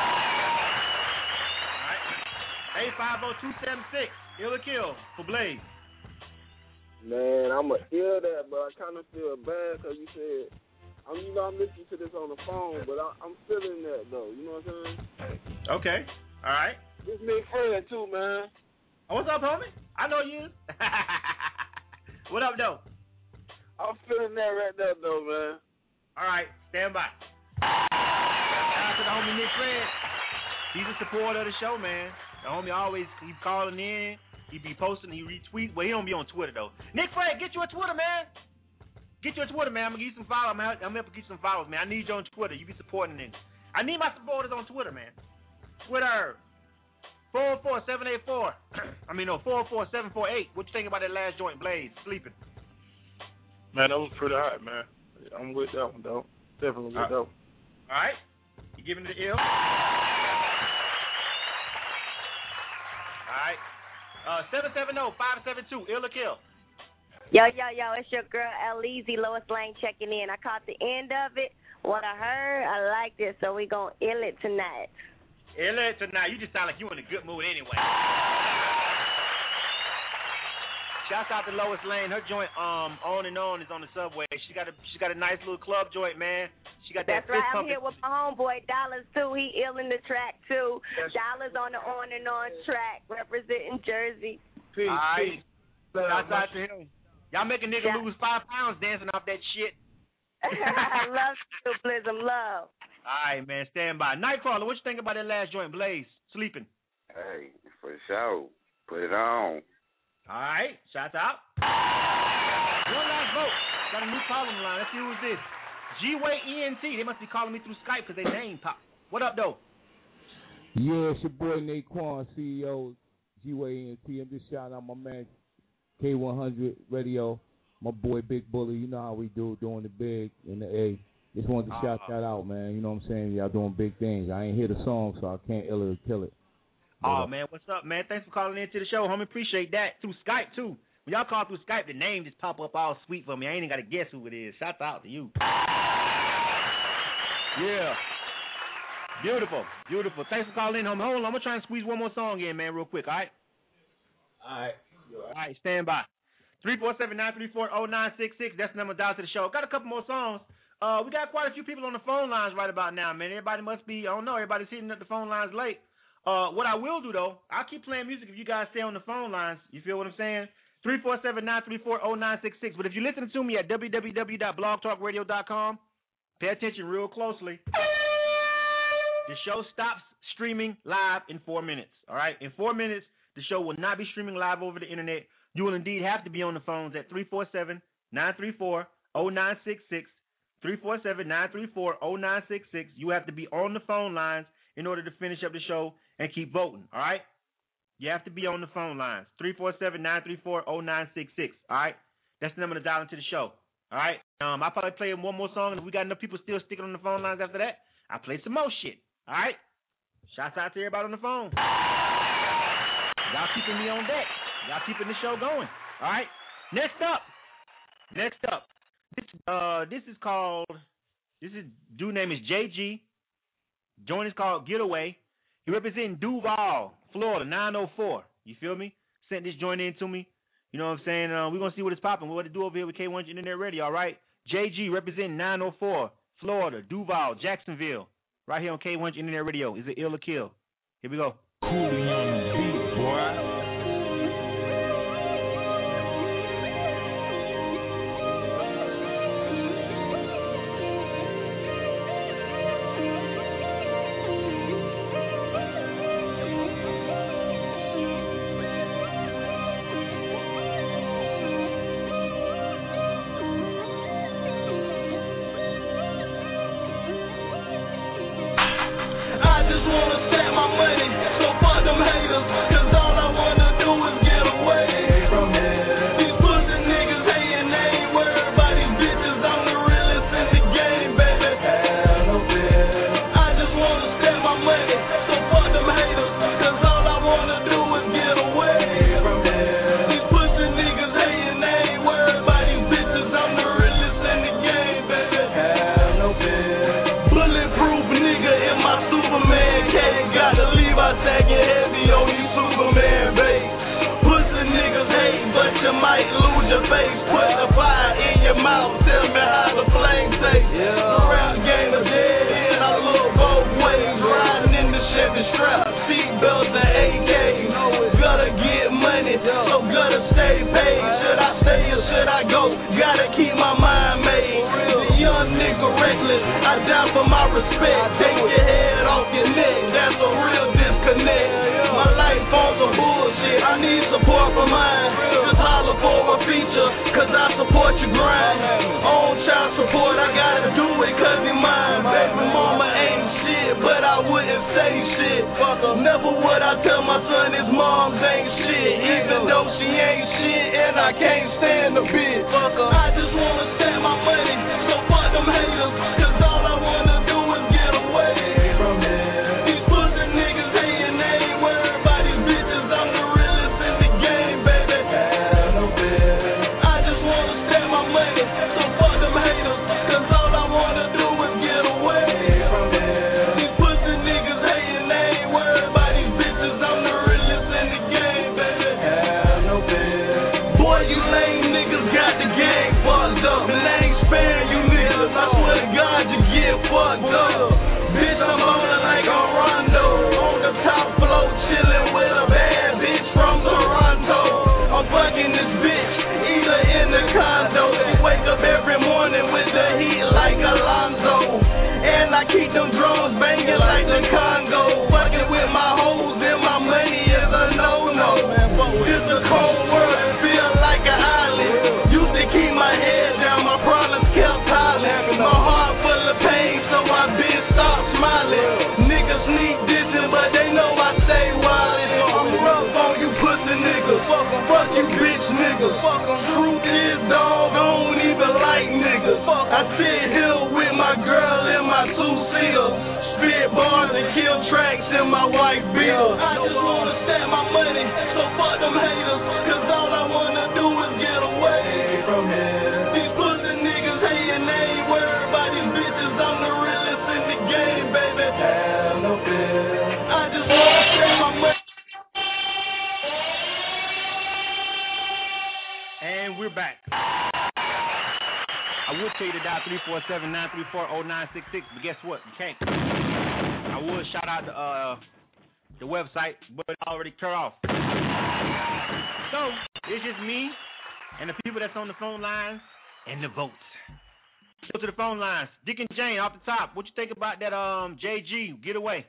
S4: right. Eight five zero two seven six. Ill or kill for Blaze.
S2: Man, I'm going to hear that, but I kind of feel bad because you said, I'm, you know, I'm listening to this on the phone, but I, I'm feeling that, though. You know what I'm saying?
S4: Okay. All right.
S2: It's me friend, too, man.
S4: Oh, what's up, homie? I know you. What up, though?
S2: I'm feeling that right there, though, man.
S4: All right. Stand by. Shout out to the homie Nick Fred. He's a supporter of the show, man. The homie always keep calling in. He be posting, he retweet. Well, he don't be on Twitter, though. Nick Fred, get you a Twitter, man. Get you a Twitter, man. I'm going to give you some followers, man. I'm going to get you some followers, man. I need you on Twitter. You be supporting it. I need my supporters on Twitter, man. Twitter. four four seven eight four. I mean, no, four four seven four eight. What you think about that last joint, Blaze? Sleeping.
S15: Man, that was pretty hot, man. I'm with that one, though. Definitely with that one.
S4: All right. You giving it the ill? All right. Uh, seven seven zero five seven two, ill or kill.
S12: Yo, yo, yo, it's your girl, Elise, Lois Lane checking in. I caught the end of it. What I heard, I liked it, so we going to ill it tonight.
S4: Ill it tonight. You just sound like you in a good mood anyway. Shouts out to Lois Lane. Her joint, um, On and On, is on the subway. She got a she got a nice little club joint, man. She got that.
S12: That's right. I'm here with my homeboy Dollars too. He ill in the track too.
S4: Yes.
S12: Dollars on the On and On track, representing Jersey.
S4: Peace. All right. Shouts out to him. Y'all make a nigga
S12: Yeah.
S4: lose five pounds dancing off that shit.
S12: I love you, Blizzum. Love.
S4: All right, man. Stand by. Nightcrawler, what you think about that last joint, Blaze? Sleeping.
S5: Hey, for sure. Put it on.
S4: All right. Shouts out. One last vote. Got a new caller on the line. Let's see who's this. G-Way E N T. They must be calling me through Skype because their name popped. What up, though?
S19: Yeah, it's your boy Naquan, C E O, G-Way E N T. I'm just shouting out my man, K one hundred Radio, my boy Big Bully. You know how we do, doing the big in the A. Just wanted to uh, shout that out, man. You know what I'm saying? Y'all doing big things. I ain't hear the song, so I can't ill it or kill it. But,
S4: Oh,
S19: uh,
S4: man, what's up, man? Thanks for calling in to the show, homie. Appreciate that. Through Skype, too. When y'all call through Skype, the name just pop up all sweet for me. I ain't even got to guess who it is. Shouts out to you. Yeah. Beautiful. Beautiful. Thanks for calling in, homie. Hold on. I'm going to try and squeeze one more song in, man, real quick, all right? All right. All right, stand by. three four seven, nine three four, zero nine six six. That's the number dial to the show. Got a couple more songs. Uh, we got quite a few people on the phone lines right about now, man. Everybody must be, I don't know, everybody's hitting up the phone lines late. Uh, what I will do, though, I'll keep playing music if you guys stay on the phone lines. You feel what I'm saying? three four seven, nine three four, zero nine six six. But if you're listening to me at w w w dot blog talk radio dot com, pay attention real closely. The show stops streaming live in four minutes, all right? In four minutes, the show will not be streaming live over the internet. You will indeed have to be on the phones at three four seven, nine three four, zero nine six six, three four seven, nine three four, zero nine six six. You have to be on the phone lines in order to finish up the show and keep voting, all right? You have to be on the phone lines, three four seven, nine three four, zero nine six six, all right? That's the number to dial into the show, all right? Um, I'll probably play one more song, and if we got enough people still sticking on the phone lines after that, I'll play some more shit, all right? Shouts out to everybody on the phone. Y'all keeping me on deck. Y'all keeping the show going, all right? Next up, Next up, this uh this is called this is dude name is J G. Joint is called Getaway. He representing Duval, Florida, nine oh four. You feel me? Sent this joint in to me. You know what I'm saying? Uh, we're gonna see what it's popping. What to do over here with K one hundred Internet Radio, all right? J G representing nine oh four, Florida, Duval, Jacksonville. Right here on K one hundred Internet Radio. Is it ill or kill? Here we go.
S22: Cool young beat, boy.
S4: But guess what? You can't. I would shout out the uh, the website, but it already turned off. So it's just me and the people that's on the phone lines and the votes. Go to the phone lines. Dick and Jane off the top. What you think about that? Um, J G Getaway.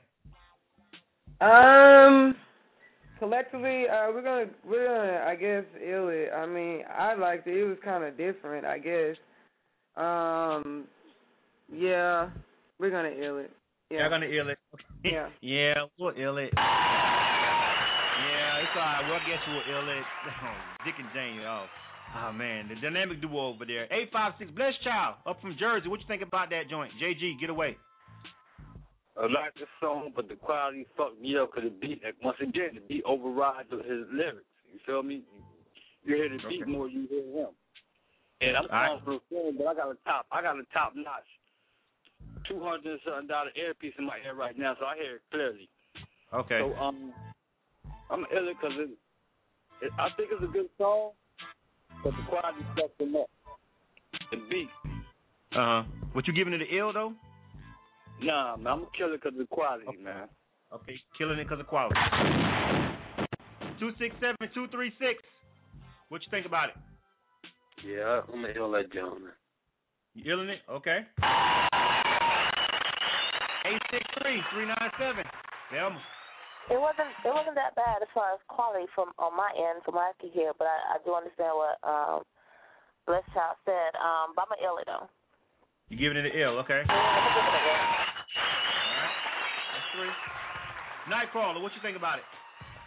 S8: Um, collectively, uh, we're gonna we're gonna I guess ill it. I mean, I liked it. It was kind of different, I guess. Um. Yeah, we're gonna ill it. Yeah,
S4: we're gonna ill it.
S8: Yeah,
S4: yeah, we'll ill it. Yeah, it's alright. We'll get you a ill it. Oh, Dick and Jane. Oh, oh man, the dynamic duo over there. Eight five six, Bless Child, up from Jersey. What you think about that joint? J G, get away.
S9: I like the song, but the quality fucked me up because the beat, like, once again, the beat overrides his lyrics. You feel me? You hear the beat
S4: okay.
S9: more, you hear him. Yeah, I'm
S4: right.
S9: calling for the phone, but I got a top. I got a top notch, two hundred and something dollar earpiece in my ear right now, so I hear it clearly.
S4: Okay.
S9: So um, I'm ill because it, it. I think it's a good song, but the quality fucked them up. The beat.
S4: Uh huh. What you giving it an ill though?
S9: Nah, man, I'm gonna kill it because of the quality, okay. man.
S4: Okay, killing it because of quality. Two six seven two three six. What you think about it?
S16: Yeah, I'm gonna ill that gentleman.
S4: You illing it? Okay. Eight six three three nine seven. Velma.
S1: It wasn't. It wasn't that bad as far as quality from on my end, from what I could hear. But I, I do understand what um, Bless Child said. Um, but I'm gonna ill it though.
S4: You giving it an ill? Okay.
S1: Yeah, I'm gonna give it an ill.
S4: All right. That's three. Nightcrawler, what you think about it?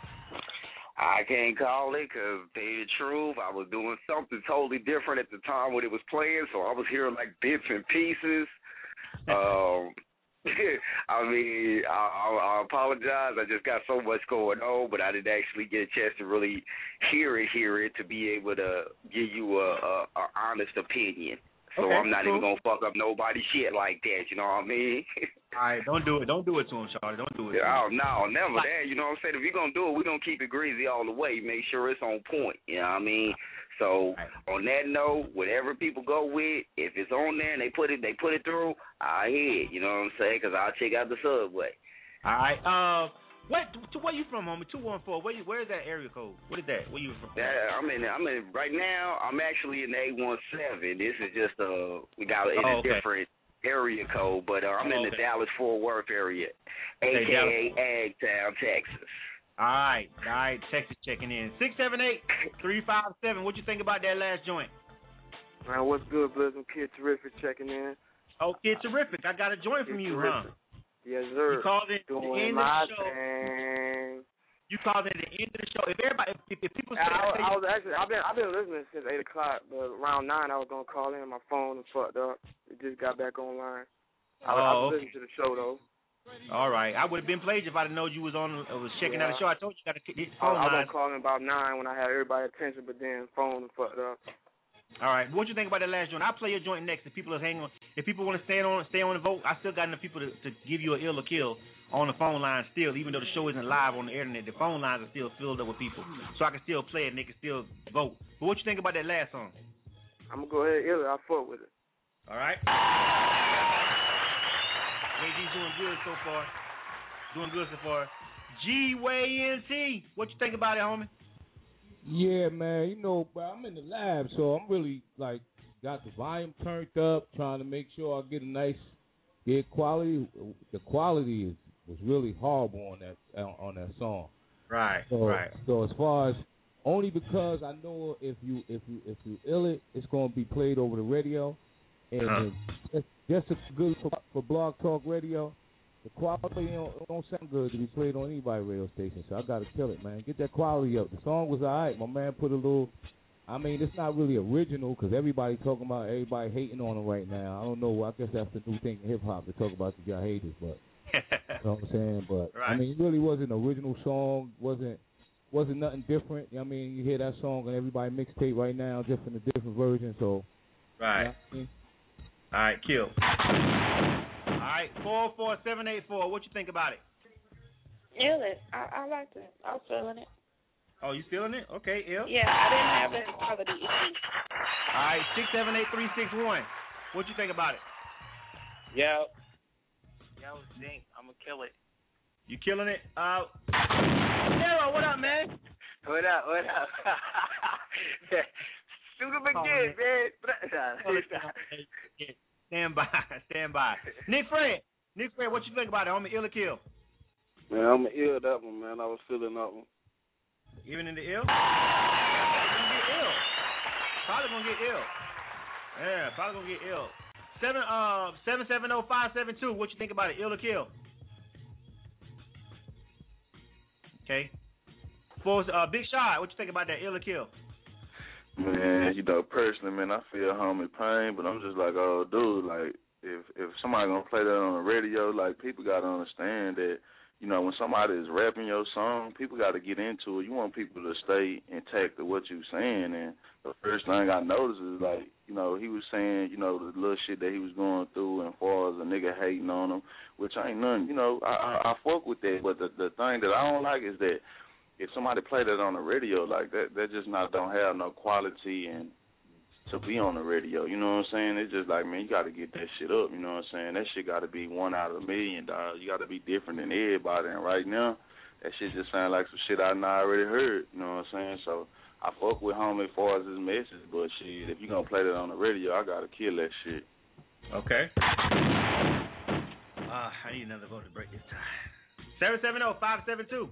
S5: I can't call it because, to tell you the truth, I was doing something totally different at the time when it was playing, so I was hearing like bits and pieces. um, I mean, I, I, I apologize. I just got so much going on, but I didn't actually get a chance to really hear it, hear it, to be able to give you a, a, a honest opinion. So
S4: okay,
S5: I'm not
S4: cool.
S5: even going to fuck up nobody's shit like that, you know what I mean?
S4: All right, don't do it. Don't do it to him, Charlie. Don't do it to him.
S5: Oh, no, never that. You know what I'm saying? If you're going to do it, we're going to keep it greasy all the way. Make sure it's on point, you know what I mean? So right. on that note, whatever people go with, if it's on there and they put it they put it through, I hear it, you know what I'm saying? Because I'll check out the subway.
S4: All right. Uh, what, where you from, homie? two one four. Where you, where is that area code? What is that? Where you from?
S5: That, I'm in. I'm in. Right now, I'm actually in eight one seven. This is just a we got it in
S4: oh,
S5: a
S4: okay.
S5: different area code, but uh, I'm
S4: oh,
S5: in the
S4: okay.
S5: Dallas Fort Worth area,
S4: okay,
S5: aka Agtown, Texas.
S4: All right, all right. Texas checking in. Six seven eight three five seven. What you think about that last joint?
S11: Man, what's good, Blizzard? Kid Terrific checking in.
S4: Oh, Kid Terrific. I got a joint from
S11: Kid
S4: you,
S11: Terrific.
S4: huh?
S11: Yes, sir.
S4: You called it
S11: Doing
S4: the end
S11: my
S4: of the show.
S11: thing.
S4: You called it the end of the show. If everybody, if, if people say,
S11: I,
S4: say
S11: I was actually, I've been, I've been listening since eight o'clock, but around nine, I was gonna call in. My phone was fucked up. It just got back online. I,
S4: oh,
S11: I was
S4: okay.
S11: listening to the show though.
S4: All right, I would have been played if I'd have known you was on, uh, was checking
S11: yeah.
S4: out the show. I told you you got to hit the
S11: I,
S4: phone
S11: I
S4: line.
S11: was calling about nine when I had everybody's attention, but then phone was fucked up.
S4: All right, what you think about that last joint? I'll play your joint next. If people are hanging on, if people want to stay on, stay on the vote, I still got enough people to, to give you an ill or kill on the phone line still, even though the show isn't live on the internet. The phone lines are still filled up with people, so I can still play it and they can still vote. But what you think about that last song?
S11: I'm gonna go ahead and ill it. I fuck with it.
S4: All right. A G's doing good so far. Doing good so far. G Way N T, what you think about it, homie?
S19: Yeah, man. You know, bro, I'm in the lab, so I'm really like got the volume turned up, trying to make sure I get a nice, get quality. The quality is was really horrible on that on that song.
S4: Right.
S19: So,
S4: right.
S19: So as far as only because I know if you if you if you ill it, it's gonna be played over the radio, and
S4: uh-huh.
S19: it's just as good for, for Blog Talk Radio. The quality don't, don't sound good to be played on anybody's radio station, so I gotta kill it, man. Get that quality up. The song was alright. My man put a little. I mean, it's not really original because everybody talking about everybody hating on him right now. I don't know. I guess that's the new thing in hip hop to talk about the guy haters, but you know what I'm saying. But
S4: right.
S19: I mean, it really wasn't an original song. wasn't wasn't nothing different. I mean, you hear that song on everybody mixtape right now, just in a different version. So
S4: right.
S19: You know what I mean?
S4: All right, kill. All right, four four seven eight four. What you think about it?
S17: Ill it. I, I liked it. I was feeling it.
S4: Oh, you feeling it? Okay, ill.
S17: Yeah, I didn't have any quality issues.
S4: All right, six seven eight three six one. What you think about it?
S14: Yo. Yo, Zink, I'm gonna kill it.
S4: You killing it? Uh, Nero, what up, man?
S14: What up? What up? Shoot him again, man.
S4: Stand by, stand by. Nick Fred, Nick Fred, what you think about it, homie? Ill or kill?
S15: Man, I'm gonna ill that one, man. I was feeling that one.
S4: Even in the ill? Probably gonna get ill. Probably gonna get ill. Yeah, probably gonna get ill. Seven uh seven seven zero five seven two. What you think about it? Ill or kill? Okay. For uh, Big Shot, what you think about that? Ill or kill?
S3: Man, you know, personally, man, I feel homie pain, but I'm just like, oh, dude, like, if if somebody gonna play that on the radio, like, people gotta understand that, you know, when somebody is rapping your song, people got to get into it. You want people to stay intact to what you're saying. And the first thing I noticed is, like, you know, he was saying, you know, the little shit that he was going through and as far as a nigga hating on him, which ain't nothing. You know, I, I, I fuck with that. But the, the thing that I don't like is that if somebody play that on the radio, like, that, that just not don't have no quality and to be on the radio, you know what I'm saying? It's just like, man, you got to get that shit up, you know what I'm saying? That shit got to be one out of a million, dog. You got to be different than everybody. And right now, that shit just sound like some shit I not already heard, you know what I'm saying? So I fuck with homie as far as his message, but shit, if you going to play that on the radio, I got to kill that shit.
S4: Okay. Uh, I need another vote to break this time. seven seven zero, five seven two.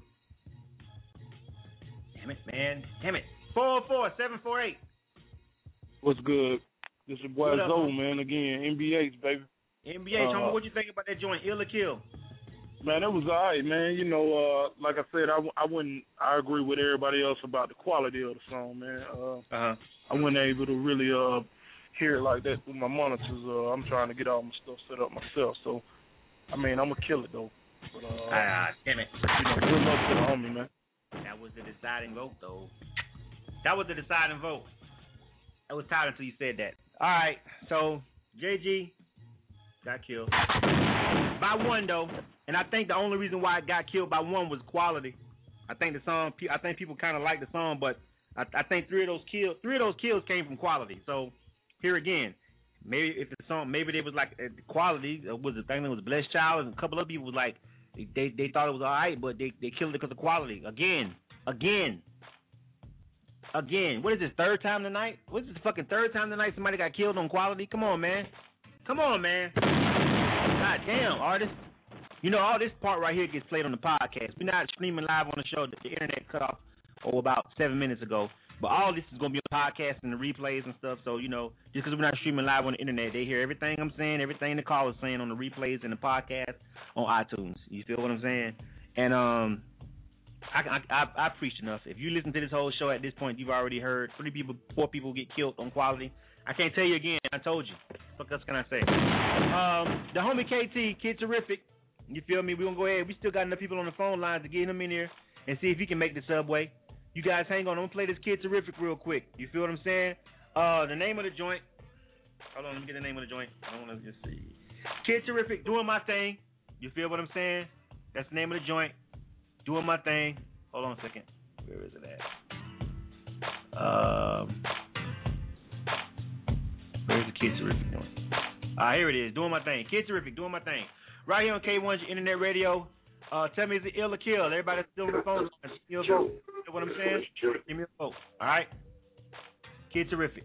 S4: Damn it, man. Damn it. four oh four, seven four eight.
S10: What's good? This your boy Zoe, man. Again, N B H, baby.
S4: N B H, uh, homie, what you think about that joint, Ill or Kill?
S10: Man, that was all right, man. You know, uh, like I said, I, I wouldn't, I agree with everybody else about the quality of the song, man. Uh, uh-huh. I wasn't able to really uh, hear it like that through my monitors. Uh, I'm trying to get all my stuff set up myself. So, I mean, I'm going to kill it, though. But, uh,
S4: ah, damn it.
S10: You know, good luck to the homie, man.
S4: That was the deciding vote, though. That was the deciding vote. I was tired until you said that. All right, so J G got killed by one though, and I think the only reason why it got killed by one was quality. I think the song, I think people kind of like the song, but I, I think three of those kills, three of those kills came from quality. So here again, maybe if the song, maybe they was like uh, quality was the thing that was Blessed Child, and a couple of people was like they they thought it was all right, but they they killed it because of quality. Again, again. Again, what is this, third time tonight? What is this fucking third time tonight somebody got killed on quality? Come on, man. Come on, man. God damn, artist. You know, all this part right here gets played on the podcast. We're not streaming live on the show. The internet cut off oh, about seven minutes ago. But all this is going to be on the podcast and the replays and stuff. So, you know, just because we're not streaming live on the internet, they hear everything I'm saying, everything the caller's saying on the replays and the podcast on iTunes. You feel what I'm saying? And, um... I, I, I preached enough. If you listen to this whole show at this point, you've already heard three people, four people get killed on quality. I can't tell you again. I told you. What else can I say? Um, the homie K T, Kid Terrific. You feel me? We're going to go ahead. We still got enough people on the phone lines to get him in here and see if he can make the subway. You guys hang on. I'm going to play this Kid Terrific real quick. You feel what I'm saying? Uh, the name of the joint. Hold on. Let me get the name of the joint. I want to just see. Kid Terrific, Doing My Thing. You feel what I'm saying? That's the name of the joint. Doing My Thing. Hold on a second. Where is it at? Um, where's the Kid Terrific doing? Ah, here it is. Doing My Thing. Kid Terrific, Doing My Thing. Right here on K one's Internet Radio. Uh, tell me, is it ill or kill? Everybody still on the phone. Give me a vote. You know what I'm saying? Give me a vote. All right? Kid Terrific.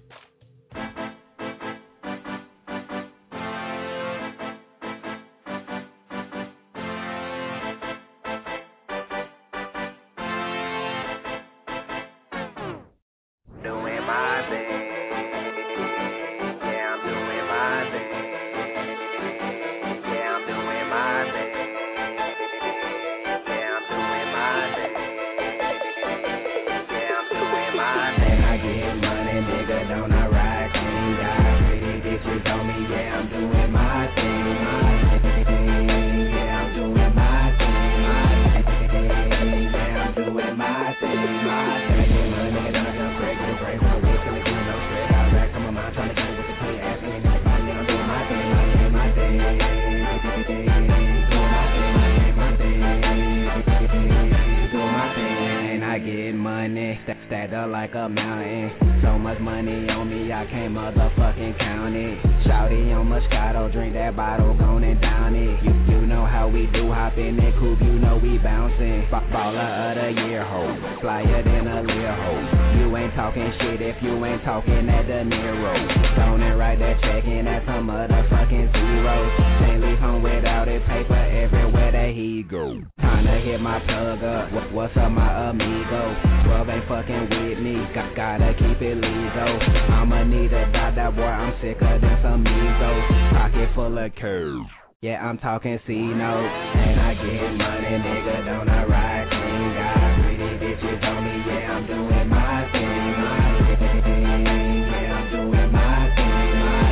S6: Stacked up like a mountain. So much money on me, I can't motherfucking count it. Shouty on Moscato, drink that bottle, gone and down it. You, you know how we do, hop in that coupe, you know we bouncing. F- baller of the year, ho. Flyer than a Lear, ho. You ain't talking shit if you ain't talking at De Niro. Don't it write that check in at some motherfucking zeros. Can't leave home without it, paper everywhere that he go. Time to hit my plug up, what, what's up my amigo? twelve ain't fucking with me, got, gotta keep it legal. I'ma need a dot, boy, I'm sicker than some measles. Pocket full of curves, yeah, I'm talking C-notes. And I get money, nigga, don't I ride clean? Got pretty bitches on me, yeah, I'm doing my thing, my thing. Yeah, I'm doing my thing, my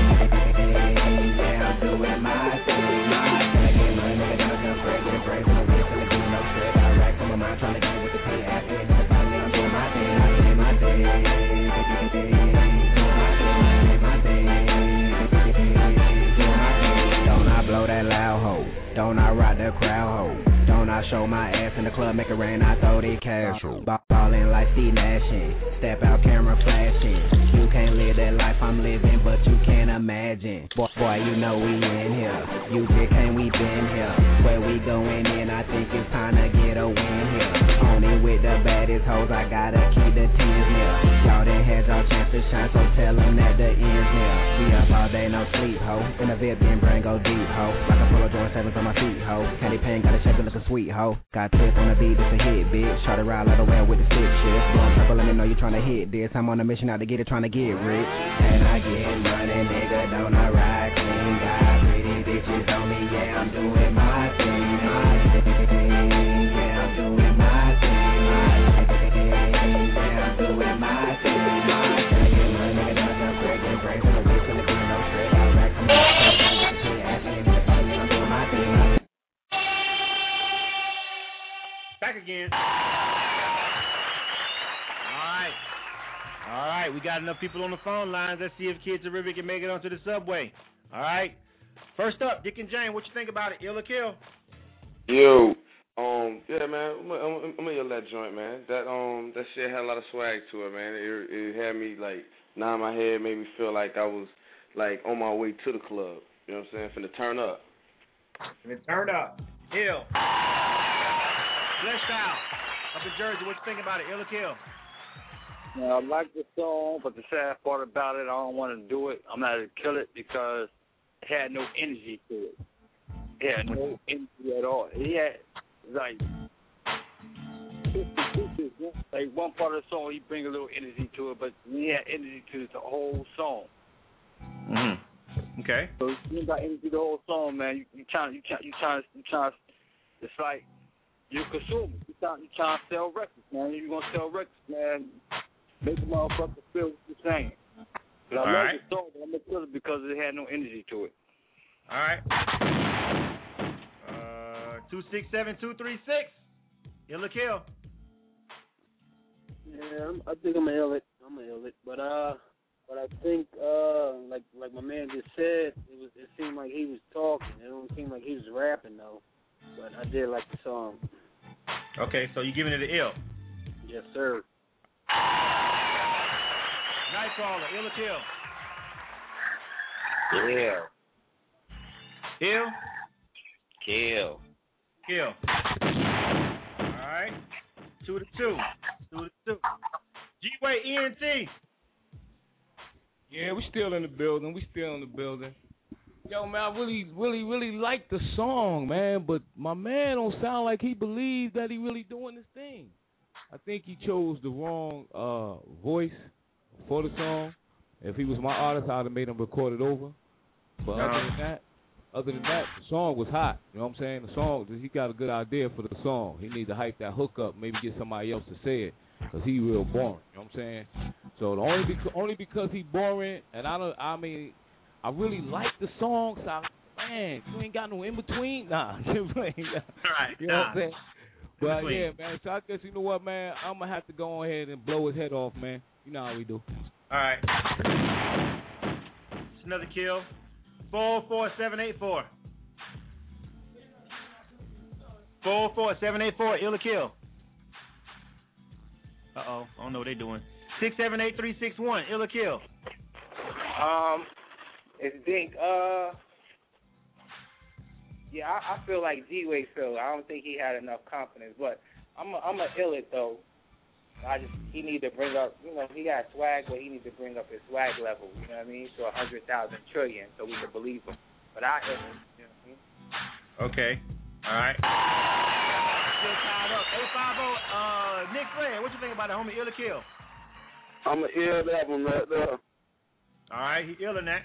S6: thing. Yeah, I'm doing my thing, my thing. Get money, don't come break it, break my wrist, the crowd hold. Don't I show my ass in the club, make it rain, I throw the cash. Ballin' like Steve Nashing, step out camera flashing. You can't live that life I'm living, but you can't imagine. Boy, boy, you know we in here. You just can't, we been here. Where we going in, I think it's time to get a win here. Only with the baddest hoes, I gotta keep the teams near. Y'all done had y'all chance to shine, so tell them that the end's near. We up all day, no sleep, ho. In the V I P, brain go deep, ho. Like a full of joint sevens on my feet, ho. Candy paint, got a shape looking sweet, ho. Got tip on the beat, it's a hit, bitch. Try to ride like a well with the stick shit. Blowing purple, let me know you tryna hit this. I'm on a mission out to get it, tryna get rich. And I get money, nigga, don't I ride clean. Got pretty bitches on me, yeah, I'm doing my thing, my thing. Yeah, I'm doing my thing, my thing. Yeah, I'm doing my thing, my thing. My nigga, that's a break and break on the wrist and the green, no straight out back. I'm doing my thing.
S4: Back again. All right, we got enough people on the phone lines. Let's see if Kid Terrific can make it onto the subway. All right. First up, Dick and Jane, what you think about it? Ill or kill?
S2: Yo, um, yeah, man, I'm I'm, I'm gonna yell that joint, man. That um, that shit had a lot of swag to it, man. It, it had me like nod my head, made me feel like I was like on my way to the club. You know what I'm saying? Finna turn up.
S4: Finna turn up. Ill. Fleshed out. Up in Jersey, what you think about it? Ill or kill?
S9: Now, I like the song, but the sad part about it, I don't want to do it. I'm not going to kill it because it had no energy to it. It had no energy at all. It had, like, like one part of the song, he bring a little energy to it, but he had energy to the whole song.
S4: Mm-hmm. Okay.
S9: So you got energy the whole song, man. You, you trying, you trying, you trying, you trying. It's like you're consuming. You trying, you trying to sell records, man. You gonna sell records, man. Make the motherfucker feel what you're saying. But I
S4: All
S9: love
S4: right.
S9: the song, but I'm gonna kill it because it had no energy to it.
S4: All right. Uh, two six seven two three six. Ill or kill?
S16: Yeah, I'm, I think I'm gonna ill it. I'm gonna ill it, but uh, but I think uh, like like my man just said, it was it seemed like he was talking. It don't seem like he was rapping though. But I did like the song.
S4: Okay, so you giving it an ill?
S16: Yes, sir.
S4: Nightcrawler, ill or kill?
S5: Kill.
S4: Ill?
S5: Kill.
S4: Kill. All right. Two to two. Two to two. G-Way E N T.
S19: Yeah, we still in the building. We still in the building. Yo, man, I really, really, really like the song, man. But my man don't sound like he believes that he really doing this thing. I think he chose the wrong uh, voice for the song. If he was my artist, I'd have made him record it over. But
S4: Uh-huh.
S19: other than that, other than that, the song was hot. You know what I'm saying? The song, he got a good idea for the song. He needs to hype that hook up, maybe get somebody else to say it, because he real boring. You know what I'm saying? So the only because, only because he boring, and I don't, I mean, I really like the song. So I, man, you ain't got no in between, nah. You know what I'm
S4: Nah.
S19: saying? But
S4: Between.
S19: yeah, man. So I guess you know what, man. I'm gonna have to go ahead and blow his head off, man. You know how we do.
S4: All right. It's another kill. Four four seven eight four. Four four seven eight four. Ill or kill? Uh oh. I don't know what they're doing. Six seven eight three six one. Ill or kill?
S14: Um, it's Dink. Uh, yeah, I, I feel like G-Way feel. I don't think he had enough confidence, but I'm a, I'm a ill it though. I just he need to bring up, you know, he got swag, but he needs to bring up his swag level. You know what I mean? To a hundred thousand trillion, so we can believe him. But I, you know what I mean?
S4: Okay. All right. Still tied up. eight five zero. Uh, Nick Flair, what you think about it, homie? Ill or kill?
S3: I'm going to ill that one right there.
S4: All right, he ill in that.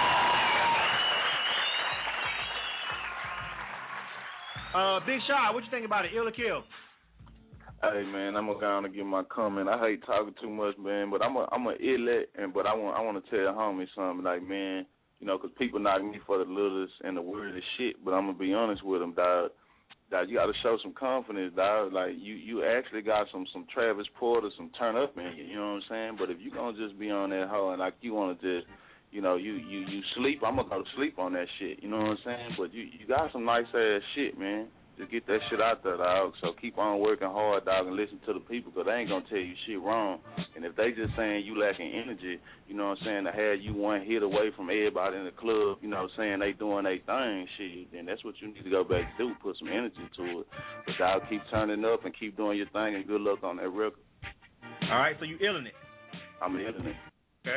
S4: Uh, Big Shot, what you think about it? Ill or kill?
S3: Hey man, I'm gonna go on and give my comment. I hate talking too much, man, but I'm a I'm a ill and but I want I want to tell homie something like, man, you know, 'cause people knock me for the littlest and the weirdest shit, but I'm gonna be honest with them, dog. Dog, you got to show some confidence, dog. Like you you actually got some some Travis Porter, some turn up in you. You know what I'm saying? But if you gonna just be on that hoe and like you want to just you know, you, you, you sleep, I'm going to go to sleep on that shit. You know what I'm saying? But you, you got some nice-ass shit, man. To get that shit out there, dog. So keep on working hard, dog, and listen to the people, because they ain't going to tell you shit wrong. And if they just saying you lacking energy, you know what I'm saying, to have you one hit away from everybody in the club, you know what I'm saying, they doing their thing, shit, then that's what you need to go back to do, put some energy to it. But, dog, keep turning up and keep doing your thing, and good luck on that record.
S4: All right, so you illin' it.
S3: I'm illin' it.
S4: Okay.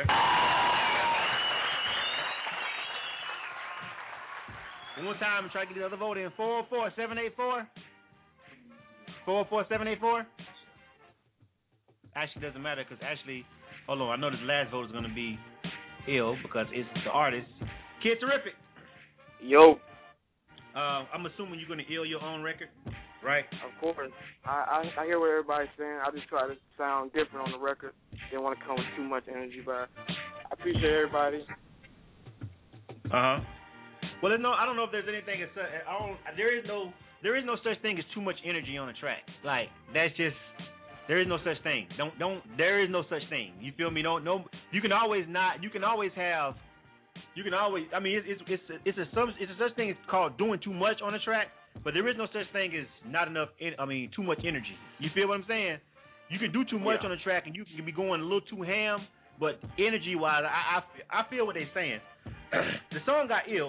S4: One more time and try to get the other vote in. four oh four, seven eight four. four oh four, seven eight four. Actually, doesn't matter because actually, hold on, I know this last vote is going to be ill because it's the artist. Kid Terrific.
S13: Yo.
S4: Uh, I'm assuming you're going to ill your own record, right?
S13: Of course. I, I I hear what everybody's saying. I just try to sound different on the record. Didn't want to come with too much energy, but I appreciate everybody.
S4: Uh-huh. Well, no, I don't know if there's anything. I don't. There is no. There is no such thing as too much energy on a track. Like that's just. There is no such thing. Don't don't. There is no such thing. You feel me? Don't no. You can always not. You can always have. You can always. I mean, it's it's it's a it's a, it's a such thing. It's called doing too much on a track. But there is no such thing as not enough. I mean, too much energy. You feel what I'm saying? You can do too much yeah. on a track, and you can be going a little too ham. But energy wise, I I, I feel what they're saying. The song got ill.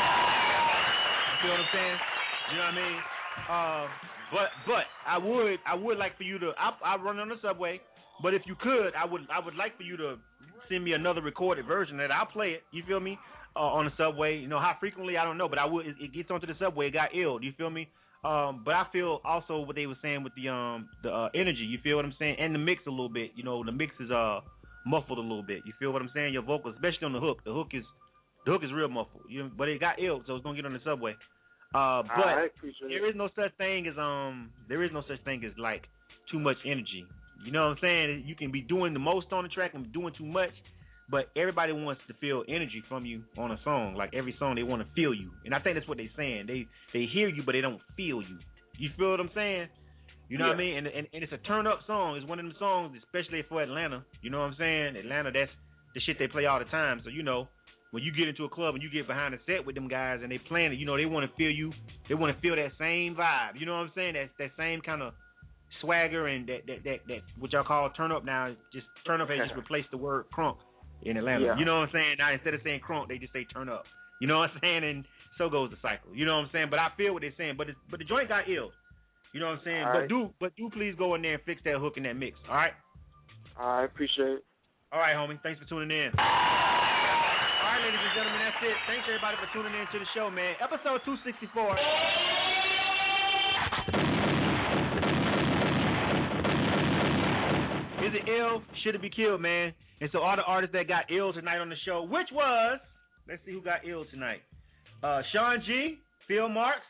S4: You feel what I'm saying? You know what I mean? Um, but but I would I would like for you to I I run on the subway, but if you could, I would I would like for you to send me another recorded version that I'll play it. You feel me? Uh, on the subway. You know how frequently I don't know, but I would. It, it gets onto the subway. It got ill. Do you feel me? Um, but I feel also what they were saying with the um the uh, energy. You feel what I'm saying? And the mix a little bit. You know the mix is uh muffled a little bit. You feel what I'm saying? Your vocals, especially on the hook. The hook is The hook is real muffled, you, but it got ill, so it's gonna get on the subway. Uh, but there is no such thing as um, there is no such thing as like too much energy. You know what I'm saying? You can be doing the most on the track and doing too much, but everybody wants to feel energy from you on a song. Like every song, they want to feel you, and I think that's what they're saying. They they hear you, but they don't feel you. You feel what I'm saying? You know yeah. what I mean? And, and and it's a turn up song. It's one of them songs, especially for Atlanta. You know what I'm saying? Atlanta, that's the shit they play all the time. So you know. When you get into a club and you get behind the set with them guys and they playing it, you know, they want to feel you. They want to feel that same vibe. You know what I'm saying? That that same kind of swagger and that, that, that, that what y'all call turn up now. Just turn up has just replaced the word crunk in Atlanta. Yeah. You know what I'm saying? Now instead of saying crunk, they just say turn up. You know what I'm saying? And so goes the cycle. You know what I'm saying? But I feel what they're saying. But it's, but the joint got ill. You know what I'm saying? All but right. do but do please go in there and fix that hook in that mix. All right?
S13: I appreciate it.
S4: All right, homie. Thanks for tuning in. All right, ladies and gentlemen, that's it. Thanks, everybody, for tuning in to the show, man. Episode two sixty-four. Is it ill? Should it be killed, man? And so all the artists that got ill tonight on the show, which was, let's see who got ill tonight. Uh, Sean G, Phil Marks.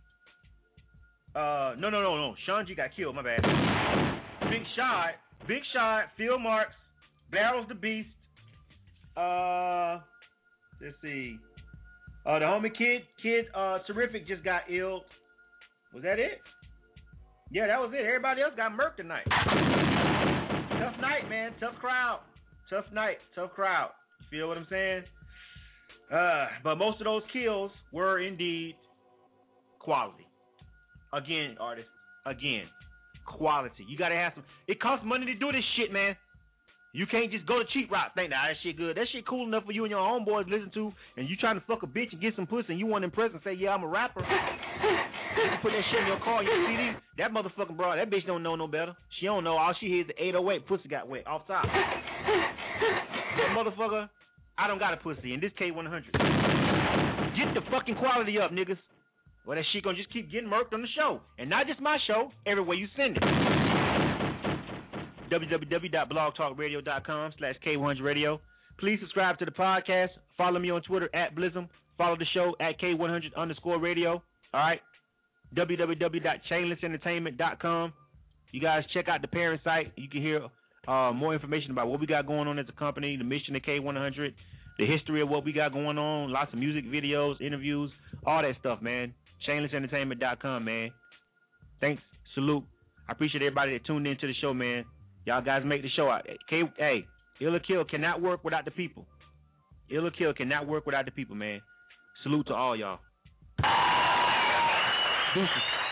S4: Uh, no, no, no, no. Sean G got killed, my bad. Big Shot, Big Shot, Phil Marks, Barrels the Beast. Uh... Let's see. Uh, the homie Kid, Kid uh, Terrific just got ill. Was that it? Yeah, that was it. Everybody else got murked tonight. Tough night, man. Tough crowd. Tough night. Tough crowd. You feel what I'm saying? Uh, but most of those kills were indeed quality. Again, artists. Again, quality. You got to have some. It costs money to do this shit, man. You can't just go to cheap rock. Think, nah, that shit good. That shit cool enough for you and your homeboys to listen to, and you trying to fuck a bitch and get some pussy, and you want to impress and say, yeah, I'm a rapper. You put that shit in your car, your C D. That motherfucking broad, that bitch don't know no better. She don't know. All she hears is the eight oh eight. Pussy got wet off top. But motherfucker, I don't got a pussy, and this K one hundred. Get the fucking quality up, niggas. Well, that shit gonna just keep getting murked on the show, and not just my show. Everywhere you send it. w w w dot blog talk radio dot com slash K one hundred radio. Please subscribe to the podcast. Follow me on Twitter at Blizzum. Follow the show at K one hundred underscore radio. All right. w w w dot chainless entertainment dot com. You guys check out the parent site. You can hear uh, more information about what we got going on as a company, the mission of K one hundred, the history of what we got going on, lots of music videos, interviews, all that stuff, man. chainless entertainment dot com, man. Thanks. Salute. I appreciate everybody that tuned in to the show, man. Y'all guys make the show out. K- hey, Ill or Kill cannot work without the people. Ill or Kill cannot work without the people, man. Salute to all y'all. Deuces.